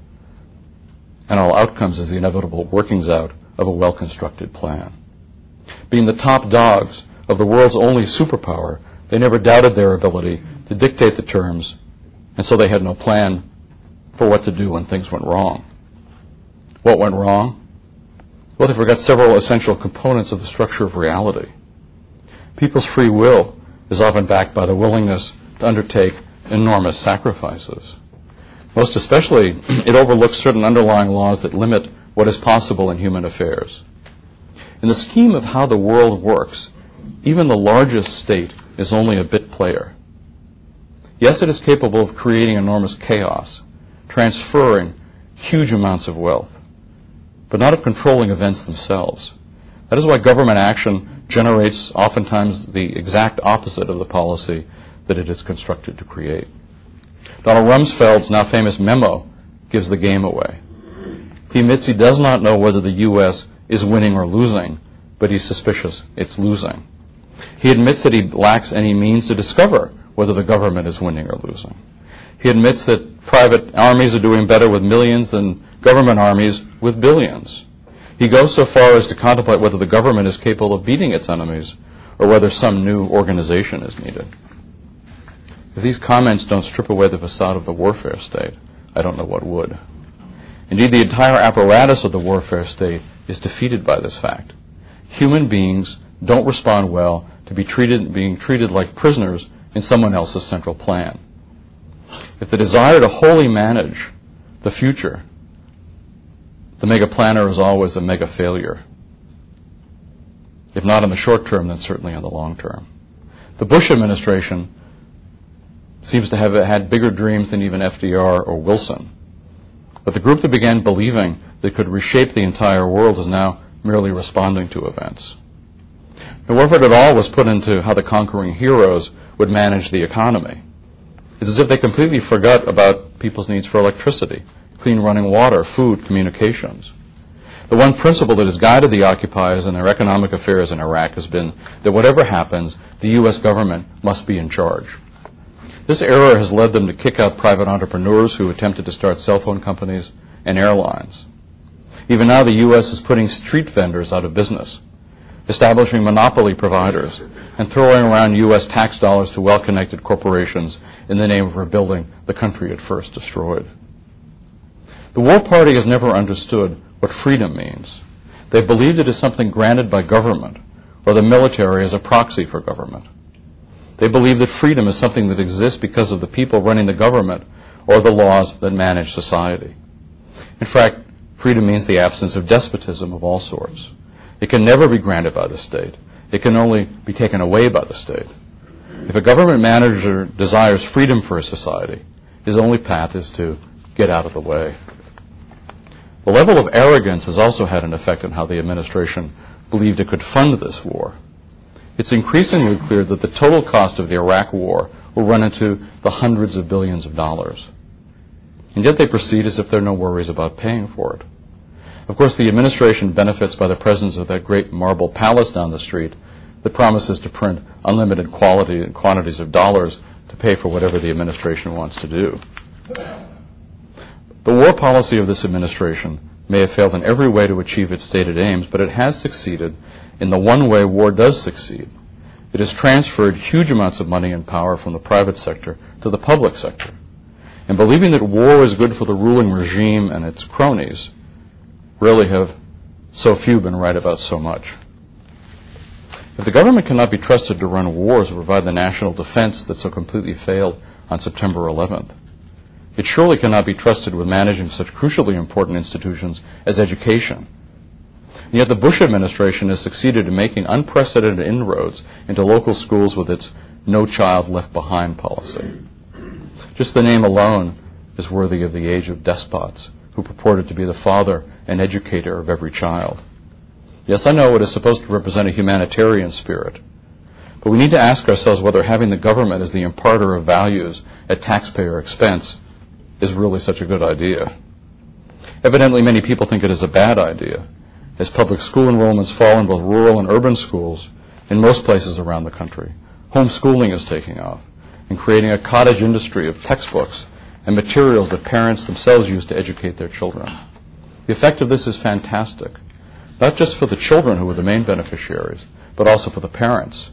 and all outcomes as the inevitable workings out of a well-constructed plan. Being the top dogs of the world's only superpower, they never doubted their ability to dictate the terms, and so they had no plan for what to do when things went wrong. What went wrong? Well, they forgot several essential components of the structure of reality. People's free will is often backed by the willingness to undertake enormous sacrifices. Most especially, it overlooks certain underlying laws that limit what is possible in human affairs. In the scheme of how the world works, even the largest state is only a bit player. Yes, it is capable of creating enormous chaos, transferring huge amounts of wealth, but not of controlling events themselves. That is why government action generates oftentimes the exact opposite of the policy that it is constructed to create. Donald Rumsfeld's now famous memo gives the game away. He admits he does not know whether the U S is winning or losing, but he's suspicious it's losing. He admits that he lacks any means to discover whether the government is winning or losing. He admits that private armies are doing better with millions than government armies with billions. He goes so far as to contemplate whether the government is capable of beating its enemies or whether some new organization is needed. If these comments don't strip away the facade of the warfare state, I don't know what would. Indeed, the entire apparatus of the warfare state is defeated by this fact. Human beings don't respond well to be treated, being treated like prisoners in someone else's central plan. If the desire to wholly manage the future, the mega planner is always a mega failure. If not in the short term, then certainly in the long term. The Bush administration seems to have had bigger dreams than even F D R or Wilson. But the group that began believing they could reshape the entire world is now merely responding to events. No effort at all was put into how the conquering heroes would manage the economy. It's as if they completely forgot about people's needs for electricity, clean running water, food, communications. The one principle that has guided the occupiers in their economic affairs in Iraq has been that whatever happens, the U S government must be in charge. This error has led them to kick out private entrepreneurs who attempted to start cell phone companies and airlines. Even now, the U S is putting street vendors out of business. establishing monopoly providers, and throwing around U S tax dollars to well-connected corporations in the name of rebuilding the country it first destroyed. The War Party has never understood what freedom means. They believed it is something granted by government, or the military as a proxy for government. They believe that freedom is something that exists because of the people running the government or the laws that manage society. In fact, freedom means the absence of despotism of all sorts. It can never be granted by the state. It can only be taken away by the state. If a government manager desires freedom for a society, his only path is to get out of the way. The level of arrogance has also had an effect on how the administration believed it could fund this war. It's increasingly clear that the total cost of the Iraq war will run into the hundreds of billions of dollars. And yet they proceed as if there are no worries about paying for it. Of course, the administration benefits by the presence of that great marble palace down the street that promises to print unlimited quality and quantities of dollars to pay for whatever the administration wants to do. The war policy of this administration may have failed in every way to achieve its stated aims, but it has succeeded in the one way war does succeed. It has transferred huge amounts of money and power from the private sector to the public sector. And believing that war is good for the ruling regime and its cronies, rarely have so few been right about so much. If the government cannot be trusted to run wars or provide the national defense that so completely failed on September eleventh, it surely cannot be trusted with managing such crucially important institutions as education. And yet the Bush administration has succeeded in making unprecedented inroads into local schools with its No Child Left Behind policy. Just the name alone is worthy of the age of despots who purported to be the father and educator of every child. Yes, I know it is supposed to represent a humanitarian spirit, but we need to ask ourselves whether having the government as the imparter of values at taxpayer expense is really such a good idea. Evidently, many people think it is a bad idea, as public school enrollments fall in both rural and urban schools in most places around the country. Homeschooling is taking off and creating a cottage industry of textbooks and materials that parents themselves use to educate their children. The effect of this is fantastic, not just for the children who are the main beneficiaries, but also for the parents.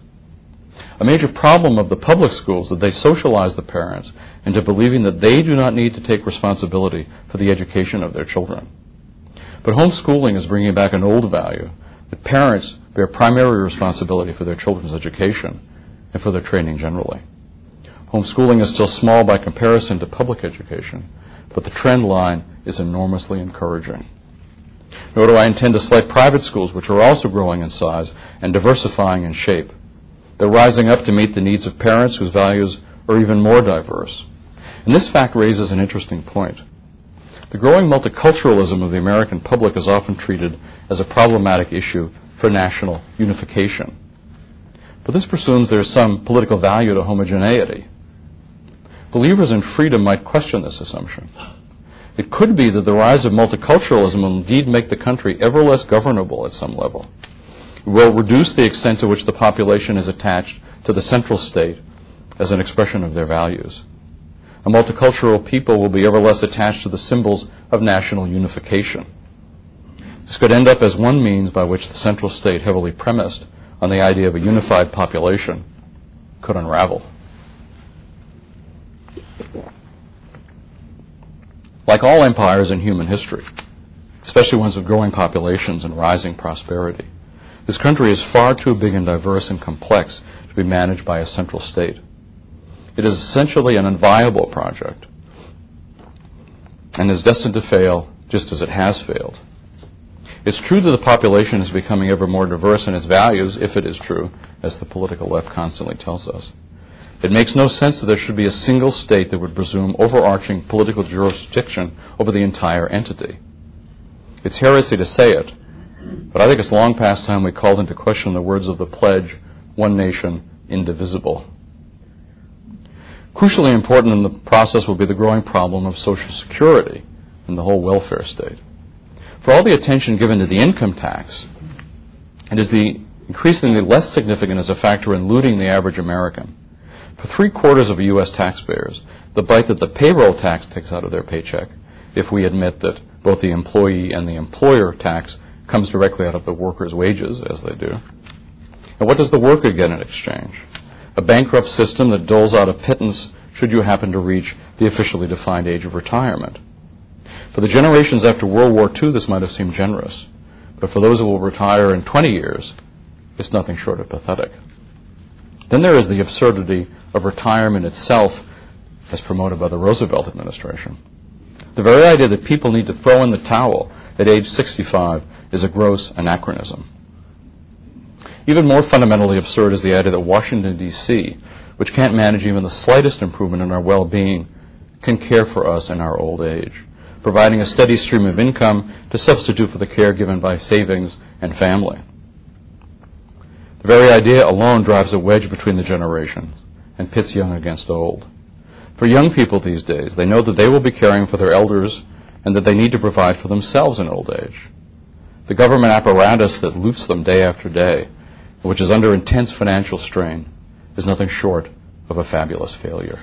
A major problem of the public schools is that they socialize the parents into believing that they do not need to take responsibility for the education of their children. But homeschooling is bringing back an old value that parents bear primary responsibility for their children's education and for their training generally. Homeschooling is still small by comparison to public education, but the trend line is enormously encouraging. Nor do I intend to slight private schools, which are also growing in size and diversifying in shape. They're rising up to meet the needs of parents whose values are even more diverse. And this fact raises an interesting point. The growing multiculturalism of the American public is often treated as a problematic issue for national unification. But this presumes there is some political value to homogeneity. Believers in freedom might question this assumption. It could be that the rise of multiculturalism will indeed make the country ever less governable at some level. It will reduce the extent to which the population is attached to the central state as an expression of their values. A multicultural people will be ever less attached to the symbols of national unification. This could end up as one means by which the central state, heavily premised on the idea of a unified population, could unravel. Like all empires in human history, especially ones with growing populations and rising prosperity, this country is far too big and diverse and complex to be managed by a central state. It is essentially an unviable project and is destined to fail just as it has failed. It's true that the population is becoming ever more diverse in its values, if it is true, as the political left constantly tells us. It makes no sense that there should be a single state that would presume overarching political jurisdiction over the entire entity. It's heresy to say it, but I think it's long past time we called into question the words of the pledge, one nation, indivisible. Crucially important in the process will be the growing problem of Social Security and the whole welfare state. For all the attention given to the income tax, it is the increasingly less significant as a factor in looting the average American. For three quarters of U S taxpayers, the bite that the payroll tax takes out of their paycheck, if we admit that both the employee and the employer tax comes directly out of the worker's wages, as they do, And what does the worker get in exchange? A bankrupt system that doles out a pittance should you happen to reach the officially defined age of retirement. For the generations after World War Two, this might have seemed generous. But for those who will retire in twenty years, it's nothing short of pathetic. Then there is the absurdity of retirement itself as promoted by the Roosevelt administration. The very idea that people need to throw in the towel at age sixty-five is a gross anachronism. Even more fundamentally absurd is the idea that Washington, D C, which can't manage even the slightest improvement in our well-being, can care for us in our old age, providing a steady stream of income to substitute for the care given by savings and family. The very idea alone drives a wedge between the generations and pits young against old. For young people these days, they know that they will be caring for their elders and that they need to provide for themselves in old age. The government apparatus that loots them day after day, which is under intense financial strain, is nothing short of a fabulous failure.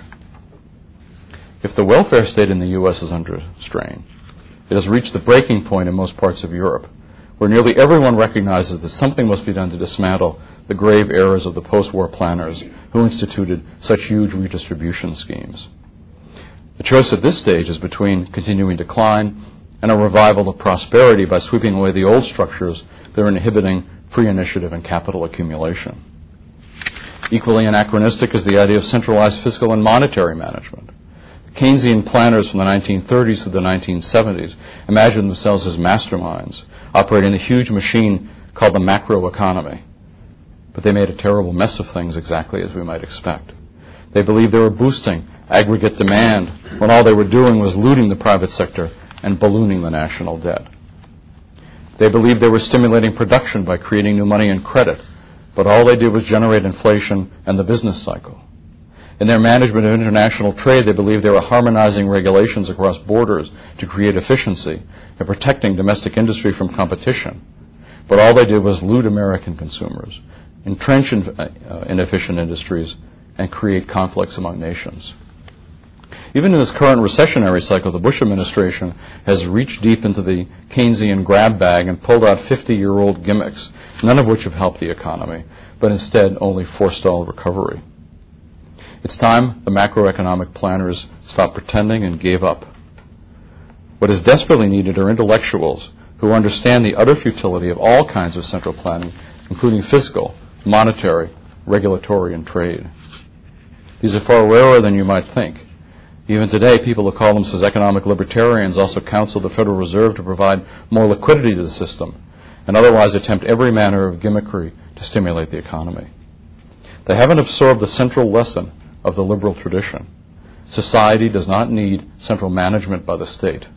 If the welfare state in the U S is under strain, it has reached the breaking point in most parts of Europe, where nearly everyone recognizes that something must be done to dismantle the grave errors of the post-war planners who instituted such huge redistribution schemes. The choice at this stage is between continuing decline and a revival of prosperity by sweeping away the old structures that are inhibiting free initiative and capital accumulation. Equally anachronistic is the idea of centralized fiscal and monetary management. Keynesian planners from the nineteen thirties to the nineteen seventies imagined themselves as masterminds operating a huge machine called the macroeconomy. But they made a terrible mess of things, exactly as we might expect. They believed they were boosting aggregate demand when all they were doing was looting the private sector and ballooning the national debt. They believed they were stimulating production by creating new money and credit, but all they did was generate inflation and the business cycle. In their management of international trade, they believed they were harmonizing regulations across borders to create efficiency and protecting domestic industry from competition. But all they did was loot American consumers, entrench in, uh, inefficient industries, and create conflicts among nations. Even in this current recessionary cycle, the Bush administration has reached deep into the Keynesian grab bag and pulled out fifty-year-old gimmicks, none of which have helped the economy, but instead only forestalled recovery. It's time the macroeconomic planners stopped pretending and gave up. What is desperately needed are intellectuals who understand the utter futility of all kinds of central planning, including fiscal, monetary, regulatory, and trade. These are far rarer than you might think. Even today, people who call themselves economic libertarians also counsel the Federal Reserve to provide more liquidity to the system and otherwise attempt every manner of gimmickry to stimulate the economy. They haven't absorbed the central lesson of the liberal tradition. Society does not need central management by the state.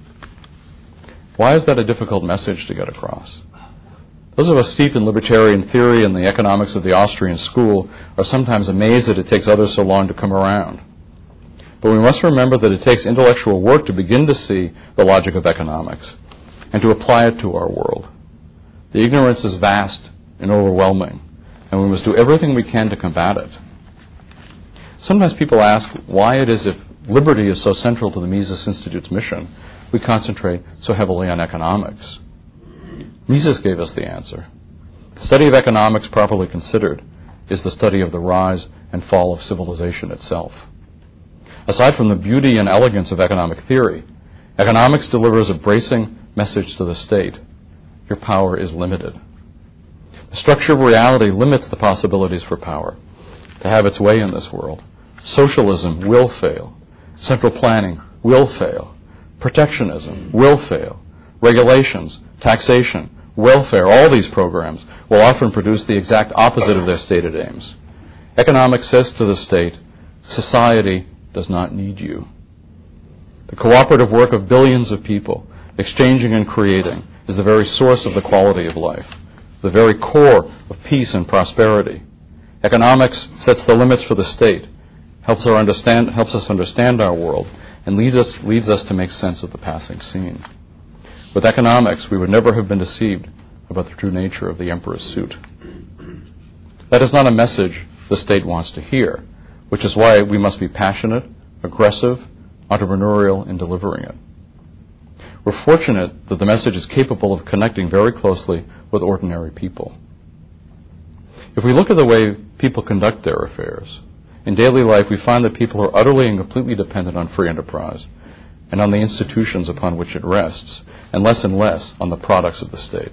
Why is that a difficult message to get across? Those of us steeped in libertarian theory and the economics of the Austrian school are sometimes amazed that it takes others so long to come around. But we must remember that it takes intellectual work to begin to see the logic of economics and to apply it to our world. The ignorance is vast and overwhelming, and we must do everything we can to combat it. Sometimes people ask why it is, if liberty is so central to the Mises Institute's mission, we concentrate so heavily on economics. Mises gave us the answer. The study of economics, properly considered, is the study of the rise and fall of civilization itself. Aside from the beauty and elegance of economic theory, economics delivers a bracing message to the state. Your power is limited. The structure of reality limits the possibilities for power to have its way in this world. Socialism will fail. Central planning will fail. Protectionism will fail. Regulations, taxation, welfare, all these programs will often produce the exact opposite of their stated aims. Economics says to the state, society does not need you. The cooperative work of billions of people, exchanging and creating, is the very source of the quality of life, the very core of peace and prosperity. Economics sets the limits for the state, helps, our understand, helps us understand our world, and leads us, leads us to make sense of the passing scene. With economics, we would never have been deceived about the true nature of the emperor's suit. That is not a message the state wants to hear, which is why we must be passionate, aggressive, entrepreneurial in delivering it. We're fortunate that the message is capable of connecting very closely with ordinary people. It If we look at the way people conduct their affairs, in daily life we find that people are utterly and completely dependent on free enterprise and on the institutions upon which it rests, and less and less on the products of the state.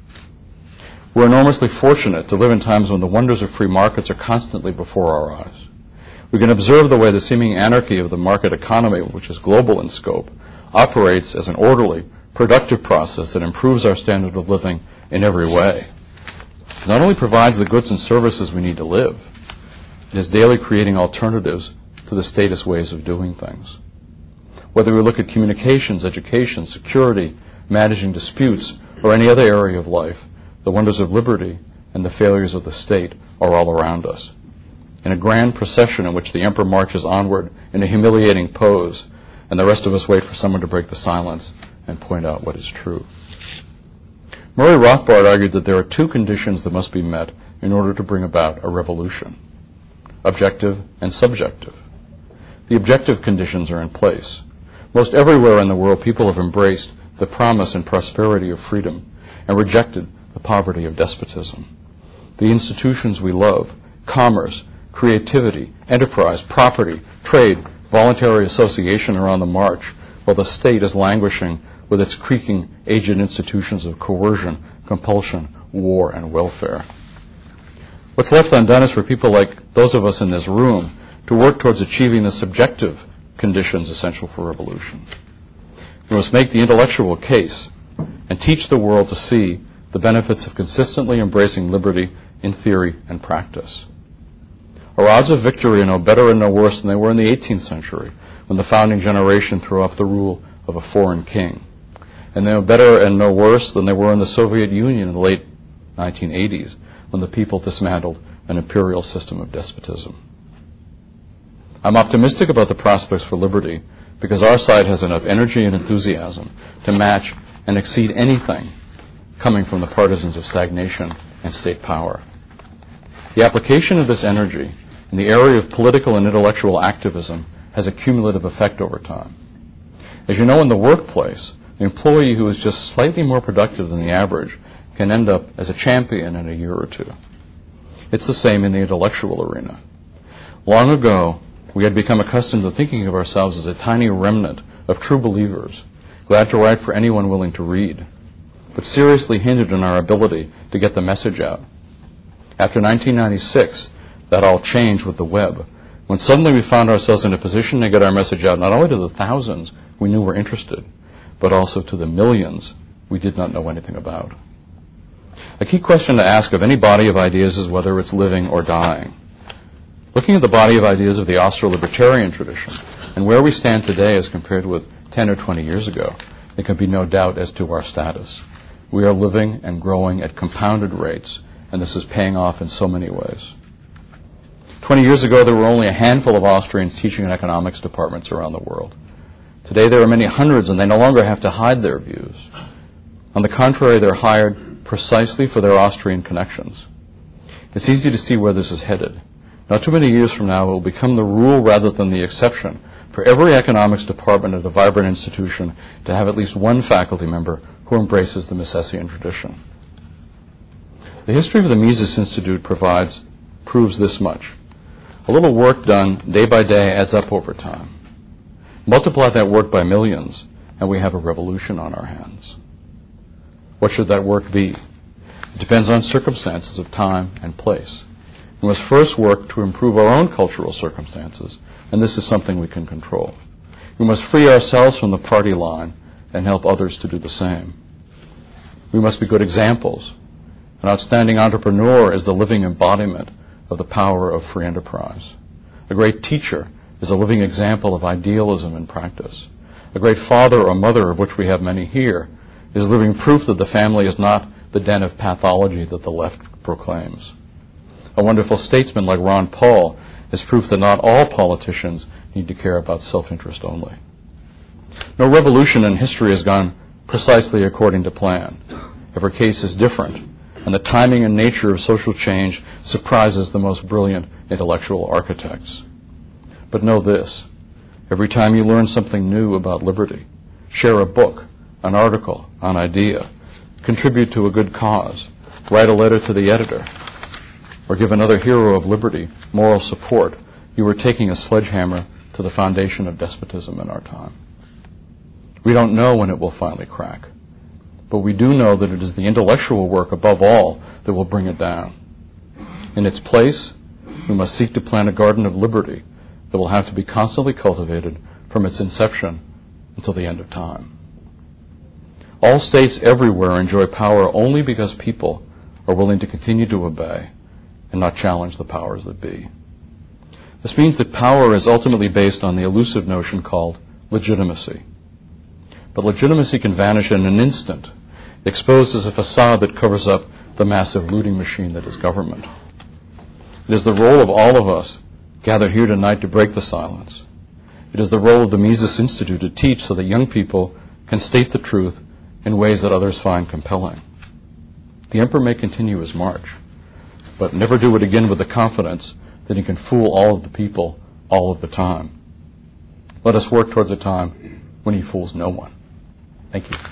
We're enormously fortunate to live in times when the wonders of free markets are constantly before our eyes. We can observe the way the seeming anarchy of the market economy, which is global in scope, operates as an orderly, productive process that improves our standard of living in every way. It not only provides the goods and services we need to live, it is daily creating alternatives to the status ways of doing things. Whether we look at communications, education, security, managing disputes, or any other area of life, the wonders of liberty and the failures of the state are all around us. In a grand procession in which the emperor marches onward in a humiliating pose, and the rest of us wait for someone to break the silence and point out what is true. Murray Rothbard argued that there are two conditions that must be met in order to bring about a revolution: objective and subjective. The objective conditions are in place. Most everywhere in the world, people have embraced the promise and prosperity of freedom and rejected the poverty of despotism. The institutions we love, commerce, creativity, enterprise, property, trade, voluntary association are on the march, while the state is languishing with its creaking, aged institutions of coercion, compulsion, war, and welfare. What's left undone is for people like those of us in this room to work towards achieving the subjective conditions essential for revolution. We must make the intellectual case and teach the world to see the benefits of consistently embracing liberty in theory and practice. Our odds of victory are no better and no worse than they were in the eighteenth century, when the founding generation threw off the rule of a foreign king. And they are better and no worse than they were in the Soviet Union in the late nineteen eighties, when the people dismantled an imperial system of despotism. I'm optimistic about the prospects for liberty because our side has enough energy and enthusiasm to match and exceed anything coming from the partisans of stagnation and state power. The application of this energy in the area of political and intellectual activism has a cumulative effect over time. As you know, in the workplace, the employee who is just slightly more productive than the average can end up as a champion in a year or two. It's the same in the intellectual arena. Long ago, we had become accustomed to thinking of ourselves as a tiny remnant of true believers, glad to write for anyone willing to read, but seriously hindered in our ability to get the message out. After nineteen ninety-six, that all changed with the web, when suddenly we found ourselves in a position to get our message out not only to the thousands we knew were interested, but also to the millions we did not know anything about. A key question to ask of any body of ideas is whether it's living or dying. Looking at the body of ideas of the Austro-libertarian tradition and where we stand today as compared with ten or twenty years ago, there can be no doubt as to our status. We are living and growing at compounded rates, and this is paying off in so many ways. Twenty years ago, there were only a handful of Austrians teaching in economics departments around the world. Today, there are many hundreds, and they no longer have to hide their views. On the contrary, they're hired precisely for their Austrian connections. It's easy to see where this is headed. Not too many years from now, it will become the rule rather than the exception for every economics department at a vibrant institution to have at least one faculty member who embraces the Misesian tradition. The history of the Mises Institute provides, proves this much. A little work done day by day adds up over time. Multiply that work by millions, and we have a revolution on our hands. What should that work be? It depends on circumstances of time and place. We must first work to improve our own cultural circumstances, and this is something we can control. We must free ourselves from the party line and help others to do the same. We must be good examples. An outstanding entrepreneur is the living embodiment of the power of free enterprise. A great teacher is a living example of idealism in practice. A great father or mother, of which we have many here, is living proof that the family is not the den of pathology that the left proclaims. A wonderful statesman like Ron Paul is proof that not all politicians need to care about self-interest only. No revolution in history has gone precisely according to plan. Every case is different, and the timing and nature of social change surprises the most brilliant intellectual architects. But know this: every time you learn something new about liberty, share a book, an article, an idea, contribute to a good cause, write a letter to the editor, or give another hero of liberty moral support, you are taking a sledgehammer to the foundation of despotism in our time. We don't know when it will finally crack, but we do know that it is the intellectual work above all that will bring it down. In its place, we must seek to plant a garden of liberty that will have to be constantly cultivated from its inception until the end of time. All states everywhere enjoy power only because people are willing to continue to obey and not challenge the powers that be. This means that power is ultimately based on the elusive notion called legitimacy. But legitimacy can vanish in an instant, exposed as a facade that covers up the massive looting machine that is government. It is the role of all of us gathered here tonight to break the silence. It is the role of the Mises Institute to teach so that young people can state the truth in ways that others find compelling. The emperor may continue his march, but never do it again with the confidence that he can fool all of the people all of the time. Let us work towards a time when he fools no one. Thank you.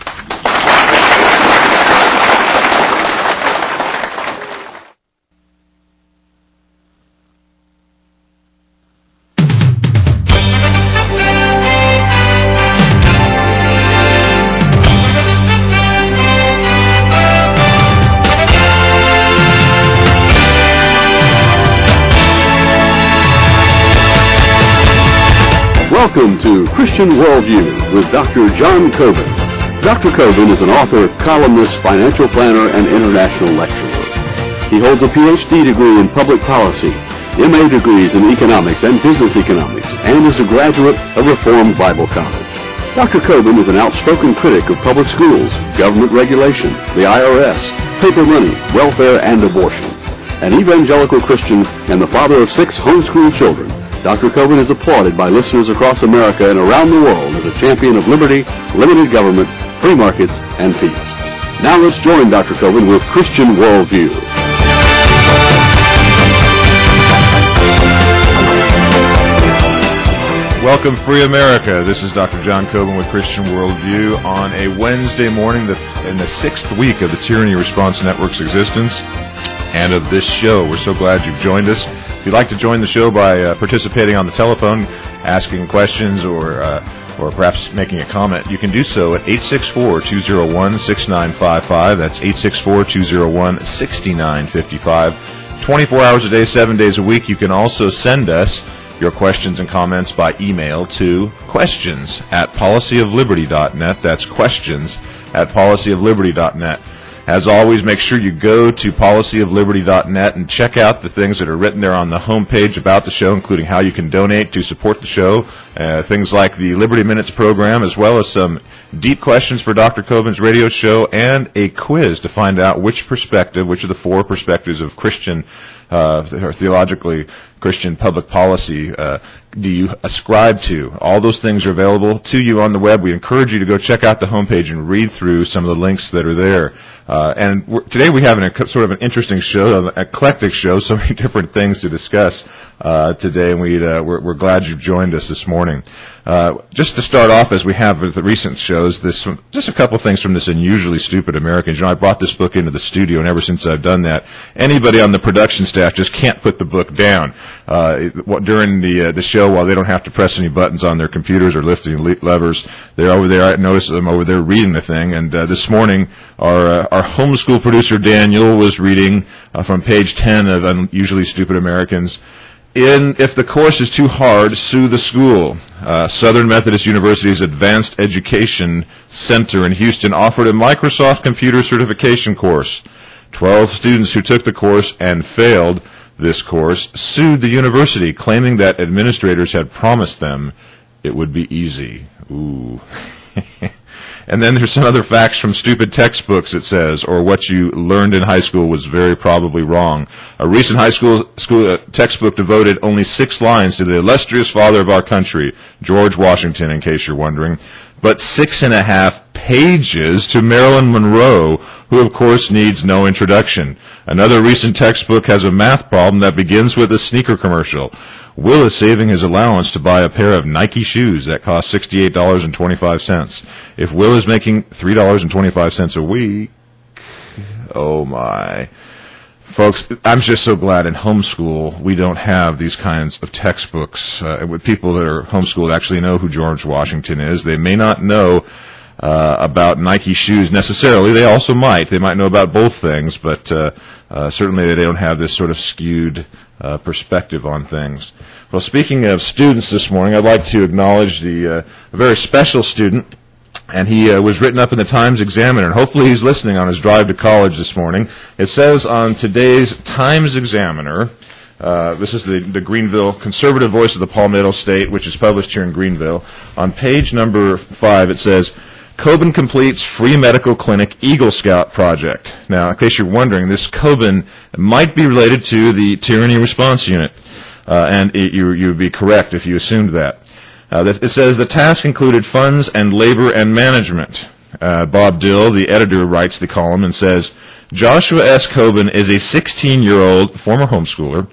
Welcome to Christian Worldview with Doctor John Coben. Doctor Coben is an author, columnist, financial planner, and international lecturer. He holds a P H D degree in public policy, M A degrees in economics and business economics, and is a graduate of Reformed Bible College. Doctor Coben is an outspoken critic of public schools, government regulation, the I R S, paper money, welfare, and abortion. An evangelical Christian and the father of six homeschooled children, Doctor Coben is applauded by listeners across America and around the world as a champion of liberty, limited government, free markets, and peace. Now let's join Doctor Coben with Christian Worldview. Welcome, free America. This is Doctor John Coben with Christian Worldview on a Wednesday morning the, in the sixth week of the Tyranny Response Network's existence and of this show. We're so glad you've joined us. If you'd like to join the show by uh, participating on the telephone, asking questions, or uh, or perhaps making a comment, you can do so at eight six four, two oh one, six nine five five. That's eight six four, two oh one, six nine five five. twenty-four hours a day, seven days a week. You can also send us your questions and comments by email to questions at policy of liberty dot net. That's questions at policy of liberty dot net. As always, make sure you go to policy of liberty dot net and check out the things that are written there on the homepage about the show, including how you can donate to support the show, uh, things like the Liberty Minutes program, as well as some deep questions for Doctor Coben's radio show, and a quiz to find out which perspective, which of the four perspectives of Christian, uh, or theologically Christian public policy uh, do you ascribe to. All those things are available to you on the web. We encourage you to go check out the homepage and read through some of the links that are there. Uh, and we're, today we have an, a sort of an interesting show, an eclectic show, so many different things to discuss uh, today, and we'd, uh, we're, we're glad you've joined us this morning. Uh, just to start off, as we have with the recent shows, this just a couple things from this Unusually Stupid Americans. You know, I brought this book into the studio, and ever since I've done that, anybody on the production staff just can't put the book down. Uh, during the uh, the show, while they don't have to press any buttons on their computers or lift any le- levers, they're over there. I noticed them over there reading the thing. And uh, this morning, our uh, our homeschool producer Daniel was reading uh, from page ten of Unusually Stupid Americans. In If the Course is Too Hard, Sue the School. Uh, Southern Methodist University's Advanced Education Center in Houston offered a Microsoft Computer Certification course. Twelve students who took the course and failed this course sued the university, claiming that administrators had promised them it would be easy. Ooh. And then there's some other facts from stupid textbooks, it says, or what you learned in high school was very probably wrong. A recent high school, school uh, textbook devoted only six lines to the illustrious father of our country, George Washington, in case you're wondering, but six and a half pages to Marilyn Monroe, who of course needs no introduction. Another recent textbook has a math problem that begins with a sneaker commercial. Will is saving his allowance to buy a pair of Nike shoes that cost sixty-eight dollars and twenty-five cents. If Will is making three dollars and twenty-five cents a week, oh my. Folks, I'm just so glad in homeschool we don't have these kinds of textbooks. Uh, with people that are homeschooled actually know who George Washington is. They may not know uh, about Nike shoes necessarily. They also might. They might know about both things, but uh, uh, certainly they don't have this sort of skewed uh, perspective on things. Well, speaking of students this morning, I'd like to acknowledge the uh, a very special student, and he uh, was written up in the Times-Examiner, and hopefully he's listening on his drive to college this morning. It says on today's Times-Examiner, uh, this is the, the Greenville Conservative Voice of the Palmetto State, which is published here in Greenville. On page number five, it says, Coben completes free medical clinic Eagle Scout project. Now, in case you're wondering, this Coben might be related to the Tyranny Response Unit, uh, and it, you you would be correct if you assumed that. Uh, it says the task included funds and labor and management. Uh, Bob Dill, the editor, writes the column and says, Joshua S. Coben is a sixteen-year-old former homeschooler,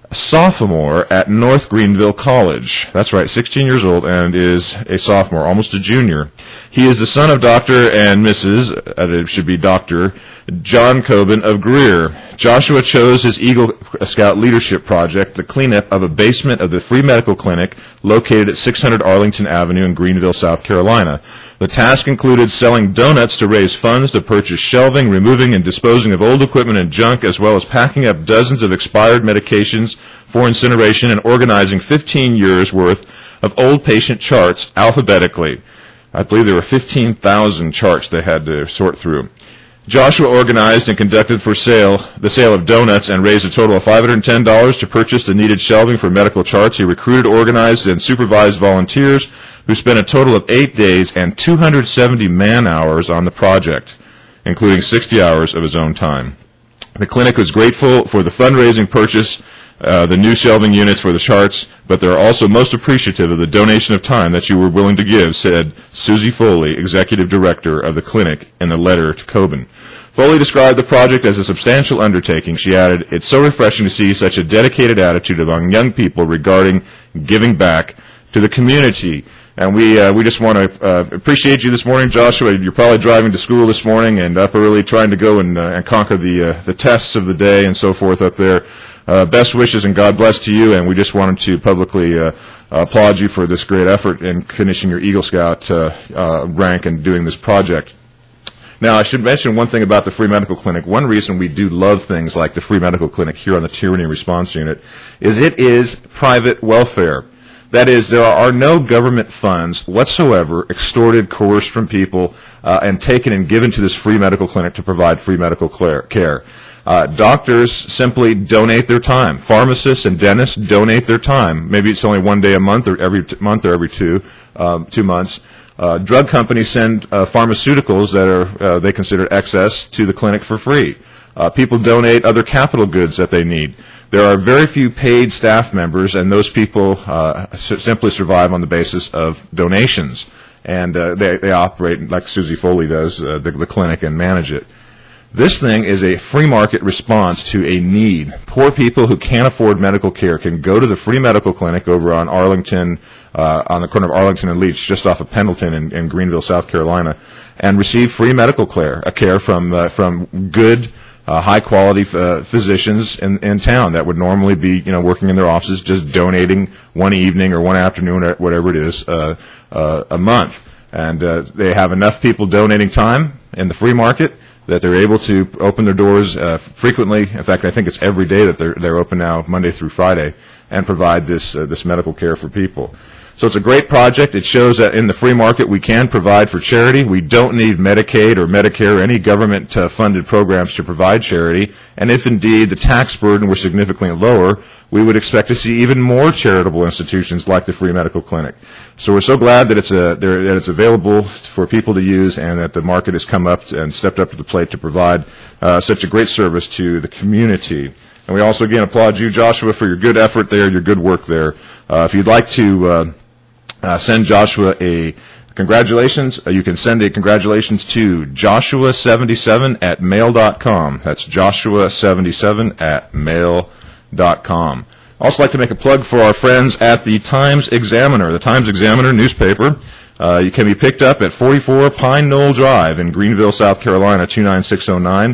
sophomore at North Greenville College. That's right, sixteen years old and is a sophomore, almost a junior. He is the son of Doctor and Missus Uh, it should be Doctor John Coben of Greer. Joshua chose his Eagle Scout leadership project, the cleanup of a basement of the free medical clinic located at six hundred Arlington Avenue in Greenville, South Carolina. The task included selling donuts to raise funds to purchase shelving, removing and disposing of old equipment and junk, as well as packing up dozens of expired medications for incineration and organizing fifteen years' worth of old patient charts alphabetically. I believe there were fifteen thousand charts they had to sort through. Joshua organized and conducted for sale the sale of donuts and raised a total of five hundred ten dollars to purchase the needed shelving for medical charts. He recruited, organized, and supervised volunteers who spent a total of eight days and two hundred seventy man-hours on the project, including sixty hours of his own time. The clinic was grateful for the fundraising purchase, uh, the new shelving units for the charts, but they're also most appreciative of the donation of time that you were willing to give, said Susie Foley, executive director of the clinic, in a letter to Coben. Foley described the project as a substantial undertaking. She added, it's so refreshing to see such a dedicated attitude among young people regarding giving back to the community. And we uh, we just want to uh, appreciate you this morning, Joshua. You're probably driving to school this morning and up early trying to go and, uh, and conquer the uh, the tests of the day and so forth up there. Uh, best wishes and God bless to you, and we just wanted to publicly uh, applaud you for this great effort in finishing your Eagle Scout uh, uh, rank and doing this project. Now, I should mention one thing about the Free Medical Clinic. One reason we do love things like the Free Medical Clinic here on the Tyranny Response Unit is it is private welfare. That is, there are no government funds whatsoever extorted, coerced from people, uh, and taken and given to this free medical clinic to provide free medical care. Uh, doctors simply donate their time. Pharmacists and dentists donate their time. Maybe it's only one day a month or every t- month or every two, um, two months. Uh, drug companies send uh, pharmaceuticals that are uh, they consider excess to the clinic for free. Uh, people donate other capital goods that they need. There are very few paid staff members, and those people uh, s- simply survive on the basis of donations. And uh, they, they operate like Susie Foley does, uh, the, the clinic, and manage it. This thing is a free market response to a need. Poor people who can't afford medical care can go to the free medical clinic over on Arlington, uh, on the corner of Arlington and Leach, just off of Pendleton in, in Greenville, South Carolina, and receive free medical care, a care from uh, from good, uh, high-quality uh, physicians in, in town that would normally be, you know, working in their offices, just donating one evening or one afternoon or whatever it is uh, uh, a month. And uh, they have enough people donating time in the free market that they're able to open their doors uh, frequently. In fact, I think it's every day that they're they're open now, Monday through Friday, and provide this uh, this medical care for people. So it's a great project. It shows that in the free market we can provide for charity. We don't need Medicaid or Medicare or any government-funded programs to provide charity. And if indeed the tax burden were significantly lower, we would expect to see even more charitable institutions like the Free Medical Clinic. So we're so glad that it's a, that it's available for people to use, and that the market has come up and stepped up to the plate to provide uh, such a great service to the community. And we also again applaud you, Joshua, for your good effort there, your good work there. Uh, if you'd like to uh, uh, send Joshua a congratulations, uh, you can send a congratulations to Joshua seventy-seven at mail dot com. That's Joshua seventy-seven at mail dot com. I'd also like to make a plug for our friends at the Times-Examiner. The Times-Examiner newspaper uh, you can be picked up at forty-four Pine Knoll Drive in Greenville, South Carolina, two nine six oh nine.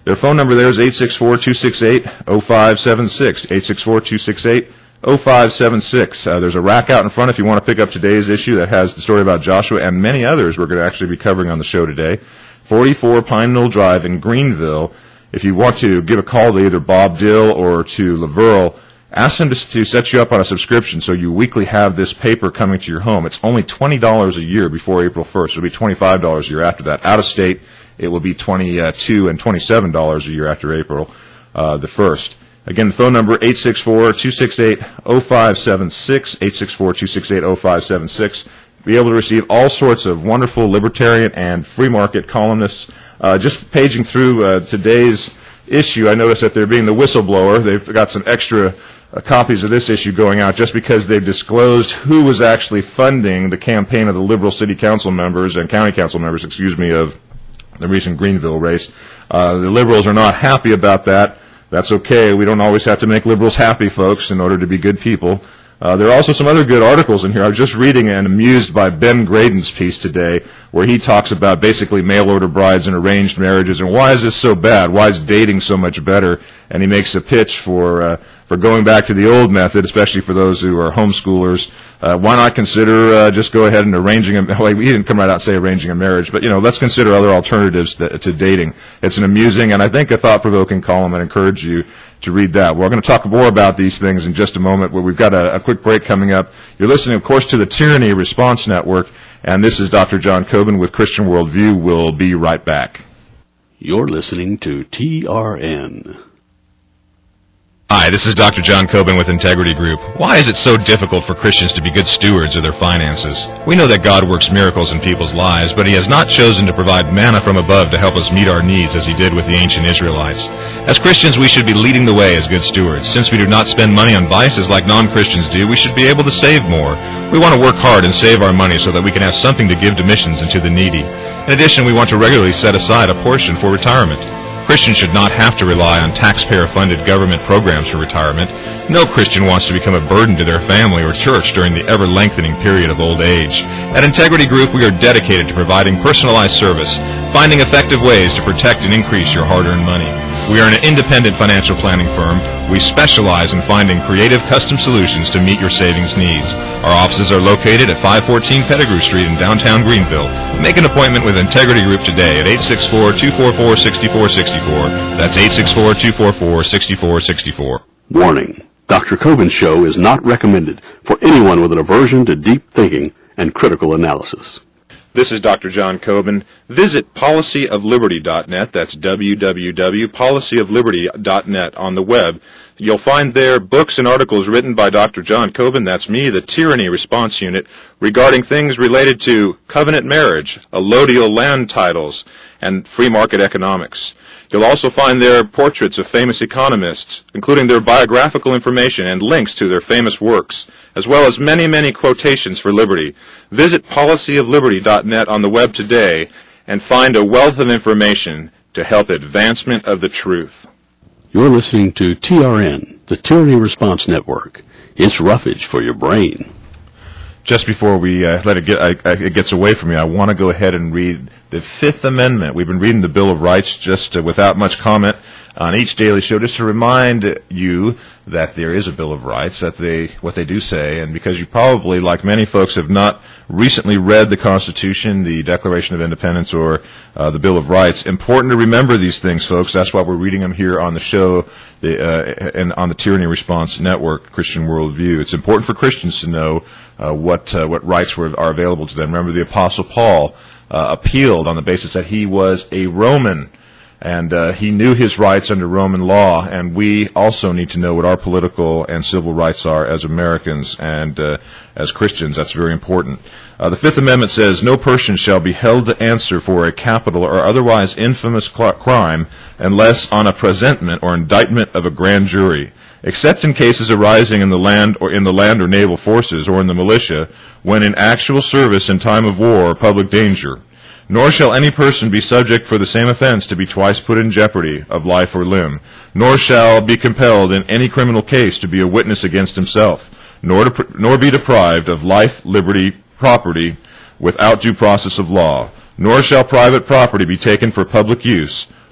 Their phone number there is eight six four, two six eight, zero five seven six, eight six four, two six eight, zero five seven six. Uh, there's a rack out in front if you want to pick up today's issue that has the story about Joshua and many others we're going to actually be covering on the show today. forty-four Pine Knoll Drive in Greenville. If you want to give a call to either Bob Dill or to Laverle, ask them to, to set you up on a subscription so you weekly have this paper coming to your home. It's only twenty dollars a year before April first. It'll be twenty-five dollars a year after that. Out of state, it will be twenty-two dollars and twenty-seven dollars a year after April uh, the first. Again, the phone number, eight six four, two six eight, zero five seven six, eight six four, two six eight, zero five seven six. Be able to receive all sorts of wonderful libertarian and free market columnists. Uh, just paging through uh, today's issue, I noticed that they're being the whistleblower. They've got some extra uh, copies of this issue going out just because they've disclosed who was actually funding the campaign of the liberal city council members and county council members, excuse me, of the recent Greenville race. Uh, the liberals are not happy about that. That's okay. We don't always have to make liberals happy, folks, in order to be good people. Uh, there are also some other good articles in here. I was just reading and amused by Ben Graydon's piece today where he talks about basically mail-order brides and arranged marriages and why is this so bad? Why is dating so much better? And he makes a pitch for uh, for going back to the old method, especially for those who are homeschoolers. Uh, why not consider uh, just go ahead and arranging a well, he didn't come right out and say arranging a marriage, but, you know, let's consider other alternatives to, to dating. It's an amusing and I think a thought-provoking column. I'd encourage you to read that. We're going to talk more about these things in just a moment where we've got a, a quick break coming up. You're listening, of course, to the Tyranny Response Network, and this is Doctor John Coben with Christian Worldview. We'll be right back. You're listening to T R N. Hi, this is Doctor John Coben with Integrity Group. Why is it so difficult for Christians to be good stewards of their finances? We know that God works miracles in people's lives, but He has not chosen to provide manna from above to help us meet our needs as He did with the ancient Israelites. As Christians, we should be leading the way as good stewards. Since we do not spend money on vices like non-Christians do, we should be able to save more. We want to work hard and save our money so that we can have something to give to missions and to the needy. In addition, we want to regularly set aside a portion for retirement. Christians should not have to rely on taxpayer-funded government programs for retirement. No Christian wants to become a burden to their family or church during the ever-lengthening period of old age. At Integrity Group, we are dedicated to providing personalized service, finding effective ways to protect and increase your hard-earned money. We are an independent financial planning firm. We specialize in finding creative custom solutions to meet your savings needs. Our offices are located at five fourteen Pettigrew Street in downtown Greenville. Make an appointment with Integrity Group today at eight six four, two four four, six four six four. That's eight six four, two four four, six four six four. Warning. Doctor Coben's show is not recommended for anyone with an aversion to deep thinking and critical analysis. This is Doctor John Coben. Visit policy of liberty dot net. That's w w w dot policy of liberty dot net on the web. You'll find there books and articles written by Doctor John Coben, that's me, the Tyranny Response Unit, regarding things related to covenant marriage, allodial land titles, and free market economics. You'll also find there portraits of famous economists, including their biographical information and links to their famous works, as well as many, many quotations for liberty. Visit policy of liberty dot net on the web today and find a wealth of information to help advancement of the truth. You're listening to T R N, the Tyranny Response Network. It's roughage for your brain. Just before we uh, let it get I, I, it gets away from me, I want to go ahead and read the Fifth Amendment. We've been reading the Bill of Rights just uh, without much comment on each daily show, just to remind you that there is a Bill of Rights, that they what they do say, and because you probably, like many folks, have not recently read the Constitution, the Declaration of Independence, or uh, the Bill of Rights, important to remember these things, folks. That's why we're reading them here on the show the, uh, and on the Tyranny Response Network, Christian Worldview. It's important for Christians to know uh, what uh, what rights were, are available to them. Remember, the Apostle Paul uh, appealed on the basis that he was a Roman, and uh, he knew his rights under Roman law, and we also need to know what our political and civil rights are as Americans and uh, as Christians. That's very important. Uh, the Fifth Amendment says, no person shall be held to answer for a capital or otherwise infamous cl- crime unless on a presentment or indictment of a grand jury, except in cases arising in the land or in the land or naval forces or in the militia, when in actual service in time of war or public danger. Nor shall any person be subject for the same offense to be twice put in jeopardy of life or limb, nor shall be compelled in any criminal case to be a witness against himself, nor, to, nor be deprived of life, liberty, property, without due process of law, nor shall private property be taken for public use,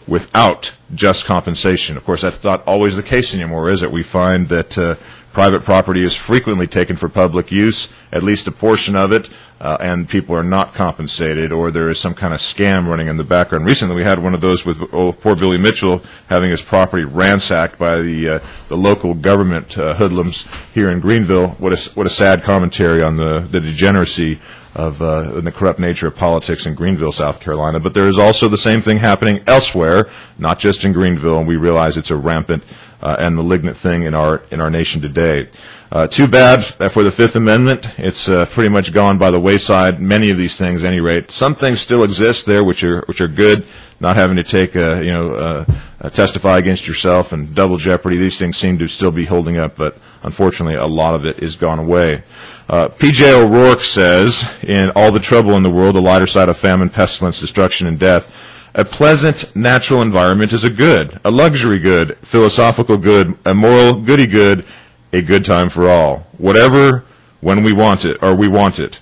without just compensation. Of course, that's not always the case anymore, is it? We find that uh, private property is frequently taken for public use, at least a portion of it, uh, and people are not compensated, or there is some kind of scam running in the background. Recently, we had one of those with oh, poor Billy Mitchell having his property ransacked by the uh, the local government uh, hoodlums here in Greenville. What a what a sad commentary on the the degeneracy of uh, and the corrupt nature of politics in Greenville, South Carolina. But there is also the same thing happening elsewhere, not just in Greenville, and we realize it's a rampant uh, and malignant thing in our in our nation today. Uh, too bad for the Fifth Amendment. It's uh, pretty much gone by the wayside. Many of these things, at any rate. Some things still exist there, which are which are good. Not having to take a, you know uh, uh, testify against yourself and double jeopardy. These things seem to still be holding up, but unfortunately, a lot of it is gone away. Uh, P J O'Rourke says, in All the Trouble in the World, the lighter side of famine, pestilence, destruction, and death, a pleasant, natural environment is a good, a luxury good, philosophical good, a moral goody good, a good time for all. Whatever, when we want it, or we want it.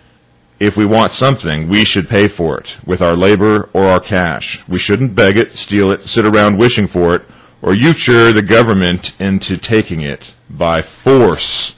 If we want something, we should pay for it with our labor or our cash. We shouldn't beg it, steal it, sit around wishing for it, or uture the government into taking it by force.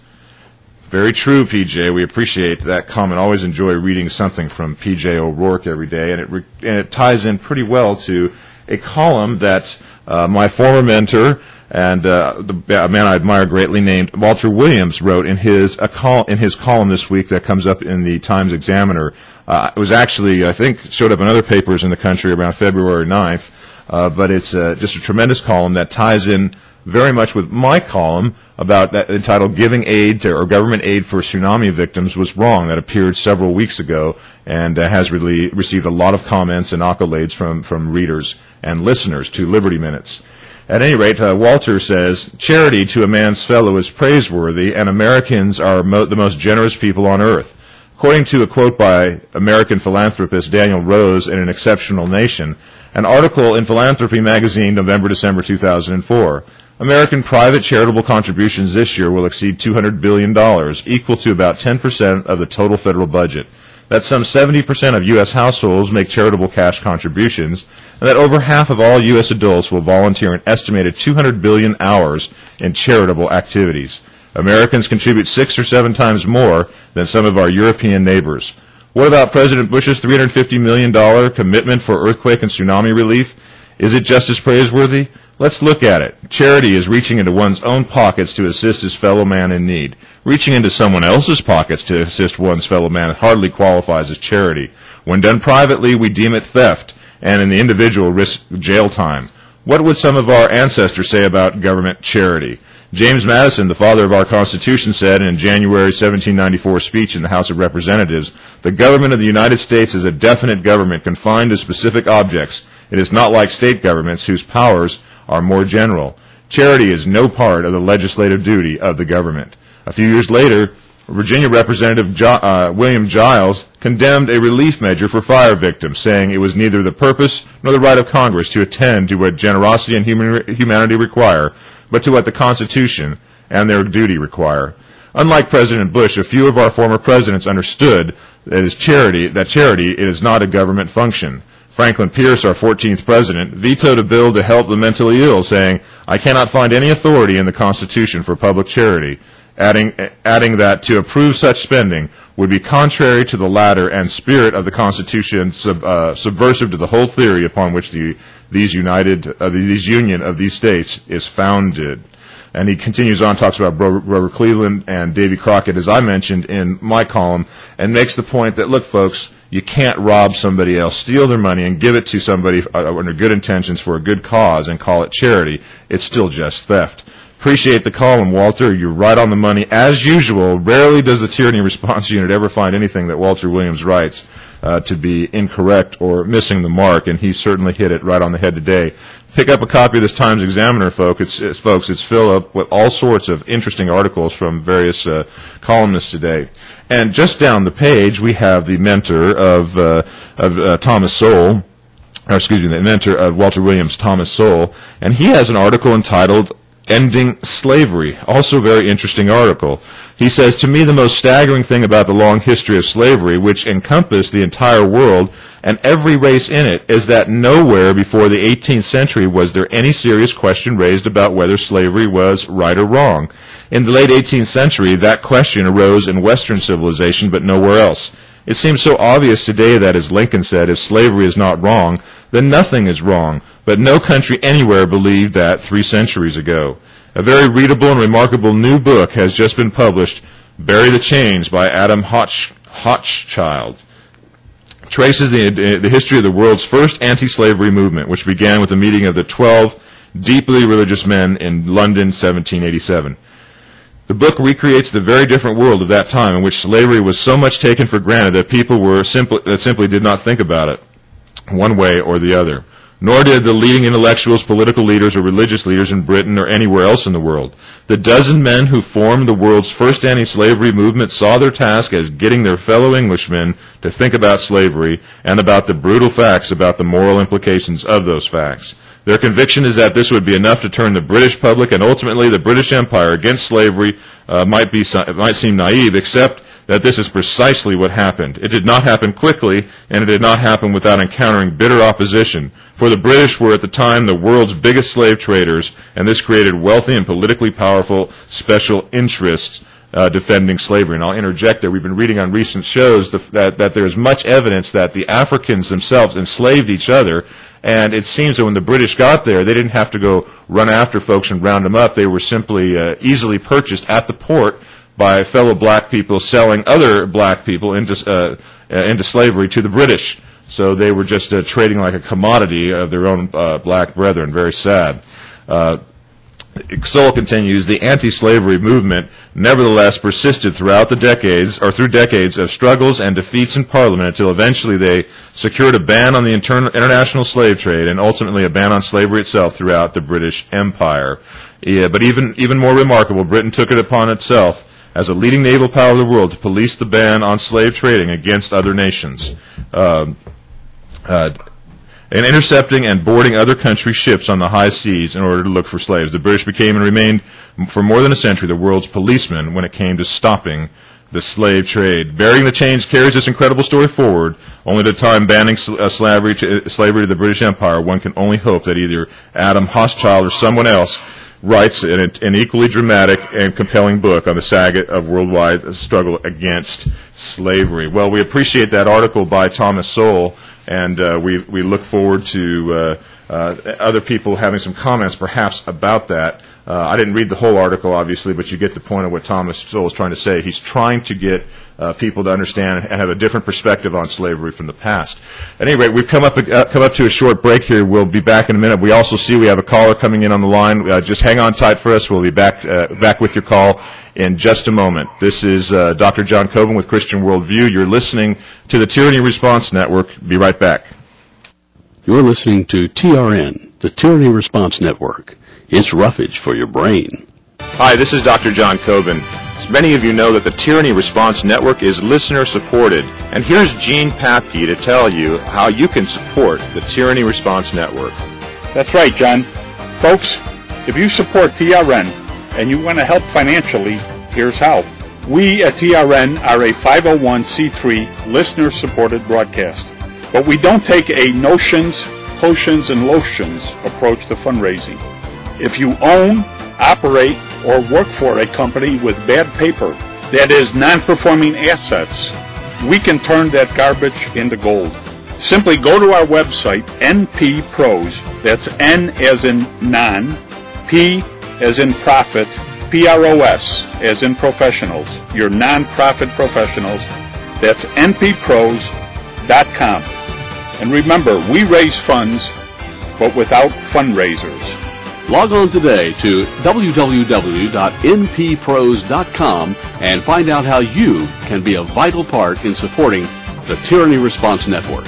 Very true, P J. We appreciate that comment. Always enjoy reading something from P J O'Rourke every day, and it re- and it ties in pretty well to a column that uh, my former mentor and uh, the a man I admire greatly, named Walter Williams, wrote in his a col- in his column this week that comes up in the Times Examiner. Uh, it was actually, I think, showed up in other papers in the country around February ninth, uh, but it's uh, just a tremendous column that ties in very much with my column about that entitled "Giving Aid to, or Government Aid for Tsunami Victims Was Wrong," that appeared several weeks ago and uh, has really received a lot of comments and accolades from from readers and listeners to Liberty Minutes. At any rate, uh, Walter says, charity to a man's fellow is praiseworthy, and Americans are mo- the most generous people on earth. According to a quote by American philanthropist Daniel Rose in An Exceptional Nation, an article in Philanthropy magazine, November December two thousand four, American private charitable contributions this year will exceed two hundred billion dollars, equal to about ten percent of the total federal budget. That some seventy percent of U S households make charitable cash contributions, and that over half of all U S adults will volunteer an estimated two hundred billion hours in charitable activities. Americans contribute six or seven times more than some of our European neighbors. What about President Bush's three hundred fifty million dollars commitment for earthquake and tsunami relief? Is it just as praiseworthy? Let's look at it. Charity is reaching into one's own pockets to assist his fellow man in need. Reaching into someone else's pockets to assist one's fellow man hardly qualifies as charity. When done privately, we deem it theft, and in the individual risk jail time. What would some of our ancestors say about government charity? James Madison, the father of our Constitution, said in a January seventeen ninety-four speech in the House of Representatives, "The government of the United States is a definite government confined to specific objects. It is not like state governments whose powers are more general. Charity is no part of the legislative duty of the government." A few years later, Virginia Representative jo- uh, William Giles condemned a relief measure for fire victims, saying it was neither the purpose nor the right of Congress to attend to what generosity and human- humanity require, but to what the Constitution and their duty require. Unlike President Bush, a few of our former presidents understood that is charity, that charity is not a government function. Franklin Pierce, our fourteenth president, vetoed a bill to help the mentally ill, saying, "I cannot find any authority in the Constitution for public charity," adding, adding that to approve such spending would be contrary to the latter and spirit of the Constitution, sub, uh, subversive to the whole theory upon which the, these united, uh, these union of these states is founded. And he continues on, talks about Grover Cleveland and Davy Crockett, as I mentioned in my column, and makes the point that, look, folks, you can't rob somebody else, steal their money, and give it to somebody under good intentions for a good cause and call it charity. It's still just theft. Appreciate the column, Walter. You're right on the money. As usual, rarely does the Tyranny Response Unit ever find anything that Walter Williams writes uh, to be incorrect or missing the mark, and he certainly hit it right on the head today. Pick up a copy of this Times Examiner, folks. It's, it's, folks, it's filled up with all sorts of interesting articles from various uh, columnists today. And just down the page, we have the mentor of, uh, of uh, Thomas Sowell, or excuse me, the mentor of Walter Williams, Thomas Sowell, and he has an article entitled Ending Slavery. Also a very interesting article. He says, to me the most staggering thing about the long history of slavery, which encompassed the entire world and every race in it, is that nowhere before the eighteenth century was there any serious question raised about whether slavery was right or wrong. In the late eighteenth century, that question arose in Western civilization, but nowhere else. It seems so obvious today that, as Lincoln said, if slavery is not wrong, then nothing is wrong. But no country anywhere believed that three centuries ago. A very readable and remarkable new book has just been published, Bury the Chains by Adam Hoch, Hochschild. Traces the, the history of the world's first anti-slavery movement, which began with the meeting of the twelve deeply religious men in London, seventeen eighty-seven. The book recreates the very different world of that time in which slavery was so much taken for granted that people were simply, that simply did not think about it, one way or the other. Nor did the leading intellectuals, political leaders, or religious leaders in Britain or anywhere else in the world. The dozen men who formed the world's first anti-slavery movement saw their task as getting their fellow Englishmen to think about slavery and about the brutal facts about the moral implications of those facts. Their conviction is that this would be enough to turn the British public and ultimately the British Empire against slavery. Uh, might be it might seem naive, except that this is precisely what happened. It did not happen quickly, and it did not happen without encountering bitter opposition. For the British were at the time the world's biggest slave traders, and this created wealthy and politically powerful special interests uh, defending slavery. And I'll interject there. We've been reading on recent shows the, that, that there's much evidence that the Africans themselves enslaved each other, and it seems that when the British got there, they didn't have to go run after folks and round them up. They were simply uh, easily purchased at the port by fellow black people selling other black people into uh, uh, into slavery to the British. So they were just uh, trading like a commodity of their own uh, black brethren. Very sad. Uh, Soul continues, the anti-slavery movement nevertheless persisted throughout the decades, or through decades of struggles and defeats in Parliament until eventually they secured a ban on the inter- international slave trade and ultimately a ban on slavery itself throughout the British Empire. Yeah, but even, even more remarkable, Britain took it upon itself as a leading naval power of the world to police the ban on slave trading against other nations. Um, uh, and intercepting and boarding other countries' ships on the high seas in order to look for slaves. The British became and remained for more than a century the world's policemen when it came to stopping the slave trade. Burying the Chains carries this incredible story forward. Only the time banning uh, slavery, to, uh, slavery to the British Empire, one can only hope that either Adam Hochschild or someone else writes an, an equally dramatic and compelling book on the saga of worldwide struggle against slavery. Well, we appreciate that article by Thomas Sowell, and uh, we we look forward to uh, uh, other people having some comments perhaps about that. Uh, I didn't read the whole article, obviously, but you get the point of what Thomas Sowell is trying to say. He's trying to get uh, people to understand and have a different perspective on slavery from the past. At any rate, we've come up uh, come up to a short break here. We'll be back in a minute. We also see we have a caller coming in on the line. Uh, just hang on tight for us. We'll be back uh, back with your call in just a moment. This is uh, Doctor John Coben with Christian Worldview. You're listening to the Tyranny Response Network. Be right back. You're listening to T R N, the Tyranny Response Network. It's roughage for your brain. Hi, this is Doctor John Coben. As many of you know that the Tyranny Response Network is listener-supported, and here's Gene Papke to tell you how you can support the Tyranny Response Network. That's right, John. Folks, if you support T R N and you want to help financially, here's how. We at T R N are a five oh one c three listener-supported broadcast, but we don't take a notions, potions, and lotions approach to fundraising. If you own, operate, or work for a company with bad paper, that is non-performing assets, we can turn that garbage into gold. Simply go to our website, N P Pros, that's N as in non, P as in profit, P R O S as in professionals, your non-profit professionals, that's N P pros dot com. And remember, we raise funds, but without fundraisers. Log on today to w w w dot n p pros dot com and find out how you can be a vital part in supporting the Tyranny Response Network.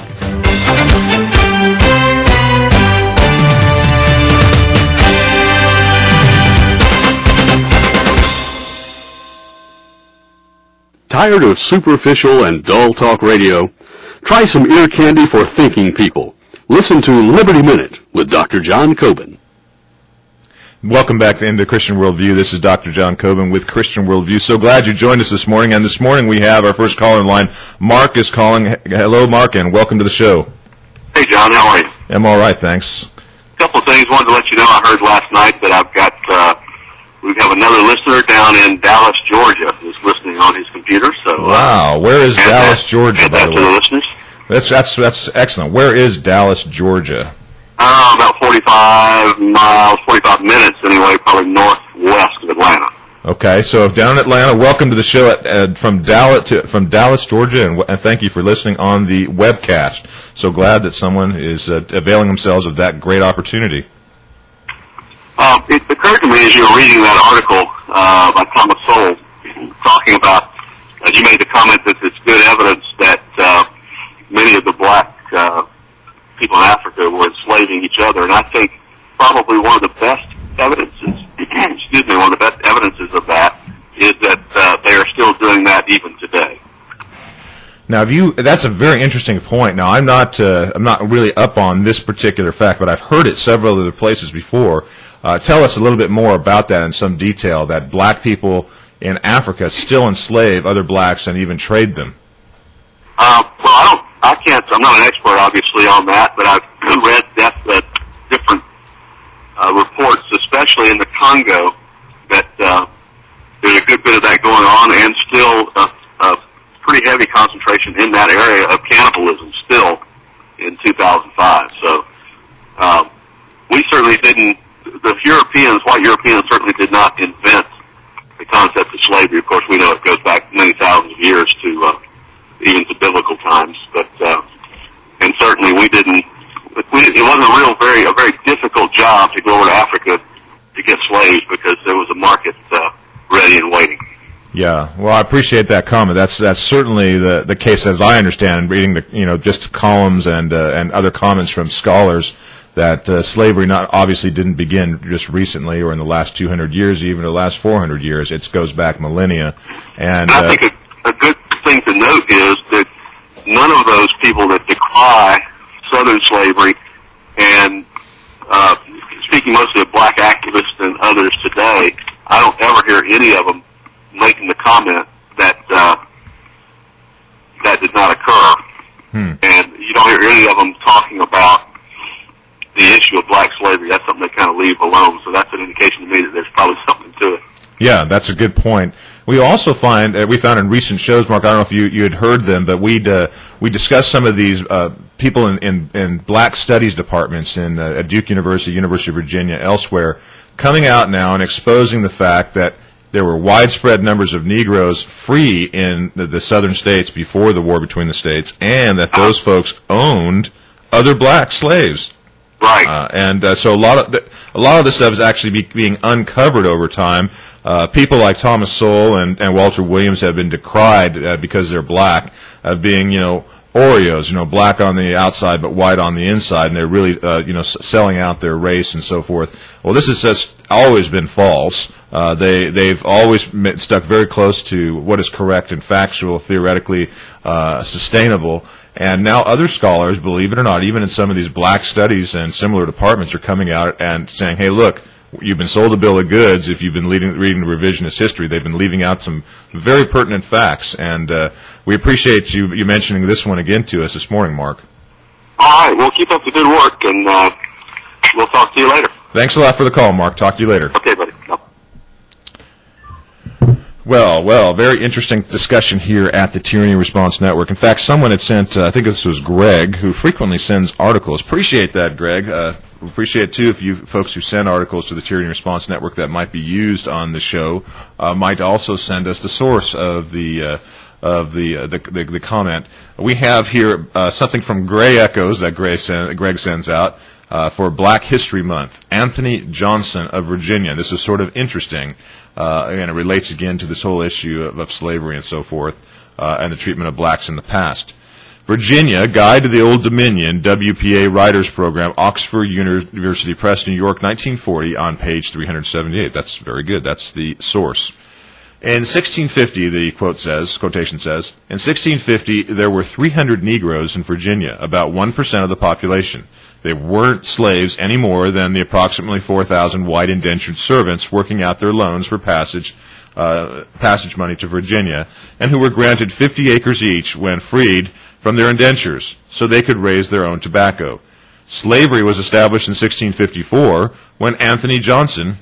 Tired of superficial and dull talk radio? Try some ear candy for thinking people. Listen to Liberty Minute with Doctor John Coben. Welcome back to Into Christian Worldview. This is Doctor John Coben with Christian Worldview. So glad you joined us this morning. And this morning we have our first caller in line. Mark is calling. Hello, Mark, and welcome to the show. Hey, John. How are you? I'm all right, thanks. A couple of things. Wanted to let you know I heard last night that I've got, uh, we have another listener down in Dallas, Georgia, who's listening on his computer. So uh, wow. Where is Dallas, that, Georgia, by the way? To the listeners. That's, that's, that's excellent. Where is Dallas, Georgia? Uh, about forty-five miles, forty-five minutes anyway, probably northwest of Atlanta. Okay, so down in Atlanta, welcome to the show at, uh, from Dallas, to, from Dallas, Georgia, and, and thank you for listening on the webcast. So glad that someone is uh, availing themselves of that great opportunity. Uh, it occurred to me as you were reading that article uh, by Thomas Sowell, talking about, as you made the comment that it's good evidence that uh, many of the black uh, people in Africa were enslaving each other, and I think probably one of the best evidences, excuse me, one of the best evidences of that is that uh, they are still doing that even today. Now, have you? That's a very interesting point. Now, I'm not, uh, I'm not really up on this particular fact, but I've heard it several other places before. Uh, tell us a little bit more about that in some detail. That black people in Africa still enslave other blacks and even trade them. Uh, well, I don't. I can't, I'm not an expert, obviously, on that, but I've read that, uh, different uh, reports, especially in the Congo, that uh, there's a good bit of that going on, and still a, a pretty heavy concentration in that area of cannibalism still in two thousand five. So um, we certainly didn't, the Europeans, white Europeans certainly did not invent the concept of slavery. Of course, we know it goes back many thousands of years to uh, even to biblical times, but uh, and certainly we didn't. We, it wasn't a real, very, a very difficult job to go over to Africa to get slaves because there was a market uh, ready and waiting. Yeah, well, I appreciate that comment. That's that's certainly the the case as I understand, reading the you know just columns and uh, and other comments from scholars that uh, slavery not obviously didn't begin just recently or in the last two hundred years, even the last four hundred years. It goes back millennia, and. and I uh, think a, a good thing to note is that none of those people that decry Southern slavery, and uh, speaking mostly of black activists and others today, I don't ever hear any of them making the comment that uh, that did not occur. Hmm. And you don't hear any of them talking about the issue of black slavery. That's something they kind of leave alone. So that's an indication to me that there's probably something to it. Yeah, that's a good point. We also find, uh, we found in recent shows, Mark, I don't know if you, you had heard them, but we'd, uh, we discussed some of these uh, people in, in, in black studies departments in uh, at Duke University, University of Virginia, elsewhere, coming out now and exposing the fact that there were widespread numbers of Negroes free in the, the southern states before the war between the states, and that those folks owned other black slaves. Right. Uh, and uh, so a lot of the, a lot of this stuff is actually be, being uncovered over time. Uh, people like Thomas Sowell and, and Walter Williams have been decried uh, because they're black, of being, you know, Oreos, you know, black on the outside but white on the inside, and they're really, uh, you know, s- selling out their race and so forth. Well, this has just always been false. Uh, they they've always m- stuck very close to what is correct and factual, theoretically uh, sustainable. And now other scholars, believe it or not, even in some of these black studies and similar departments, are coming out and saying, "Hey, look, you've been sold a bill of goods if you've been leading, reading the revisionist history." They've been leaving out some very pertinent facts, and uh, we appreciate you, you mentioning this one again to us this morning, Mark. All right, well, keep up the good work, and uh, we'll talk to you later. Thanks a lot for the call, Mark. Talk to you later. Okay, buddy. No. Well, well, very interesting discussion here at the Tyranny Response Network. In fact, someone had sent, uh, I think this was Greg, who frequently sends articles. Appreciate that, Greg. Uh, appreciate, too, if you folks who send articles to the Tyranny Response Network that might be used on the show uh, might also send us the source of the uh, of the, uh, the, the the comment. We have here uh, something from Gray Echoes that Gray send, Greg sends out uh, for Black History Month. Anthony Johnson of Virginia. This is sort of interesting. Uh, and it relates again to this whole issue of, of slavery and so forth, uh, and the treatment of blacks in the past. Virginia, Guide to the Old Dominion, W P A Writers Program, Oxford University Press, New York, nineteen forty, on page three hundred seventy-eight. That's very good. That's the source. In sixteen fifty, the quote says, quotation says, in sixteen fifty, there were three hundred Negroes in Virginia, about one percent of the population. They weren't slaves any more than the approximately four thousand white indentured servants working out their loans for passage uh, passage money to Virginia, and who were granted fifty acres each when freed from their indentures, so they could raise their own tobacco. Slavery was established in sixteen fifty-four when Anthony Johnson,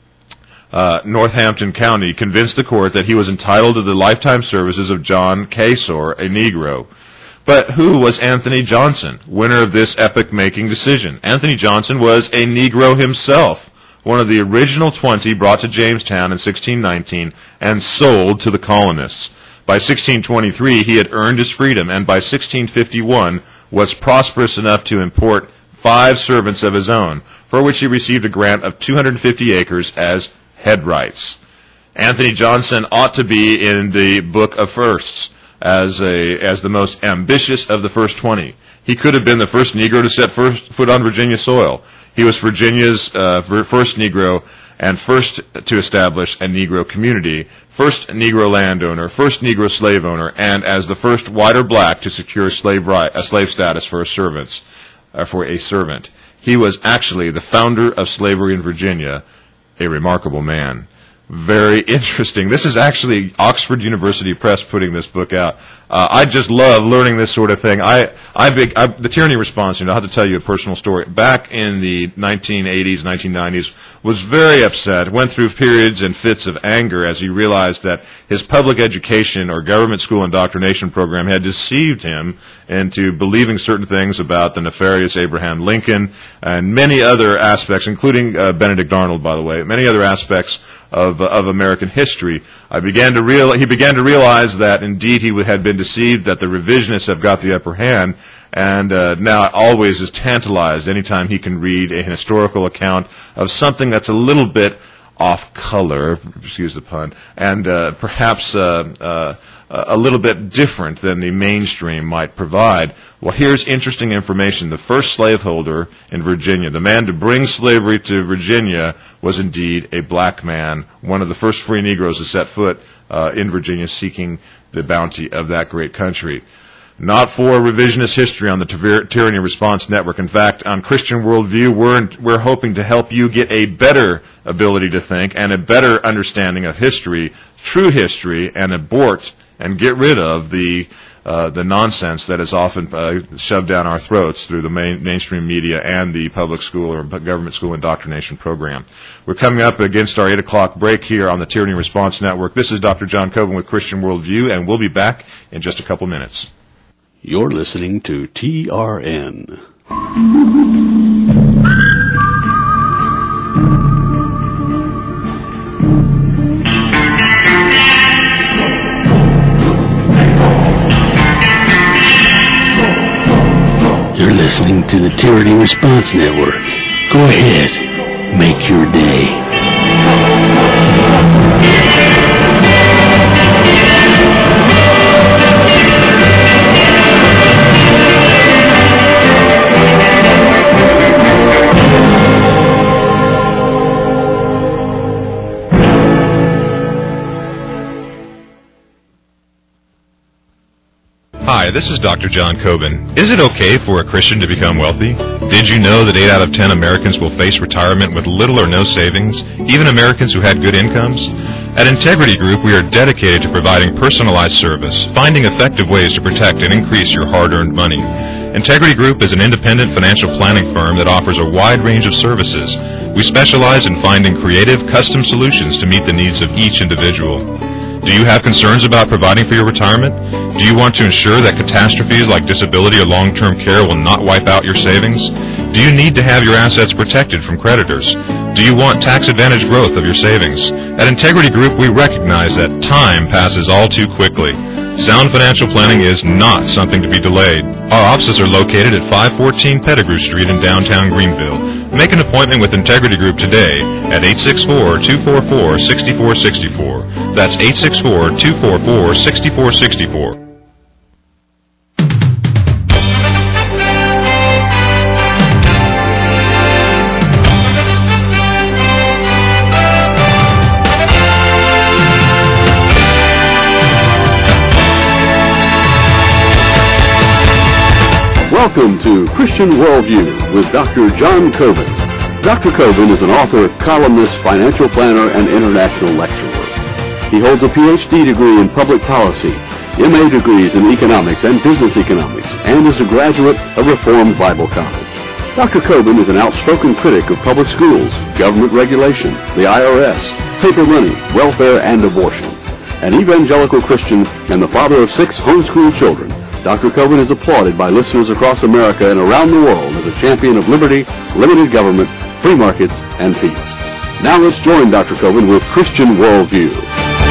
uh, Northampton County, convinced the court that he was entitled to the lifetime services of John Casor, a Negro. But who was Anthony Johnson, winner of this epoch-making decision? Anthony Johnson was a Negro himself, one of the original twenty brought to Jamestown in sixteen nineteen and sold to the colonists. By sixteen twenty-three, he had earned his freedom, and by sixteen fifty-one was prosperous enough to import five servants of his own, for which he received a grant of two hundred fifty acres as head rights. Anthony Johnson ought to be in the Book of Firsts as a as the most ambitious of the first twenty. He could have been the first Negro to set first foot on Virginia soil. He was Virginia's uh, first Negro and first to establish a Negro community, first Negro landowner, first Negro slave owner, and as the first white or black to secure slave right, a slave status for a servant. Uh, for a servant. He was actually the founder of slavery in Virginia, a remarkable man. Very interesting. This is actually Oxford University Press putting this book out. Uh, I just love learning this sort of thing. I, I, big, I, the tyranny response, you know, I have to tell you a personal story. Back in the nineteen eighties, nineteen nineties, was very upset, went through periods and fits of anger as he realized that his public education or government school indoctrination program had deceived him into believing certain things about the nefarious Abraham Lincoln and many other aspects, including uh, Benedict Arnold, by the way, many other aspects of of American history. I began to real he began to realize that indeed he had been deceived, that the revisionists have got the upper hand, and uh, now always is tantalized anytime he can read a historical account of something that's a little bit off color, excuse the pun, and uh, perhaps uh, uh, a little bit different than the mainstream might provide. Well, here's interesting information. The first slaveholder in Virginia, the man to bring slavery to Virginia, was indeed a black man, one of the first free Negroes to set foot uh, in Virginia seeking the bounty of that great country. Not for revisionist history on the Tyranny Response Network. In fact, on Christian Worldview, we're, we're hoping to help you get a better ability to think and a better understanding of history, true history, and abort and get rid of the uh, the nonsense that is often uh, shoved down our throats through the main, mainstream media and the public school or government school indoctrination program. We're coming up against our eight o'clock break here on the Tyranny Response Network. This is Doctor John Coben with Christian Worldview, and we'll be back in just a couple minutes. You're listening to T R N. You're listening to the Tyranny Response Network. Go ahead, make your day. Hi, this is Doctor John Coben. Is it okay for a Christian to become wealthy? Did you know that eight out of ten Americans will face retirement with little or no savings, even Americans who had good incomes? At Integrity Group, we are dedicated to providing personalized service, finding effective ways to protect and increase your hard-earned money. Integrity Group is an independent financial planning firm that offers a wide range of services. We specialize in finding creative, custom solutions to meet the needs of each individual. Do you have concerns about providing for your retirement? Do you want to ensure that catastrophes like disability or long-term care will not wipe out your savings? Do you need to have your assets protected from creditors? Do you want tax-advantaged growth of your savings? At Integrity Group, we recognize that time passes all too quickly. Sound financial planning is not something to be delayed. Our offices are located at five fourteen Pettigrew Street in downtown Greenville. Make an appointment with Integrity Group today at eight six four, two four four, six four six four. That's eight six four, two four four, six four six four. Welcome to Christian Worldview with Doctor John Coben. Doctor Coben is an author, columnist, financial planner, and international lecturer. He holds a P H D degree in public policy, M A degrees in economics and business economics, and is a graduate of Reformed Bible College. Doctor Coben is an outspoken critic of public schools, government regulation, the I R S, paper money, welfare, and abortion. An evangelical Christian and the father of six homeschooled children, Doctor Coben is applauded by listeners across America and around the world as a champion of liberty, limited government, free markets, and peace. Now let's join Doctor Coben with Christian Worldview.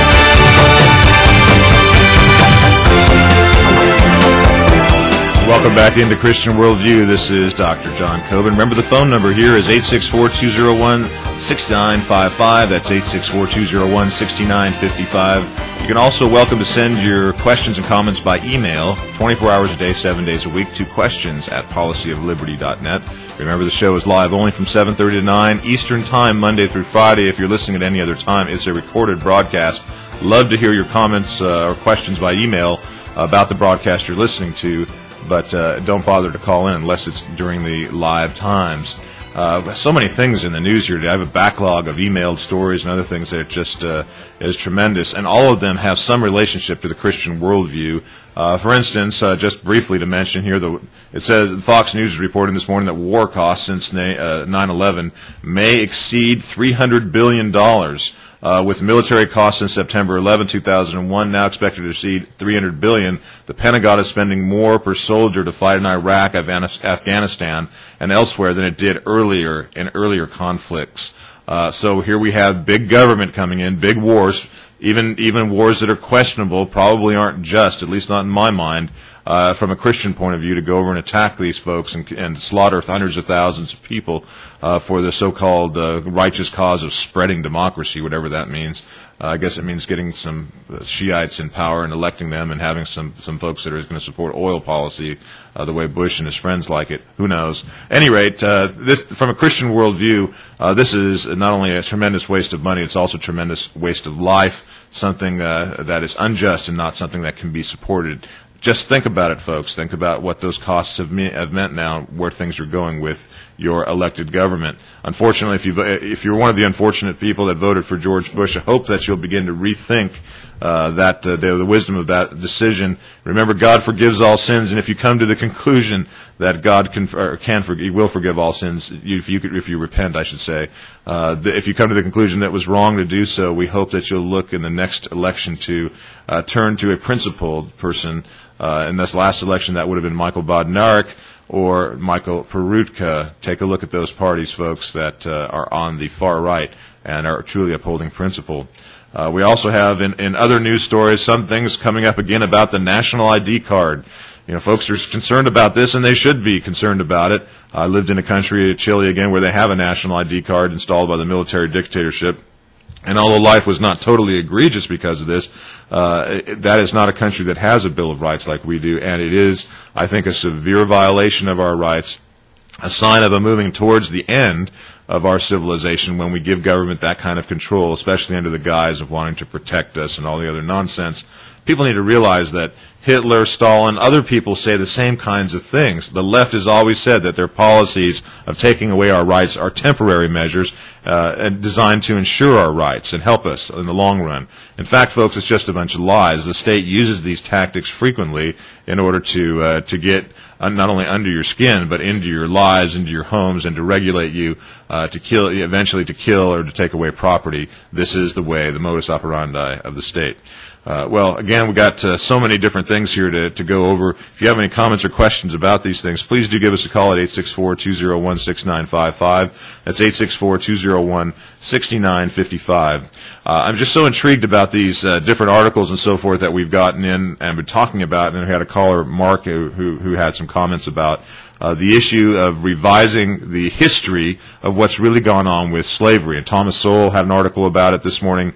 Welcome back into Christian Worldview. This is Doctor John Coben. Remember, the phone number here is eight six four, two oh one, six nine five five. That's eight six four, two oh one, six nine five five. You can also welcome to send your questions and comments by email, twenty-four hours a day, seven days a week, to questions at policy of liberty dot net. Remember, the show is live only from seven thirty to nine Eastern Time, Monday through Friday. If you're listening at any other time, it's a recorded broadcast. Love to hear your comments uh, or questions by email about the broadcast you're listening to. But uh, don't bother to call in unless it's during the live times. Uh, so many things in the news here today. I have a backlog of emailed stories and other things that just uh, is tremendous, and all of them have some relationship to the Christian worldview. Uh, for instance, uh, just briefly to mention here, the, it says Fox News is reporting this morning that war costs since nine eleven may exceed three hundred billion dollars. Uh, with military costs since September eleventh, two thousand one now expected to exceed three hundred billion dollars, the Pentagon is spending more per soldier to fight in Iraq, Afghanistan, and elsewhere than it did earlier in earlier conflicts. Uh, so here we have big government coming in, big wars, even even wars that are questionable, probably aren't just, at least not in my mind, uh, from a Christian point of view, to go over and attack these folks and, and slaughter hundreds of thousands of people uh, for the so-called uh, righteous cause of spreading democracy, whatever that means. Uh, I guess it means getting some Shiites in power and electing them and having some, some folks that are going to support oil policy uh, the way Bush and his friends like it. Who knows? At any rate, uh, this, from a Christian worldview, uh, this is not only a tremendous waste of money, it's also a tremendous waste of life, something uh, that is unjust and not something that can be supported. Just think about it, folks. Think about what those costs have, me- have meant now, where things are going with your elected government. Unfortunately, if, you if you're one of the unfortunate people that voted for George Bush, I hope that you'll begin to rethink uh, that uh, the, the wisdom of that decision. Remember, God forgives all sins, and if you come to the conclusion that God can, or can forgive, He will forgive all sins, if you if you repent, I should say. Uh, the, if you come to the conclusion that it was wrong to do so, we hope that you'll look in the next election to uh, turn to a principled person. Uh, in this last election, that would have been Michael Bodnarik or Michael Peroutka. Take a look at those parties, folks, that uh, are on the far right and are truly upholding principle. Uh, we also have, in, in other news stories, some things coming up again about the national I D card. You know, folks are concerned about this, and they should be concerned about it. I lived in a country, Chile, again, where they have a national I D card installed by the military dictatorship. And although life was not totally egregious because of this, uh, that is not a country that has a Bill of Rights like we do, and it is, I think, a severe violation of our rights, a sign of a moving towards the end of our civilization when we give government that kind of control, especially under the guise of wanting to protect us and all the other nonsense. People need to realize that Hitler, Stalin, other people say the same kinds of things. The left has always said that their policies of taking away our rights are temporary measures uh, and designed to ensure our rights and help us in the long run. In fact, folks, it's just a bunch of lies. The state uses these tactics frequently in order to uh, to get uh, not only under your skin, but into your lives, into your homes, and to regulate you, uh, to kill, eventually to kill or to take away property. This is the way, the modus operandi of the state. Uh, well, again, we've got uh, so many different things here to, to go over. If you have any comments or questions about these things, please do give us a call at eight six four, two oh one, six nine five five. That's eight six four, two oh one, six nine five five. Uh, I'm just so intrigued about these uh, different articles and so forth that we've gotten in and been talking about. And we had a caller, Mark, who, who, who had some comments about Uh, the issue of revising the history of what's really gone on with slavery. And Thomas Sowell had an article about it this morning